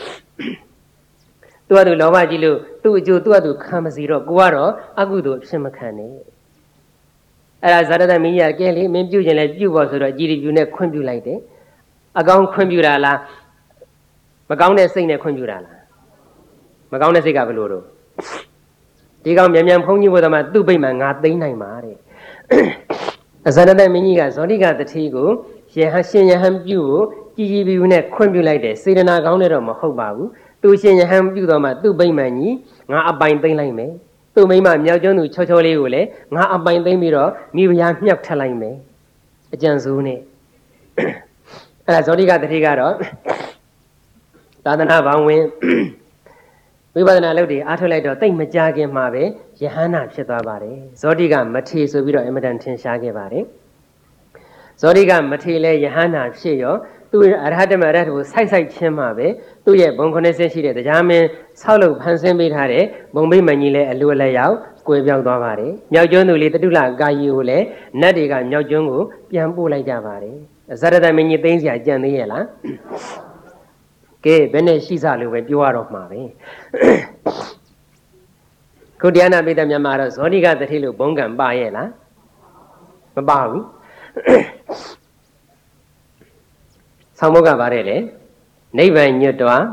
[SPEAKER 1] သူကသူလောဘကြီးလို့သူ့အကျိုးသူကသူခံမစီတော့ကိုကတော့အကုသိုလ်ဖြစ်မခံနဲ့အဲ့ဒါဇာတတမင်းကြီးကကဲလေမင်းပြုခြင်းလဲပြုဖို့ဆိုတော့ကြည်ဒီပြုနဲ့ခွင့်ပြုလိုက်တယ်အကောင်းခွင့်ပြုတာလားမကောင်းတဲ့စိတ်နဲ့ခွင့်ပြုတာလားမကောင်းတဲ့စိတ်ကဘယ်လိုတော့ဒီကောင်မြန်မြန်ဖုံးကြီးဘုရားမှာသူ့ဗိမာန်ငါသိမ်းနိုင်ပါတဲ့အဇာတတမင်းကြီးကဇောတိကတတိကိုယဟန်ရှင်ယဟန်ပြုကိုကြည်ကြည်ပြုနဲ့ခွင့်ပြုလိုက်တယ်စေတနာကောင်းတဲ့တော့မဟုတ်ပါဘူးသူရှင်ယဟန်ပြုတော့မှသူ့ဗိမာန်ကြီးငါအပိုင်သိမ်းလိုက်မယ်သူ့မိမမြောက်ကျွန်းသူချောချောလေးကိုလည်းငါအပိုင်သိမ်းပြီးတော့မိဖုရားမြှောက်ထက်လိုက်မယ်အကြံစိုးနဲ့အဲ့ဒါဇောတိကတတိကတော့သာသနာ့ဘောင်ဝင်ဝိပဿနာလုပ်တွေအားထုတ်လိုက်တော့တိတ်မကြခင်မှာပဲယဟန္တာဖြစ်သွားပါတယ်ဇောတိကမထေဆိုပြီးတော့အင်မတန်ထင်ရှားခဲ့ပါတယ်ဇောတိကမထေလဲယဟန္တာဖြစ်ရောသူ့အရဟတမရတ္တကိုစိုက်စိုက်ချင်းမှာပဲသူ့ရဲ့ဘုံခုနှစ်ဆင့်ရှိတဲ့တရားမင်းဆောက်လုပ်ဖန်ဆင်းပေးထားတဲ့ဘုံဘိမန်ကြီးလည်းအလိုအလဲရောက်ကွယ်ပြောင်းသွားပါတယ်မြောက်ကျွန်းသူလေးတတုလကာယီကိုလည်းနတ်တွေကမြောက်ကျွန်းကိုပြန်ပို့လိုက်ကြပါတယ်ဇရတမင်းကြီးသိမ်းစရာကြံသေးရဲ့လားကဲဘယ်နဲ့ရှိစလို့ပဲပြောရတော့မှာပဲခုတရားနာပိဋကမြန်မာတော့ဇောတိကတတိလို့ဘုံကံပါရဲ့လားမပါဘူးဆောင်းဘုတ်ကပါတယ်လေနိဗ္ဗာန်ညွတ်တော်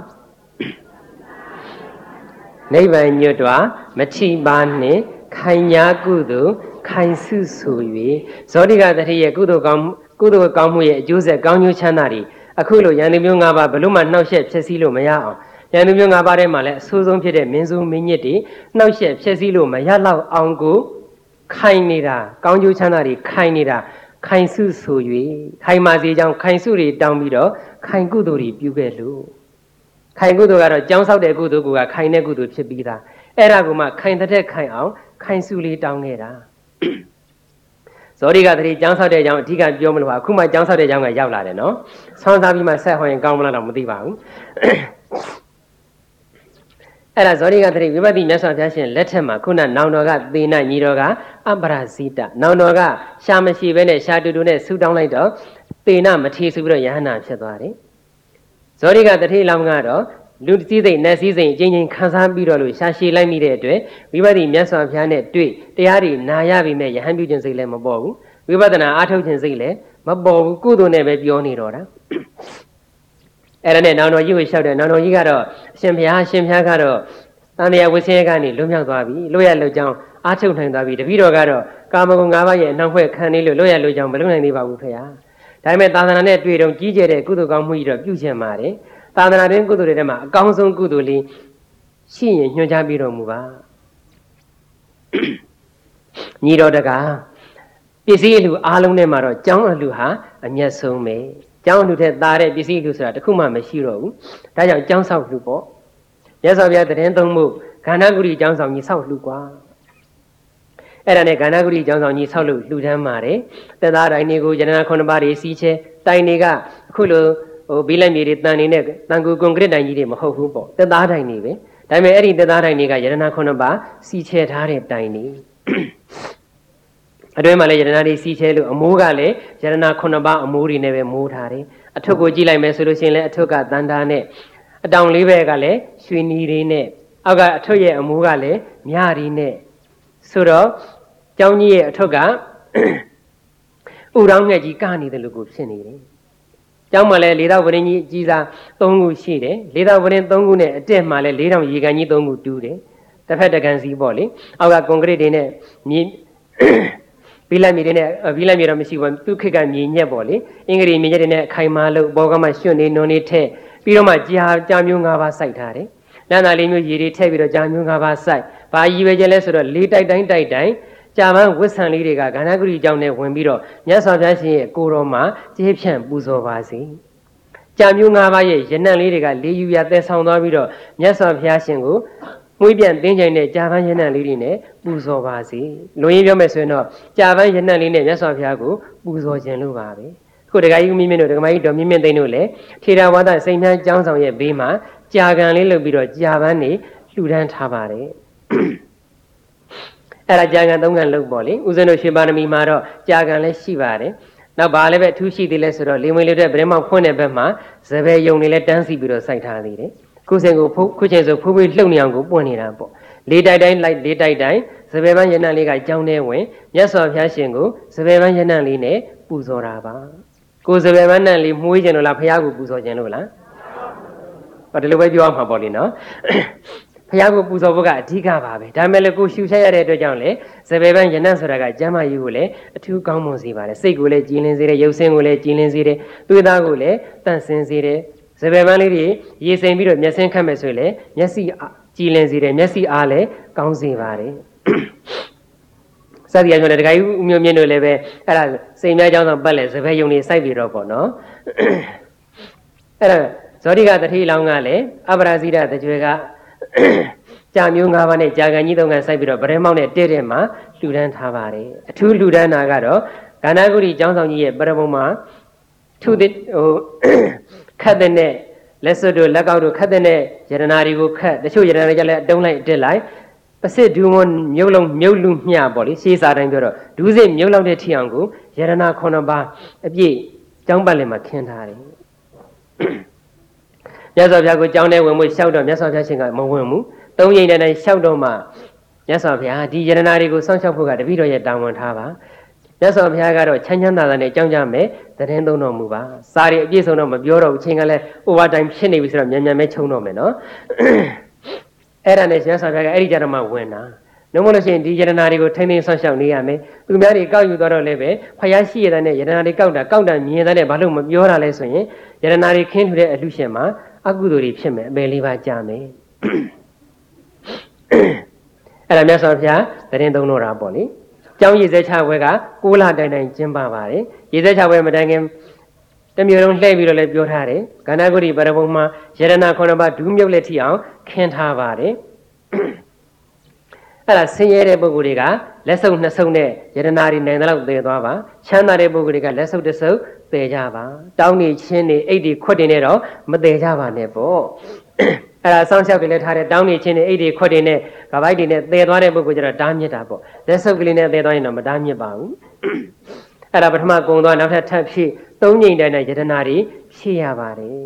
[SPEAKER 1] နိဗ္ဗာန်ညွတ်တော်မထိပါနှင့်ခိုင်ညာကုသိုလ်ခိုင်စုဆို၍ဇောတိကတတိရဲ့ကုသိုလ်ကောင်းကုသိုလ်ကောင်းမှုရဲ့အကျိုးဆက်ကောင်းကျိုးချမ်းသာတွေအခုလိုယန္တိမျိုး၅ပါးဘလို့မှနှောက်ယှက်ဖြစ်စည်းလို့မရအောင်ယန္တိမျိုး၅ပါးထဲမှာလည်းအဆိုးဆုံးဖြစ်တဲ့မင်းစုမင်းညစ်တွေနှောက်ယှက်ဖြစ်စည်းလို့မရတော့အောင်ကိုခိုင်နေတာကောင်းကျိုးချမ်းသာတွေခိုင်နေတာခိုင်စုဆို၍ခိုင်မာစေကြောင်းခိုင်စုတွေတောင်းပြီးတော့ခိုင်ကုသိုလ်တွေပြုခဲ့လို့ခိုင်ကုသိုလ်ကတော့ကြောင်းဆောက်တဲ့ကုသိုလ်ကခိုင်တဲ့ကုသိုလ်ဖြစ်ပြီးသားအဲ့ဒါကမှခိုင်တဲ့ခိုင်အောင်ခိုင်စုလေးတောင်းခဲ့တာဇောတိကတတိကျောင်းဆောက်တဲ့အကြောင်းအဓိကပြောမလို့ပါအခုမှကျောင်းဆောက်တဲ့အကြောင်းကရောက်လာတယ်နော်ဆောင်းစားပြီးမှဆက်ဟောရင်ကောင်းမလားတော့မသိပါဘူးအဲ့ဒါဇောတိကတတိဝိပဿနာမြတ်စွာဘုရားရှင်လက်ထက်မှာခုနနောင်တော်ကသေနညီတော်ကအပ္ပရာဇိတနောင်တော်ကရှာမရှိဘဲနဲ့ရှာတူတူနဲ့ဆူတောင်းလိုက်တော့သေနမထေဆိုပြီးတော့ယဟန္တာဖြစ်သွားတယ်ဇောတိကတတိလောင်းကတော့လူစည်းစိမ်နတ်စည်းစိမ်အချင်းချင်းခံစားပြီးတော့လို့ရှာရှည်လိုက်မိတဲ့အတွက်ဝိပဿနာမြတ်စွာဘုရားနဲ့တွေ့တရားတွေနာရပြီမဲ့ယဟန်ပြုခြင်းစိတ်လည်းမပေါ်ဘူးဝိပဿနာအားထုတ်ခြင်းစိတ်လည်းမပေါ်ဘူးကုသိုလ်နဲ့ပဲပြောနေတော့တာအဲ့ဒါနဲ့နောင်တော်ကြီးကိုလျှောက်တယ်နောင်တော်ကြီးကတော့အရှင်ဘုရားအရှင်ဘုရားကတော့တန်တရားဝိဆင်းကနေလွတ်မြောက်သွားပြီလွတ်ရလွတ်ကြောင်းအားထုတ်နိုင်သွားပြီတပည့်တော်ကတော့ကာမဂုဏ်၅ပါးရဲ့အနှောင့်အယှက်ခံနေလို့လွတ်ရလွတ်ကြောင်းမလွတ်နိုင်သေးပါဘူးဖေဟာဒါပေမဲ့သာသနာနဲ့တွေ့တော့ကြီးကျယ်တဲ့ကုသိုလ်ကောင်းမှုကြီးတော့ပြုခြင်းပါတယ်သာသနာတွင်ကုသိုလ်တွေထဲမှာအကောင်းဆုံးကုသိုလ်လေးရှိရင်ညွှန်ကြားပြီးတော်မူပါညီတော်တကားပစ္စည်းအလှအားလုံးထဲမှာတော့ကျောင်းအလှဟာအမျက်ဆုံးပဲကျောင်းအလှထဲသားတဲ့ပစ္စည်းအလှဆိုတာတခုမှမရှိတော့ဘူးဒါကြောင့်ကျောင်းဆောက်လှပေါ့မြတ်စွာဘုရားတရင်သုံးမှုခန္ဓာကုရီကျောင်းဆောင်ကြီးဆောက်လှကွာအဲ့ဒါနဲ့ခန္ဓာကုရီကျောင်းဆောင်ကြီးဆောက်လို့လှူဒန်းပါတယ်သက်သားတိုင်းတွေကိုယန္တနာခုနှစ်ပါးတွေစီးချဲတိုင်တွေကအခုလိုဟိုဘီလက်မြေတွေတန်နေနဲ့တန်ကူကွန်ကရစ်တိုင်ကြီးတွေမဟုတ်ဘူးပေါ့တက်သားတိုင်တွေပဲဒါပေမဲ့အဲ့ဒီတက်သားတိုင်တွေကယရဏခုနှစ်ပါးစီချဲထားတဲ့တိုင်တွေအတွင်းမှာလည်းယရဏတွေစီချဲလို့အမိုးကလည်းယရဏခုနှစ်ပါးအမိုးတွေနဲ့ပဲမိုးထားတယ်အထုပ်ကိုကြည့်လိုက်မယ်ဆိုလို့ရှိရင်လည်းအထုပ်ကတန်တာနဲ့အတောင်လေးဘက်ကလည်းရွှေနီတွေနဲ့အောက်ကအထုပ်ရဲ့အမိုးကလည်းမြရီနဲ့ဆိုတော့ကျောင်းကြီးရဲ့အထုပ်ကဥရောင်းငှက်ကြီးကနေတယ်လို့ကိုဖြစ်နေတယ်ကျောင်းမှာလည်းလေးတော်ဝရင်းကြီးအကြီးစား၃ခုရှိတယ်လေးတော်ဝရင်း၃ခုနဲ့အတက်မှာလည်းလေးတောင်ရေကန်ကြီး၃ခုတူးတယ်တစ်ဖက်တကန်စီပေါ့လေအောက်ကကွန်ကရစ်တွေနဲ့မြေဘီလက်မြေတွေနဲ့ဘီလက်မြေတော့မရှိဘူးသူခက်ကမြေညက်ပေါ့လေအင်္ဂလိပ်မြေညက်တွေနဲ့အခိုင်မာလို့ဘောကမှရွှွန့်နေနုံနေထက်ပြီးတော့မှကြာကြာမျိုး၅ပါးစိုက်ထားတယ်လမ်းသာလေးမျိုးရေတွေထည့်ပြီးတော့ကြာမျိုး၅ပါးစိုက်ဘာရည်ပဲကျလဲဆိုတော့လေးတိုက်တိုင်းတိုက်တိုင်းကြာပန်းဝစ်ဆန်လေးတွေကခန္ဓာကုရီကြောင့်နဲ့ဝင်ပြီးတော့မြတ်စွာဘုရားရှင်ရဲ့ကိုယ်တော်မှာကျေးဖြန့်ပူဇော်ပါစေ။ကြာမျိုး၅ပါးရဲ့ရဏံလေးတွေကလေးယူရသဲဆောင်သွားပြီးတော့မြတ်စွာဘုရားရှင်ကိုမွေးပြန်တင်းချိန်နဲ့ကြာပန်းရဏံလေးတွေနဲ့ပူဇော်ပါစေ။လူရင်းပြောမယ်ဆိုရင်တော့ကြာပန်းရဏံလေးနဲ့မြတ်စွာဘုရားကိုပူဇော်ခြင်းလို့ပါပဲ။အခုဒကာကြီးမြင့်မြင့်တို့ဒကာမကြီးတော်မြင့်မြင့်သိန်းတို့လည်းထေရဝါဒစိန်နှမ်းကျောင်းဆောင်ရဲ့ဘေးမှာကြာကန်လေးလုပ်ပြီးတော့ကြာပန်းနေလှူဒန်းထားပါတယ်။အဲ့ဒါကြာကန်သုံးကန်လုပ်ပေါ့လေဦးဇင်းတို့ရှင်ပါရမီမှာတော့ကြာကန်လည်းရှိပါတယ်နောက်ဘာလည်းပဲအထူးရှိသေးလဲဆိုတော့လေဝင်လေးတဲ့ဗရမောက်ဖွင့်တဲ့ဘက်မှာဇပယ်ယုံတွေလည်းတန်းစီပြီးတော့စိုက်ထားသေးတယ်ခုစဉ်ကိုခုချိန်ဆိုဖိုးဖွေးလှုပ်နေအောင်ကိုပွင့်နေတာပေါ့လေးတိုက်တိုင်းလိုက်လေးတိုက်တိုင်းဇပယ်ပန်းရဏလေးကကြောင်းထဲဝင်မြတ်စွာဘုရားရှင်ကိုဇပယ်ပန်းရဏလေးနဲ့ပူဇော်တာပါကိုဇပယ်ပန်းနဲ့လေးမှုေးခြင်းလို့လားဘုရားကိုပူဇော်ခြင်းလို့လားဟောဒီလိုပဲပြောမှာပေါ့လေနော်ဘုရားကိုပူဇော်ဖို့ကအဓိကပါပဲဒါမဲ့လည်းကိုရှူချက်ရတဲ့အတွက်ကြောင့်လေဇပယ်ပန်းယနတ်ဆိုတာကကျမ်းမာရေးကိုလည်းအထူးကောင်းမွန်စေပါတယ်စိတ်ကိုလည်းကြည်လင်စေတယ်ရုပ်ဆင်းကိုလည်းကြည်လင်စေတယ်သွေးသားကိုလည်းတန့်စင်စေတယ်ဇပယ်ပန်းလေးတွေရေစိမ်ပြီးတော့မျက်စင်းခတ်မယ်ဆိုရင်လည်းမျက်စိကြည်လင်စေတယ်မျက်စိအားလည်းကောင်းစေပါတယ်စသည်အကြောင်းလည်းတခါကြီးဦးမျိုးမြင့်တို့လည်းပဲအဲ့ဒါစိမ်များအကြောင်းဆောင်ပတ်လဲဇပယ်ယုံနေစိုက်ပြီးတော့ပေါ့နော်အဲ့ဒါဇောတိကတတိလောင်းကလည်းအပ္ပရာဇိတတကြွယ်ကကြာမျိုး၅ပါးနဲ့ကြာကန်ကြီး၃ကန်စိုက်ပြီးတော့ဗရဲမောက်နဲ့တဲ့တဲ့မှာလှူဒန်းထားပါတယ်အထူးလှူဒန်းတာကတော့ကန္နာဂုရီကျောင်းဆောင်ကြီးရဲ့ပရမုံမှာထုတဲ့ဟိုခတ်တဲ့နဲ့လက်စွပ်တို့လက်ကောက်တို့ခတ်တဲ့နဲ့ယရနာတွေကိုခတ်တချို့ယရနာတွေကြလည်းအတုံးလိုက်တက်လိုက်ပစစ်ဒူးမမြုပ်လုံးမြုပ်လူမျှပေါ့လေရှေးစာတိုင်းပြောတော့ဒူးစစ်မြုပ်လောက်တဲ့ထီအောင်ကိုယရနာခုနှစ်ပါးအပြည့်ကျောင်းပတ်လည်မှာခင်းထားတယ်မြတ်စွာဘုရားကိုကြောင်းထဲဝင်မှုလျှောက်တော့မြတ်စွာဘုရားရှင်ကမဝင်ဘူးသုံးရင်တည်းတိုင်းလျှောက်တော့မှမြတ်စွာဘုရားဒီယရနာတွေကိုစောင့်ရှောက်ဖို့ကတပည့်တော်ရဲ့တာဝန်ထားပါမြတ်စွာဘုရားကတော့ချမ်းချမ်းသာသာနဲ့ကြောင်းကြမယ်သတင်းသုံးတော်မူပါစာရီအပြည့်စုံတော့မပြောတော့ဘူးချင်းကလည်း over time ဖြစ်နေပြီဆိုတော့မြန်မြန်ပဲခြုံတော့မယ်နော်အဲ့ဒါနဲ့မြတ်စွာဘုရားကအဲ့ဒီကြတော့မှဝင်တာနှုံးမလို့ရှိရင်ဒီယရနာတွေကိုထိမ့်သိမ်းဆောက်ရှောက်နေရမယ်သူများတွေကောက်ယူသွားတော့လည်းပဲဖယားရှိရတဲ့ယရနာတွေကောက်တာကောက်တာမြင်တဲ့ဘာလို့မပြောတာလဲဆိုရင်ယရနာတွေခင်းထူတဲ့အလှရှင်မှာအကုသိုလ်တွေဖြစ်မယ်အပယ်လေးပါးကြမယ်အဲ့ဒါမြတ်စွာဘုရားတရင်သုံးတော့တာပေါ့လေကျောင်းရည်စဲချဘွဲကကိုးလတိုင်တိုင်ကျင်းပပါတယ်ရည်စဲချဘွဲမတိုင်ခင်တမျိုးလုံးလှည့်ပြီးတော့လည်းပြောထားတယ်ကန္နာဂုရိပရဘုံမှာယရနာခုနှစ်ပါးဒူးမြုပ်လက်ထိအောင်ခင်းထားပါတယ်အဲ့ဒါဆင်းရဲတဲ့ပုဂ္ဂိုလ်တွေကလက်စုပ်နှစ်စုပ်နဲ့ယရနာတွေနိုင်တဲ့လောက်သေသွားပါချမ်းသာတဲ့ပုဂ္ဂိုလ်တွေကလက်စုပ်တစ်စုပ်သေကြပါတောင်းနေချင်းနေအိတ်တွေခွက်တွေနဲ့တော့မသေကြပါနဲ့ပေါ့အဲ့ဒါဆောင်းလျှောက်ကလေးထားတဲ့တောင်းနေချင်းနေအိတ်တွေခွက်တွေနဲ့ကပိုက်တွေနဲ့သေသွားတဲ့ပုဂ္ဂိုလ်ကျတော့တားမြစ်တာပေါ့လက်စုပ်ကလေးနဲ့သေသွားရင်တော့မတားမြစ်ပါဘူးအဲ့ဒါပထမကုံသွားနောက်ထပ်ထပ်ဖြည့်သုံးငိမ့်တိုင်းနဲ့ယတနာတွေဖြည့်ရပါတယ်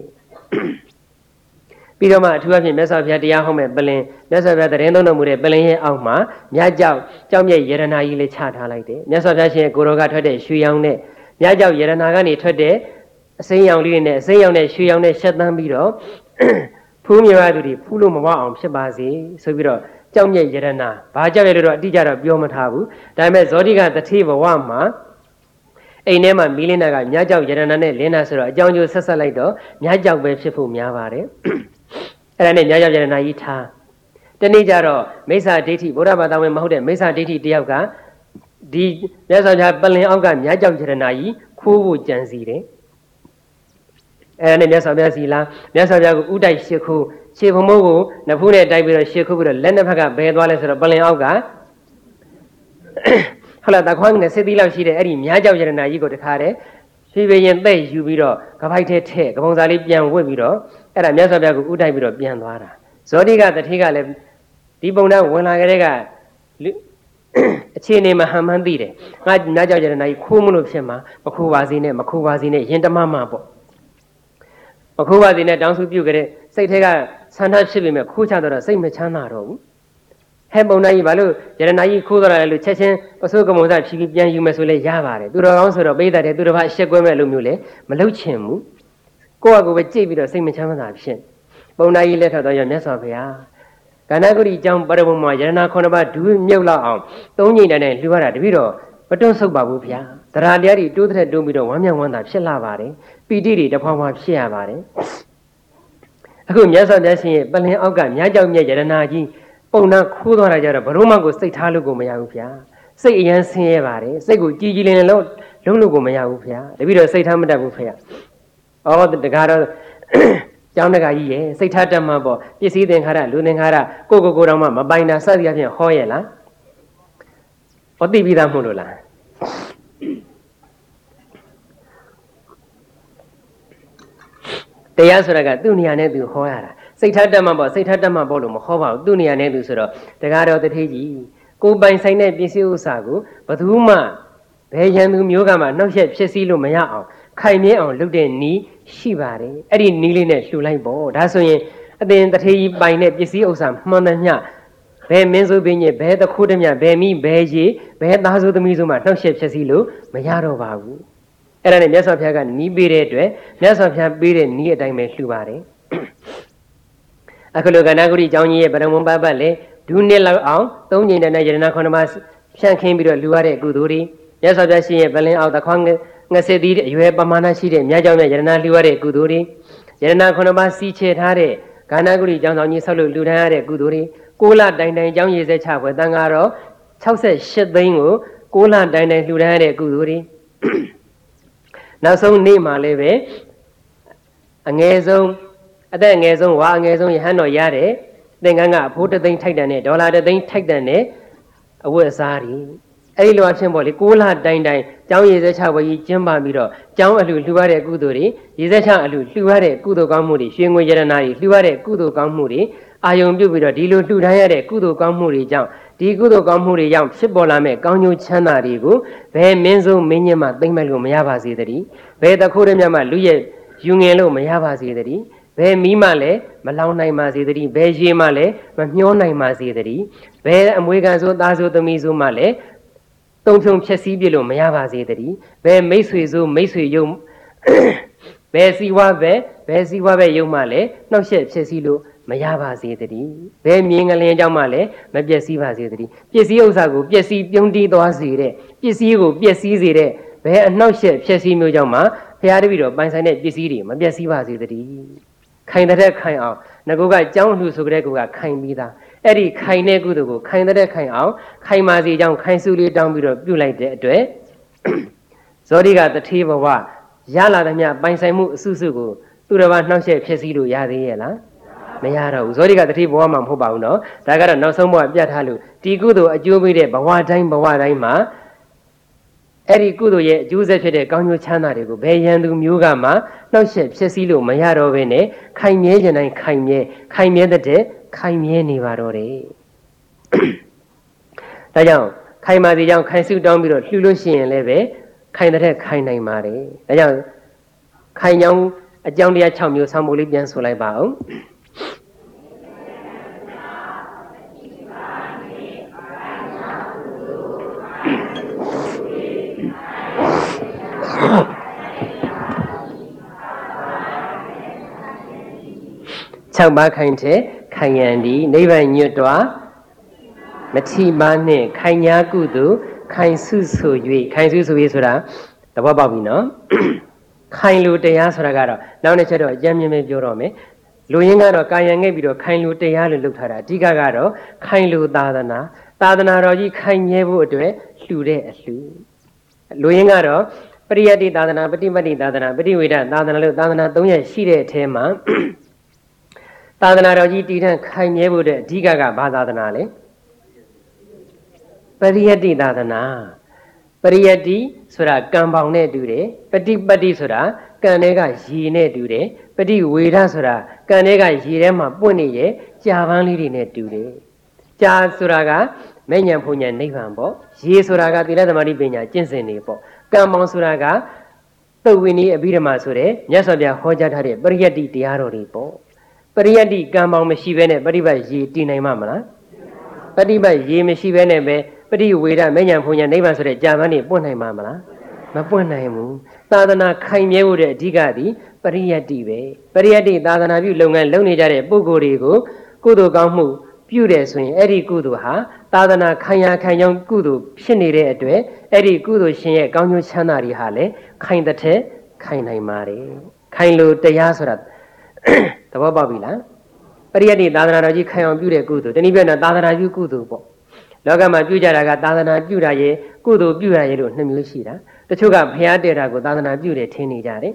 [SPEAKER 1] ပြီးတော့မှအထူးအဖြင့်မြတ်စွာဘုရားတရားဟောမဲ့ပလင်မြတ်စွာဘုရားတရင်သုံးတော်မူတဲ့ပလင်ရဲ့အောက်မှာမြတ်ကြောက်ကြောက်မြတ်ယရနာကြီးလေးချထားလိုက်တယ်မြတ်စွာဘုရားရှင်ကိုရောကထွက်တဲ့ရွှေရောင်နဲ့မြတ်ကြောက်ယရနာကနေထွက်တဲ့အစိမ်းရောင်လေးနဲ့အစိမ်းရောင်နဲ့ရွှေရောင်နဲ့ရှက်သန်းပြီးတော့ဖူးမြရသူတွေဖူးလို့မဝအောင်ဖြစ်ပါစေဆိုပြီးတော့ကြောက်မြတ်ယရနာဘာကြောက်ရလို့တော့အတိအကျတော့ပြောမထားဘူးဒါပေမဲ့ဇောတိကတတိဘဝမှာအိမ်ထဲမှာမီးလင်းတာကမြတ်ကြောက်ယရနာနဲ့လင်းတာဆိုတော့အကြောင်းကျိုးဆက်ဆက်လိုက်တော့မြတ်ကြောက်ပဲဖြစ်ဖို့များပါတယ်အဲ့ဒါနဲ့မြတ်ကြောက်ယရနာကြီးထားတနေ့ကျတော့မိစ္ဆာဒိဋ္ဌိဗုဒ္ဓဘာသာဝင်မဟုတ်တဲ့မိစ္ဆာဒိဋ္ဌိတယောက်ကဒီမြတ်စွာဘုရားပလင်အောက်ကမြတ်ကြောက်ယရနာကြီးခိုးဖို့ကြံစီတယ်အဲ့ဒါနဲ့မြတ်စွာဘုရားစီလာမြတ်စွာဘုရားကိုဥတိုက်ရှ िख ခုခြေဖမိုးကိုနဖူးနဲ့တိုက်ပြီးတော့ရှ िख ခုပြီးတော့လက်နှစ်ဖက်ကဘယ်သွားလဲဆိုတော့ပလင်အောက်ကဟုတ်လားတခွန်းနဲ့စစ်သီးလောက်ရှိတဲ့အဲ့ဒီမြားကြောက်ရတနာကြီးကိုတခါတည်းဖြည်းဖြည်းချင်းသိယူပြီးတော့ကပိုက်ထဲထဲကပုံစားလေးပြန်ဝတ်ပြီးတော့အဲ့ဒါမြတ်စွာဘုရားကိုဥတိုက်ပြီးတော့ပြန်သွားတာဇောတိကတထေကလည်းဒီပုံနဲ့ဝင်လာကြတဲ့ကအခြေအနေမှာဟန်မှန်းသိတယ်ငါမြားကြောက်ရတနာကြီးခိုးမလို့ဖြစ်မှာမခိုးပါစေနဲ့မခိုးပါစေနဲ့ရင်တမမပေါ့မခိုးပါစေနဲ့တောင်းစုပြုကြတဲ့စိတ်ထဲကဆန္ဒဖြစ်ပေမဲ့ခိုးချတော့စိတ်မချမ်းသာတော့ဘူးဟဲ့ပုံနာကြီးဘာလို့ယရနာကြီးခိုးတော့လဲလို့ချက်ချင်းပစိုးကမုံစားဖြီးပြီးပြန်ယူမယ်ဆိုလဲရပါတယ်သူတော်ကောင်းဆိုတော့ပိဋကတဲ့သူတော်ဘာရှက်ကွဲမဲ့လို့မျိုးလဲမလုပ်ချင်ဘူးကိုယ့်အကူပဲကြိတ်ပြီးတော့စိတ်မချမ်းသာဖြစ်ပုံနာကြီးလက်ထပ်တော့ရမြတ်စွာဘုရားကန္နာဂုရိအကြောင်းပရဘုံမှာယရနာခုနှစ်ပါးဒူးမြုပ်လောက်အောင်သုံးညိတိုင်းနဲ့လှူရတာတပည့်တော်မတွန့်ဆုတ်ပါဘူးဗျာတရားတရားတွေတိုးတဲ့တိုးပြီးတော့ဝမ်းမြောက်ဝမ်းသာဖြစ်လာပါတယ်ပီတိတွေတဖွာဖွာဖြစ်ရပါတယ်အခုမြတ်စွာဘုရားရှင်ရဲ့ပလင်အောက်ကမြတ်ကြောက်မြတ်ယရနာကြီးပုံနာခိုးသွားတာကြတော့ဘလို့မှကိုစိတ်ထားလို့ကိုမရဘူးဗျာစိတ်အရန်ဆင်းရဲပါတယ်စိတ်ကိုကြည်ကြည်လင်လင်လုံးလုံးလို့ကိုမရဘူးဗျာတပည့်တော်စိတ်ထားမတတ်ဘူးဖေ။ဩတကားတော့ကျောင်းတကာကြီးရဲ့စိတ်ထားတတ်မှပေါ့ပစ္စည်းသင်္ခါရလူသင်္ခါရကိုကိုကိုတော်မှမပိုင်တာစသည်အပြင်ဟောရဲ့လား။ဟောသိပြီးသားမို့လို့လား။တရားဆိုတာကသူ့နေရာနဲ့သူဟောရတာစိတ်ထားတတ်မှပေါ့စိတ်ထားတတ်မှပေါ့လို့မဟောပါဘူးသူ့နေရာနဲ့သူဆိုတော့တကားတော်တထေးကြီးကိုပိုင်ဆိုင်တဲ့ပစ္စည်းဥစ္စာကိုဘယ်သူမှဘယ်ရန်သူမျိုးကမှနှောက်ယှက်ဖြစ်စည်းလို့မရအောင်ခိုင်မြဲအောင်လုပ်တဲ့နီးရှိပါတယ်အဲ့ဒီနီးလေးနဲ့လှူလိုက်ပေါ့ဒါဆိုရင်အသင်တထေးကြီးပိုင်တဲ့ပစ္စည်းဥစ္စာမှန်တယ်ညဘယ်မင်းဆိုပင်ကြီးဘယ်တခိုးတမျှဘယ်မိဘယ်ရေဘယ်သားဆိုသမီးဆိုမှနှောက်ယှက်ဖြစ်စည်းလို့မရတော့ပါဘူးအဲ့ဒါနဲ့မြတ်စွာဘုရားကနီးပေးတဲ့အတွက်မြတ်စွာဘုရားပေးတဲ့နီးအတိုင်းပဲလှူပါတယ်အခုလိုကန္နာဂုရိကျောင်းကြီးရဲ့ပရမုံပပတ်လေဒူးနှစ်လောက်အောင်သုံးညင်တဲ့ယရနာခုနှစ်ပါးဖြန့်ခင်းပြီးတော့လူရတဲ့ကုသိုလ်တွေမြတ်စွာဘုရားရှင်ရဲ့ပလင်အောက်တခွန်းငါစစ်သီးအရွယ်ပမာဏရှိတဲ့မြတ်ကြောင့်မြတ်ယရနာလူရတဲ့ကုသိုလ်တွေယရနာခုနှစ်ပါးစီချေထားတဲ့ကန္နာဂုရိကျောင်းဆောင်ကြီးဆောက်လို့လူထမ်းရတဲ့ကုသိုလ်တွေကိုးလတိုင်တိုင်ကျောင်းရည်စက်ချပွဲတန်ဃာတော်၆၈သိန်းကိုကိုးလတိုင်တိုင်လူထမ်းရတဲ့ကုသိုလ်တွေနောက်ဆုံးနေ့မှာလည်းပဲအငယ်ဆုံးအသက်အငယ်ဆုံးဝါအငယ်ဆုံးယဟန်တော်ရတဲ့သင်္ကန်းကအဖိုးတသိန်းထိုက်တန်တဲ့ဒေါ်လာတသိန်းထိုက်တန်တဲ့အဝတ်အစားတွေအဲ့ဒီလိုအဖြစ်ပေါ့လေကိုးလတိုင်တိုင်ကျောင်းရည်စက်ချပွဲကြီးကျင်းပပြီးတော့ကျောင်းအလှလှူရတဲ့ကုသိုလ်တွေရည်စက်ချအလှလှူရတဲ့ကုသိုလ်ကောင်းမှုတွေရွှေငွေရတနာတွေလှူရတဲ့ကုသိုလ်ကောင်းမှုတွေအာယုံပြုပြီးတော့ဒီလိုလှူဒန်းရတဲ့ကုသိုလ်ကောင်းမှုတွေကြောင့်ဒီကုသိုလ်ကောင်းမှုတွေကြောင့်ဖြစ်ပေါ်လာမဲ့ကောင်းကျိုးချမ်းသာတွေကိုဘယ်မင်းဆုံးမင်းညင်မှသိမ့်မဲ့လို့မရပါစေတည်းဘယ်တခိုးတည်းမြတ်မှလူရဲ့ယူငင်လို့မရပါစေတည်းဘယ်မီးမှလည်းမလောင်နိုင်ပါစေတည်းဘယ်ရေမှလည်းမမျောနိုင်ပါစေတည်းဘယ်အမွေခံဆိုသားဆိုသမီးဆိုမှလည်းတုံဖြုံဖြက်စီးပြလို့မရပါစေတည်းဘယ်မိတ်ဆွေဆိုမိတ်ဆွေယုံဘယ်စီဝါပဲဘယ်စီဝါပဲယုံမှလည်းနှောက်ယှက်ဖြက်စီးလို့မရပါစေတည်းဘယ်မြင်ကလင်းကြောင့်မှလည်းမပျက်စီးပါစေတည်းပစ္စည်းဥစ္စာကိုပျက်စီးပြုံးတီးသွားစေတဲ့ပစ္စည်းကိုပျက်စီးစေတဲ့ဘယ်အနှောက်အယှက်ဖြစ်စီမျိုးကြောင့်မှဘုရားတပည့်တော်ပိုင်ဆိုင်တဲ့ပစ္စည်းတွေမပျက်စီးပါစေတည်းခိုင်တဲ့ခိုင်အောင်ငါကကြောင်းလှူဆိုကြတဲ့ကူကခိုင်ပြီးသားအဲ့ဒီခိုင်တဲ့ကုသိုလ်ကိုခိုင်တဲ့ခိုင်အောင်ခိုင်ပါစေကြောင်းခိုင်စုလေးတောင်းပြီးတော့ပြုလိုက်တဲ့အတွက်ဇောတိကတထေဘဝရလာသမျှပိုင်ဆိုင်မှုအစုစုကိုသူတော်ဘာနှောက်ယှက်ဖြစ်စီလို့ရသေးရဲ့လားမရတော့ဘူးဇောတိကတတိဘဝမှာမဟုတ်ပါဘူးနော်ဒါကတော့နောက်ဆုံးဘဝပြတ်ထားလို့ဒီကုသိုလ်အကျိုးပေးတဲ့ဘဝတိုင်းဘဝတိုင်းမှာအဲ့ဒီကုသိုလ်ရဲ့အကျိုးဆက်ဖြစ်တဲ့ကောင်းကျိုးချမ်းသာတွေကိုဘယ်ရန်သူမျိုးကမှနှောက်ယှက်ဖြစ်စည်းလို့မရတော့ဘဲနဲ့ခိုင်မြဲခြင်းတိုင်းခိုင်မြဲခိုင်မြဲတဲ့ခိုင်မြဲနေပါတော့တယ်ဒါကြောင့်ခိုင်မာစီကြောင့်ခိုင်စုတောင်းပြီးတော့လှူလို့ရှိရင်လည်းပဲခိုင်တဲ့ခိုင်နိုင်ပါတယ်ဒါကြောင့်ခိုင်ကြောင်းအကြောင်းတရား၆မျိုးဆောင်းဖို့လေးပြန်ဆိုလိုက်ပါဦး၆ပါးခိုင်တဲ့ခိုင်ရန်ဒီနိဗ္ဗာန်ညွတ်တော်မထီပါနှင့်ခိုင်ညာကုသိုလ်ခိုင်စုဆို၍ခိုင်စုဆို၍ဆိုတာသဘောပေါက်ပြီနော်ခိုင်လူတရားဆိုတာကတော့နောက်တစ်ချက်တော့အကျဉ်းမြင်မြင်ပြောတော့မယ်လူရင်းကတော့ကာယံငိတ်ပြီးတော့ခိုင်လူတရားလို့လုပ်ထားတာအဓိကကတော့ခိုင်လူသာသနာသာသနာတော်ကြီးခိုင်မြဲဖို့အတွက်လှူတဲ့အလှူလူရင်းကတော့ပရိယတ္တိသာသနာပฏิပတ်တိသာသနာပฏิဝေဒသာသနာလို့သာသနာ၃ရပ်ရှိတဲ့အထဲမှာသာသနာတော်ကြီးတည်ထန့်ခိုင်မြဲဖို့အတွက်အဓိကကဘာသာသနာလဲပရိယတ္တိသာသနာပရိယတ္တိဆိုတာကံပေါင်နဲ့တူတယ်ပฏิပတ်တိဆိုတာကံတွေကရေနဲ့တူတယ်ပฏิဝေဒဆိုတာကံတွေကရေထဲမှာပွင့်နေတဲ့ကြာပန်းလေးတွေနဲ့တူတယ်ကြာဆိုတာကမဲ့ညာဖုန်ညာနိဗ္ဗာန်ပေါ့ရေဆိုတာကသီလသမာဓိပညာကျင့်စဉ်တွေပေါ့ကံပေါင်ဆိုတာကသုတ်ဝိနည်းအဘိဓမ္မာဆိုတဲ့မြတ်စွာဘုရားဟောကြားထားတဲ့ပရိယတ္တိတရားတော်တွေပေါ့ပရိယတ္တိကံပေါင်မရှိဘဲနဲ့ပฏิပတ်ရေတည်နိုင်မှာမလားပฏิပတ်ရေမရှိဘဲနဲ့ပဲပฏิဝေဒမဲ့ညာဖုန်ညာနိဗ္ဗာန်ဆိုတဲ့ကြာပန်းတွေပွင့်နိုင်မှာမလားမပွင့်နိုင်ဘူးသာသနာခိုင်မြဲဖို့တဲ့အဓိကသည်ပရိယတ္တိပဲပရိယတ္တိသာသနာပြုလုပ်ငန်းလုပ်နေကြတဲ့ပုဂ္ဂိုလ်တွေကိုကုသိုလ်ကောင်းမှုပြုတယ်ဆိုရင်အဲ့ဒီကုသိုလ်ဟာသာသနာခိုင်ရာခိုင်ကြောင်းကုသိုလ်ဖြစ်နေတဲ့အတွက်အဲ့ဒီကုသိုလ်ရှင်ရဲ့ကောင်းကျိုးချမ်းသာတွေဟာလည်းခိုင်တဲ့ခိုင်နိုင်ပါတယ်ခိုင်လို့တရားဆိုတာသဘောပေါက်ပြီလားပရိယတ္တိသာသနာတော်ကြီးခိုင်အောင်ပြုတဲ့ကုသိုလ်တနည်းပြောရင်သာသနာပြုကုသိုလ်ပေါ့လောကမှာပြုကြတာကသာသနာပြုတာရဲ့ကုသိုလ်ပြုရရဲ့လို့နှစ်မျိုးရှိတာတချို့ကဘုရားတည်တာကိုသာသနာပြုတယ်ထင်နေကြတယ်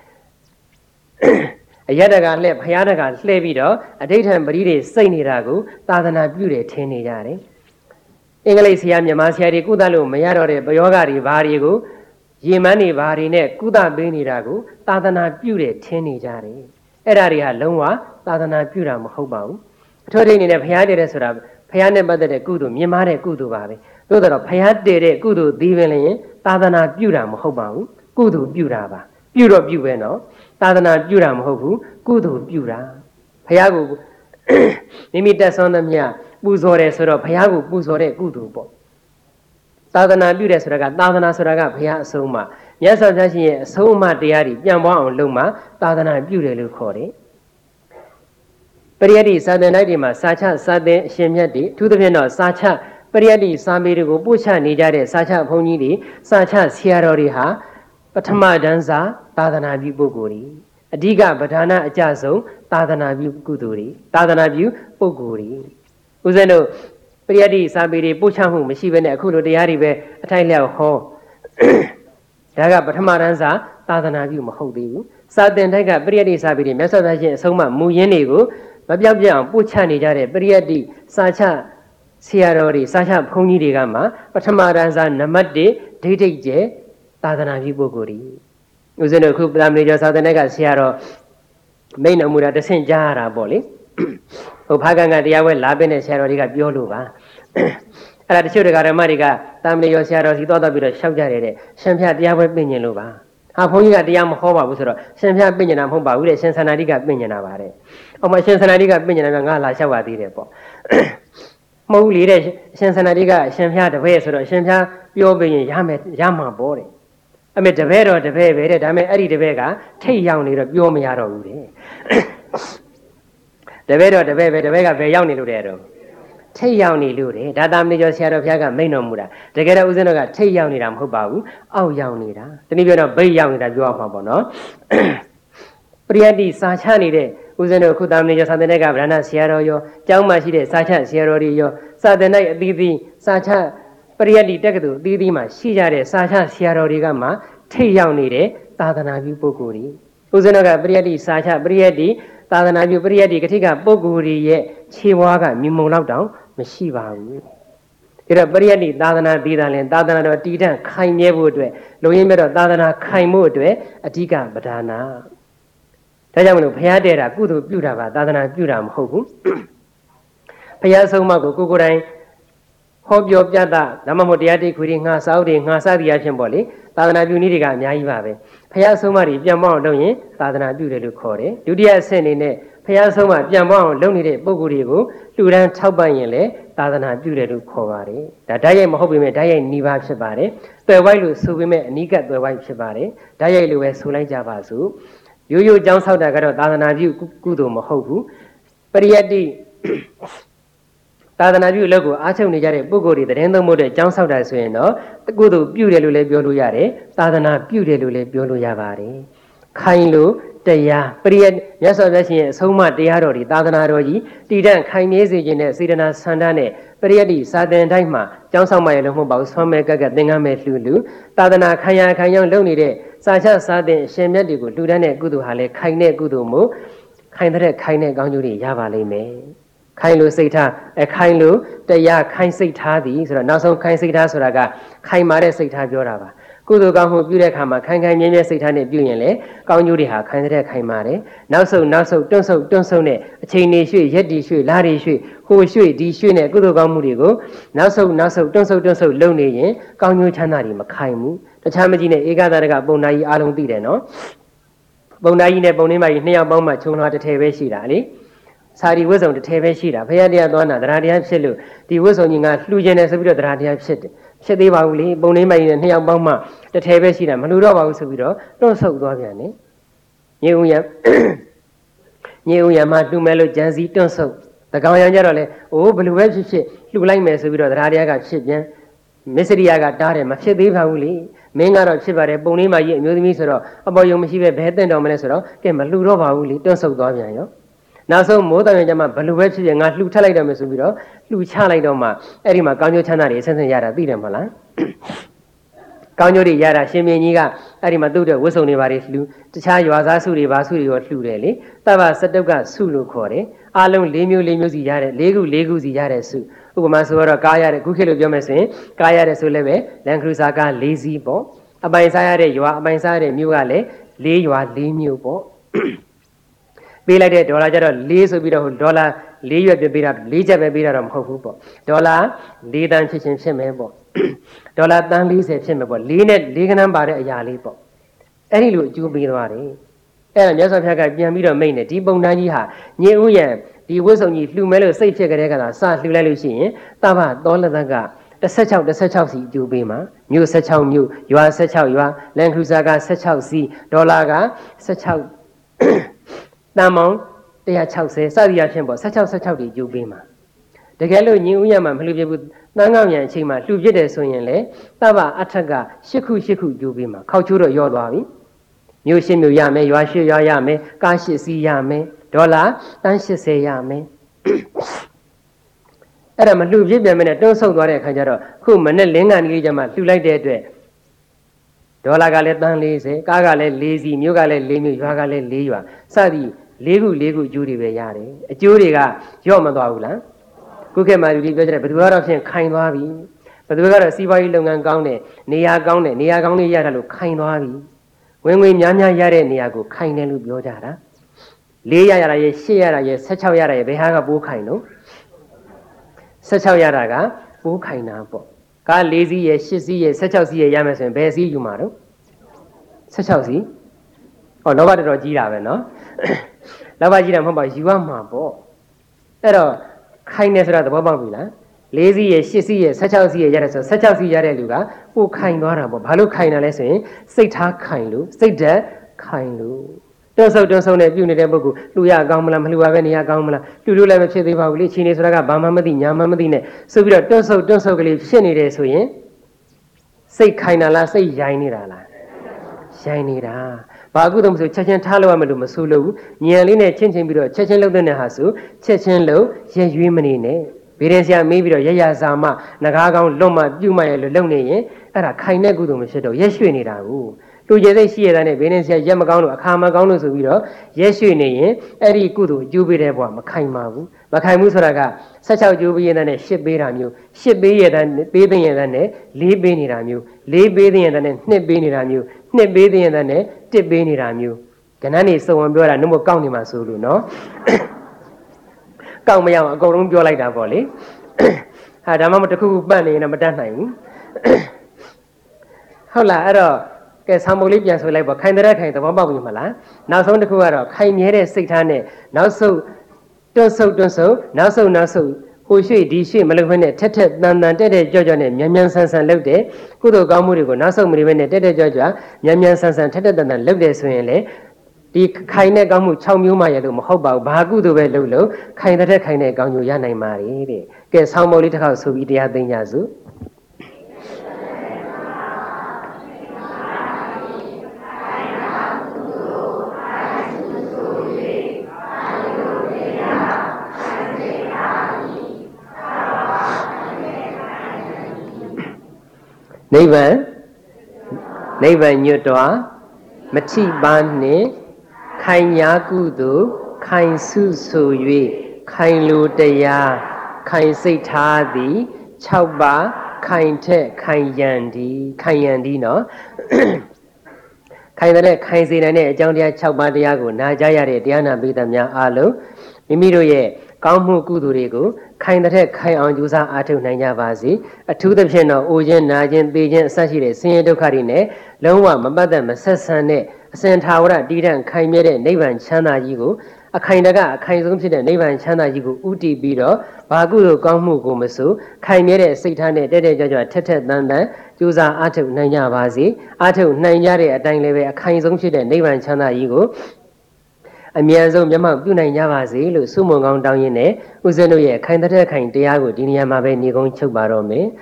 [SPEAKER 1] အယတကလှဲ့ဘုရားတကလှဲ့ပြီးတော့အဋိဋ္ဌံပရိတွေစိတ်နေတာကိုသာသနာပြုတယ်ထင်နေကြတယ်အင်္ဂလိပ်ဆရာမြန်မာဆရာတွေကုသလို့မရတော့တဲ့ဘယောဂတွေဘာတွေကိုရေမန်းတွေဘာတွေနဲ့ကုသပေးနေတာကိုသာသနာပြုတယ်ထင်နေကြတယ်အဲ့ဒါတွေဟာလုံးဝသာသနာပြုတာမဟုတ်ပါဘူးအထောက်အထိပ်အနေနဲ့ဘုရားတည်တယ်ဆိုတာဘုရားနဲ့ပတ်သက်တဲ့ကုသိုလ်မြင်မာတဲ့ကုသိုလ်ပါပဲသို့တော်ဘုရားတည်တဲ့ကုသိုလ်ဒီပင်လည်းသာသနာပြုတာမဟုတ်ပါဘူးကုသိုလ်ပြုတာပါပြုတော့ပြုပဲနော်သာသနာပြုတာမဟုတ်ဘူးကုသိုလ်ပြုတာဘုရားကိုမိမိတက်ဆွမ်းသမျှပူဇော်တယ်ဆိုတော့ဘုရားကိုပူဇော်တဲ့ကုသိုလ်ပေါ့သာသနာပြုတယ်ဆိုတာကသာသနာဆိုတာကဘုရားအဆုံးအမမြတ်စွာဘုရားရှင်ရဲ့အဆုံးအမတရားတွေပြန်ပွားအောင်လုပ်မှသာသနာပြုတယ်လို့ခေါ်တယ်ပရိယတ္တိစာသင်တိုက်တွေမှာစာချစာသင်အရှင်မြတ်တွေအထူးသဖြင့်တော့စာချပရိယတ္တိစာပေတွေကိုပို့ချနေကြတဲ့စာချဘုန်းကြီးတွေစာချဆရာတော်တွေဟာပထမတန်းစာသာသနာပြုပုဂ္ဂိုလ်တွေအဓိကပဓာနအကျဆုံးသာသနာပြုကုသိုလ်တွေသာသနာပြုပုဂ္ဂိုလ်တွေဦးဇင်းတို့ပရိယတ္တိစာပေတွေပို့ချမှုမရှိဘဲနဲ့အခုလိုတရားတွေပဲအထိုက်လျောက်ဟောဒါကပထမတန်းစာသာသနာပြုမဟုတ်သေးဘူးစာသင်တိုက်ကပရိယတ္တိစာပေတွေမြတ်စွာဘုရားရှင်အဆုံးအမမူရင်းတွေကိုမပြောက်ပြအောင်ပို့ချနေကြတဲ့ပရိယတ္တိစာချဆရာတော်တွေစာချဘုန်းကြီးတွေကမှပထမတန်းစာနံပါတ်၁ဒိဋ္ဌိကျဲသာသနာပြုပုဂ္ဂိုလ်တွေဦးဇင်းတို့အခုပလာမဏေကျော်စာသင်တိုက်ကဆရာတော်မိန့်တော်မူတာတဆင့်ကြားရတာပေါ့လေဟိုဖားကန်ကတရားဝဲလာပေးတဲ့ဆရာတော်တွေကပြောလို့ပါအဲ့ဒါတချို့တရားဓမ္မတွေကတာမဏေကျော်ဆရာတော်စီတော့တော့ပြီးတော့ရှောက်ကြတယ်တဲ့ရှင်ဖျားတရားဝဲပြင်ញင်လို့ပါဟာဘုန်းကြီးကတရားမဟောပါဘူးဆိုတော့ရှင်ဖျားပြင်ញင်တာမဟုတ်ပါဘူးတဲ့ရှင်သန္တာတိကပြင်ញင်တာပါတဲ့အော်မရှင်သန္တာတိကပြင်ញင်တာကငါလာလျှောက်ပါသေးတယ်ပေါ့မဟုတ်လေတဲ့ရှင်သန္တာတိကရှင်ဖျားတပည့်ဆိုတော့ရှင်ဖျားပြောပြီးရင်ရမယ်ရမှာပေါ့တဲ့အမေတပည့်တော့တပည့်ပဲတဲ့ဒါပေမဲ့အဲ့ဒီတပည့်ကထိတ်ရောက်နေတော့ပြောမရတော့ဘူးတဲ့တတပည့်တော်တပည့်ပဲတပည့်ကဘယ်ရောက်နေလို့တဲ့တော့ထိတ်ရောက်နေလို့တဲ့ဒါသာမဏေကျော်ဆရာတော်ဘုရားကမိန့်တော်မူတာတကယ်တော့ဦးဇင်းတို့ကထိတ်ရောက်နေတာမဟုတ်ပါဘူးအောက်ရောက်နေတာတနည်းပြောတော့ဘိတ်ရောက်နေတာပြောရမှာပေါ့နော်ပရိယတ္တိစာချနေတဲ့ဦးဇင်းတို့ခုသာမဏေကျော်သာသနာ့ကဗရဏဆရာတော်ရောကျောင်းမှာရှိတဲ့စာချဆရာတော်တွေရောစာသနာ့အသီးသီးစာချပရိယတ္တိတက္ကသိုလ်အသီးသီးမှာရှိကြတဲ့စာချဆရာတော်တွေကမှထိတ်ရောက်နေတဲ့သာသနာပြုပုဂ္ဂိုလ်တွေဦးဇင်းတို့ကပရိယတ္တိစာချပရိယတ္တိသာသနာပြုပရိယတ္တိကတိကပုဂ္ဂိုလ်တွေရဲ့ခြေဝါးကမြုံမုံလောက်တောင်မရှိပါဘူးဒါတော့ပရိယတ္တိသာသနာသေးတာလဲသာသနာတော်တည်တံ့ခိုင်မြဲဖို့အတွက်လုံရင်းမြတ်တော့သာသနာခိုင်ဖို့အတွက်အဓိကပဒါနာဒါကြောင့်မလို့ဘုရားတည်တာကုသိုလ်ပြုတာပါသာသနာပြုတာမဟုတ်ဘူးဘုရားဆုံးမကိုကိုကိုယ်တိုင်ဟောပြောပြတာဒါမှမဟုတ်တရားတိတ်ခွေတွေငှားစာအုပ်တွေငှားစသည်အဖြစ်ပေါ့လေသာသနာပြုနည်းတွေကအများကြီးပါပဲဘုရားဆုံးမတွေပြန်ပေါအောင်လုပ်ရင်သာသနာပြုတယ်လို့ခေါ်တယ်ဒုတိယအဆင့်အနေနဲ့ဘုရားဆုံးမပြန်ပေါအောင်လုပ်နေတဲ့ပုဂ္ဂိုလ်တွေကိုလှူဒန်းထောက်ပံ့ရင်လည်းသာသနာပြုတယ်လို့ခေါ်ပါတယ်ဒါဓာတ်ရိုက်မဟုတ်ပေမဲ့ဓာတ်ရိုက်နှီးပါဖြစ်ပါတယ်သွယ်ဝိုက်လို့ဆိုပေမဲ့အနိကသွယ်ဝိုက်ဖြစ်ပါတယ်ဓာတ်ရိုက်လို့ပဲဆိုလိုက်ကြပါစို့ရိုးရိုးကြောင်းဆောက်တာကတော့သာသနာပြုကုသိုလ်မဟုတ်ဘူးပရိယတ္တိသာသနာပြုအလုပ်ကိုအားထုတ်နေကြတဲ့ပုဂ္ဂိုလ်တွေတရင်သုံးဖို့အတွက်ကြောင်းဆောက်တာဆိုရင်တော့ကုသိုလ်ပြုတယ်လို့လည်းပြောလို့ရတယ်သာသနာပြုတယ်လို့လည်းပြောလို့ရပါတယ်ခိုင်လို့တရားပရိယတ်မြတ်စွာဘုရားရှင်ရဲ့အဆုံးအမတရားတော်တွေသာသနာတော်ကြီးတည်တံ့ခိုင်မြဲစေခြင်းနဲ့စေတနာဆန္ဒနဲ့ပရိယတ်ဒီစာသင်တိုင်းမှာကျောင်းဆောင်မရလို့မဟုတ်ပါဘူးဆွမ်းမဲ့ကက်ကက်သင်္ကန်းမဲ့လှူလူသာသနာခံရခံရောက်လုပ်နေတဲ့စာချစာသင်အရှင်မြတ်တွေကိုလှူဒန်းတဲ့ကုသိုလ်ဟာလည်းခိုင်တဲ့ကုသိုလ်မို့ခိုင်တဲ့ခိုင်တဲ့ကောင်းကျိုးတွေရပါလိမ့်မယ်ခိုင်လို့စိတ်ထားအခိုင်လို့တရားခိုင်စိတ်ထားသည်ဆိုတော့နောက်ဆုံးခိုင်စိတ်ထားဆိုတာကခိုင်မာတဲ့စိတ်ထားပြောတာပါကုသိုလ်ကောင်းမှုပြုတဲ့အခါမှာခိုင်ခိုင်မြဲမြဲစိတ်ထားနဲ့ပြုရင်လေကောင်းကျိုးတွေဟာခိုင်တဲ့ခိုင်မာတယ်နောက်ဆုံးနောက်ဆုံးတွန့်ဆုတ်တွန့်ဆုတ်နဲ့အချိန်နေရွှေ့ရက်တီရွှေ့လာတွေရွှေ့ဟိုရွှေ့ဒီရွှေ့နဲ့ကုသိုလ်ကောင်းမှုတွေကိုနောက်ဆုံးနောက်ဆုံးတွန့်ဆုတ်တွန့်ဆုတ်လုပ်နေရင်ကောင်းကျိုးချမ်းသာတွေမခိုင်ဘူးတခြားမကြီးနဲ့ဧကသာရကပုံနာကြီးအားလုံးသိတယ်နော်ပုံနာကြီးနဲ့ပုံနှင်းမကြီးနှစ်ယောက်ပေါင်းမှခြုံလွှာတစ်ထည်ပဲရှိတာလေစာရီဝတ်စုံတစ်ထည်ပဲရှိတာဘုရားတရားသွားတာတရားတရားဖြစ်လို့ဒီဝတ်စုံကြီးကလှူခြင်းနဲ့ဆိုပြီးတော့တရားတရားဖြစ်တယ်ဖြစ်သေးပါဘူးလေပုံနှင်းမကြီးနဲ့နှစ်ယောက်ပေါင်းမှတစ်ထည်ပဲရှိတာမလှူတော့ပါဘူးဆိုပြီးတော့တွန့်ဆုတ်သွားပြန်တယ်ညေဦးရညေဦးရမှာလှူမယ်လို့ကြံစည်တွန့်ဆုတ်တကောင်ရံကြတော့လေအိုးဘယ်လိုပဲဖြစ်ဖြစ်လှူလိုက်မယ်ဆိုပြီးတော့တရားတရားကဖြစ်ပြန်မစ္စရိယကတားတယ်မဖြစ်သေးပါဘူးလေမင်းကတော့ဖြစ်ပါတယ်ပုံနှင်းမကြီးအမျိုးသမီးဆိုတော့အပေါ်ယုံမရှိပဲဘဲတင့်တော်မလဲဆိုတော့ကဲမလှူတော့ပါဘူးလေတွန့်ဆုတ်သွားပြန်ရောနောက်ဆုံးမိုးတောင်ရကျမှဘလူပဲဖြစ်ဖြစ်ငါလှူထက်လိုက်တော့မယ်ဆိုပြီးတော့လှူချလိုက်တော့မှအဲ့ဒီမှာကောင်းကျိုးချမ်းသာတွေအဆင့်ဆင့်ရတာသိတယ်မလားကောင်းကျိုးတွေရတာရှင်မြင်းကြီးကအဲ့ဒီမှာသူ့တဲ့ဝတ်စုံတွေပါတွေလှူတခြားရွာသားစုတွေပါစုတွေရောလှူတယ်လေတပ္ပစတုကစုလို့ခေါ်တယ်အားလုံး၄မျိုး၄မျိုးစီရတယ်၄ခု၄ခုစီရတဲ့စုဥပမာဆိုတော့ကားရတဲ့ခုခေတ်လို့ပြောမယ်ဆိုရင်ကားရတဲ့ဆိုလည်းပဲလန်ခရူစာကား၄စီးပေါ့အပိုင်စားရတဲ့ရွာအပိုင်စားရတဲ့မြို့ကလည်း၄ရွာ၄မြို့ပေါ့ပေးလိုက်တဲ့ဒေါ်လာကျတော့၄ဆိုပြီးတော့ဒေါ်လာ၄ရွက်ပြပေးတာ၄ချက်ပဲပေးတာတော့မဟုတ်ဘူးပေါ့ဒေါ်လာ၄တန်းဖြစ်ချင်းဖြစ်မယ်ပေါ့ဒေါ်လာတန်း၄၀ဖြစ်မယ်ပေါ့၄နဲ့၄ခဏပါတဲ့အရာလေးပေါ့အဲ့ဒီလိုအကျိုးပေးသွားတယ်အဲ့ဒါမြတ်စွာဘုရားကပြန်ပြီးတော့မိန့်တယ်ဒီပုံတန်းကြီးဟာညင်ဥယံဒီဝတ်စုံကြီးလှူမဲလို့စိတ်ဖြစ်ကြတဲ့ကသာစလှူလိုက်လို့ရှိရင်တပ္ပသောလသက၁၆ ၁၆စီအကျိုးပေးမှာမြို့၁၆မြို့ရွာ၁၆ရွာလန်ခရူစာက၁၆စီဒေါ်လာက၁၆တန်ပေါင်း၁၆၀စသည်အဖြစ်ပေါ့၁၆ ၁၆ဒီယူပေးမှာတကယ်လို့ညင်ဥယျာမှာမလှူပြဘူးတန်းကောင်းရံအချိန်မှာလှူပြတယ်ဆိုရင်လေတပ္ပအထက်က၈ခု၈ခုယူပေးမှာခောက်ချိုးတော့ရော့သွားပြီမြို့ရှင်းမြို့ရမယ်ရွာရှင်းရွာရမယ်ကားရှစ်စီးရမယ်ဒေါ်လာတန်း၈၀ရမယ်အဲ့ဒါမလှူပြပြန်မယ်နဲ့တွန်းဆုတ်သွားတဲ့အခါကျတော့ခုမနဲ့လင်းကန်ကြီးကျမှလှူလိုက်တဲ့အတွက်ဒေါ်လာကလည်းတန်း၄၀ကားကလည်း၄စီးမြို့ကလည်း၄မြို့ရွာကလည်း၄ရွာစသည်၄ခု၄ခုအကျိုးတွေပဲရတယ်အကျိုးတွေကရော့မသွားဘူးလားခုခေတ်မှာလူကြီးပြောကြတယ်ဘယ်သူကတော့ဖြင့်ခိုင်သွားပြီဘယ်သူကတော့စီးပွားရေးလုပ်ငန်းကောင်းတယ်နေရာကောင်းတယ်နေရာကောင်းလေးရတာလို့ခိုင်သွားပြီဝင်ငွေများများရတဲ့နေရာကိုခိုင်တယ်လို့ပြောကြတာ၄ရရတာရဲ့၈ရတာရဲ့၁၆ရတာရဲ့ဘယ်ဟာကပိုးခိုင်လို့၁၆ရတာကပိုးခိုင်တာပေါ့ကား၄စီးရဲ့၈စီးရဲ့၁၆စီးရဲ့ရမယ်ဆိုရင်ဘယ်စီးယူမှာတော့၁၆စီးဟောလောဘတော်တော်ကြီးတာပဲနော်လောဘကြီးတာမဟုတ်ပါယူရမှာပေါ့အဲ့တော့ခိုင်နေဆိုတာသဘောပေါက်ပြီလား၄စီးရဲ့၈စီးရဲ့၁၆စီးရဲ့ရတယ်ဆို၁၆စီးရတဲ့လူကပိုခိုင်သွားတာပေါ့ဘာလို့ခိုင်တာလဲဆိုရင်စိတ်ထားခိုင်လို့စိတ်ဓာတ်ခိုင်လို့တတွန်းဆုပ်တွန်းဆုပ်နဲ့ပြုနေတဲ့ပုဂ္ဂိုလ်လူရကောင်းမလားမလူရပဲနေရကောင်းမလားလူလူလည်းမဖြစ်သေးပါဘူးလေချင်းနေဆိုတာကဘာမှမသိညာမှမသိနဲ့ဆိုပြီးတော့တွန်းဆုပ်တွန်းဆုပ်ကလေးဖြစ်နေတယ်ဆိုရင်စိတ်ခိုင်တာလားစိတ်ရိုင်းနေတာလားရိုင်းနေတာဘာကုသိုလ်မဆိုချက်ချင်းထားလို့ရမယ်လို့မဆိုလို့ဘူးဉာဏ်လေးနဲ့ချင်းချင်းပြီးတော့ချက်ချင်းလုပ်တဲ့ဟာဆိုချက်ချင်းလို့ရရွေးမနေနဲ့ဘေးရင်ဆရာမေးပြီးတော့ရရစာမငကားကောင်းလွတ်မှပြုတ်မှရလို့လုပ်နေရင်အဲ့ဒါခိုင်တဲ့ကုသိုလ်မရှိတော့ရက်ရွှေ့နေတာကိုလူကျဲစိတ်ရှိရတဲ့ဘေးရင်ဆရာရက်မကောင်းလို့အခါမကောင်းလို့ဆိုပြီးတော့ရက်ရွှေ့နေရင်အဲ့ဒီကုသိုလ်အကျိုးပေးတဲ့ဘဝမခိုင်ပါဘူးမခိုင်ဘူးဆိုတာကဆက်ချောက်ကျိုးပေးရတဲ့နဲ့ရှစ်ပေးတာမျိုးရှစ်ပေးရတဲ့ပေးသိရတဲ့နဲ့လေးပေးနေတာမျိုးလေးပေးသိရတဲ့နဲ့နှစ်ပေးနေတာမျိုးနှစ်ပေးသိရတဲ့နဲ့တစ်ပေးနေတာမျိုးကဏ္ဍနေစုံဝင်ပြောတာနှုတ်မကောက်နေမှာဆိုလို့နော်ကောက်မရအောင်အကုန်လုံးပြောလိုက်တာပေါ့လေဟာဒါမှမဟုတ်တစ်ခုခုပတ်နေရင်မတတ်နိုင်ဘူးဟုတ်လားအဲ့တော့ကဲဆောင်းမုတ်လေးပြန်ဆွဲလိုက်ပေါ့ခိုင်တဲ့ခိုင်သဘောပေါက်ပြီမလားနောက်ဆုံးတစ်ခုကတော့ခိုင်မြဲတဲ့စိတ်ထားနဲ့နောက်ဆုံးတွန်းဆုပ်တွန်းဆုပ်နောက်ဆုံးနောက်ဆုံးဟိုရွှေ့ဒီရွှေ့မလုပ်ဘဲနဲ့ထက်ထက်တန်တန်တက်တက်ကြွကြွနဲ့မြန်မြန်ဆန်ဆန်လုပ်တယ်ကုသိုလ်ကောင်းမှုတွေကိုနောက်ဆုံးမနေဘဲနဲ့တက်တက်ကြွကြွမြန်မြန်ဆန်ဆန်ထက်ထက်တန်တန်လုပ်တယ်ဆိုရင်လေဒီခိုင်တဲ့ကောင်းမှု၆မျိုးမှရလို့မဟုတ်ပါဘူးဘာကုသိုလ်ပဲလုပ်လို့ခိုင်တဲ့ခိုင်တဲ့ကောင်းကျိုးရနိုင်ပါလေတဲ့ကဲဆောင်းမုတ်လေးတစ်ခေါက်ဆိုပြီးတရားသိညာစုနိဗ္ဗာန်နိဗ္ဗာန်ညွတ်တော်မထိပါနှင့်ခိုင်ညာကုသိုလ်ခိုင်စုဆို၍ခိုင်လိုတရားခိုင်စိတ်ထားသည်၆ပါးခိုင်ထက်ခိုင်ရန်ဒီခိုင်ရန်ဒီနော်ခိုင်တဲ့ခိုင်စေနိုင်တဲ့အကြောင်းတရား၆ပါးတရားကိုနာကြားရတဲ့တရားနာပိဋကများအားလုံးမိမိတို့ရဲ့ကောင်းမှုကုသိုလ်တွေကိုခိုင်တဲ့ခိုင်အောင်ကြိုးစားအားထုတ်နိုင်ကြပါစေအထူးသဖြင့်တော့အိုခြင်းနာခြင်းသေခြင်းအစရှိတဲ့ဆင်းရဲဒုက္ခတွေနဲ့လုံးဝမပတ်သက်မဆက်ဆံတဲ့အစဉ်ထာဝရတည်တံ့ခိုင်မြဲတဲ့နိဗ္ဗာန်ချမ်းသာကြီးကိုအခိုင်တကအခိုင်ဆုံးဖြစ်တဲ့နိဗ္ဗာန်ချမ်းသာကြီးကိုဥတည်ပြီးတော့ဘာကုသိုလ်ကောင်းမှုကိုမဆိုခိုင်မြဲတဲ့စိတ်ထားနဲ့တက်တက်ကြွကြွထက်ထက်တန်တန်ကြိုးစားအားထုတ်နိုင်ကြပါစေအားထုတ်နိုင်ကြတဲ့အတိုင်းလည်းပဲအခိုင်ဆုံးဖြစ်တဲ့နိဗ္ဗာန်ချမ်းသာကြီးကိုအမြန်ဆုံးမျက်မှောက်ပြုနိုင်ကြပါစေလို့ဆုမွန်ကောင်းတောင်းရင်းနဲ့ဦးဇင်းတို့ရဲ့ခိုင်တဲ့ခိုင်တရားကိုဒီနေရာမှာပဲညီကုန်းချုပ်ပါတော့မယ်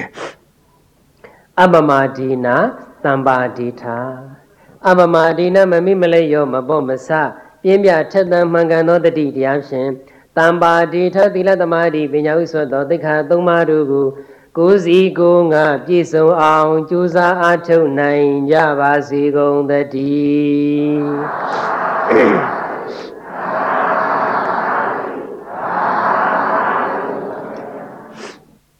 [SPEAKER 1] အပမဒီနာတမ္ပါဒီထာအပမဒီနာမမိမလဲရောမပေါ့မဆပြင်းပြထက်သန်မှန်ကန်သောတတိတရားဖြင့်တမ္ပါဒီထသီလသမာဓိပညာဥစွတ်သောသိက္ခာသုံးပါးတို့ကိုကိုယ်စီကိုယ်ငါပြည့်စုံအောင်ကြိုးစားအားထုတ်နိုင်ကြပါစေကုန်သတည်း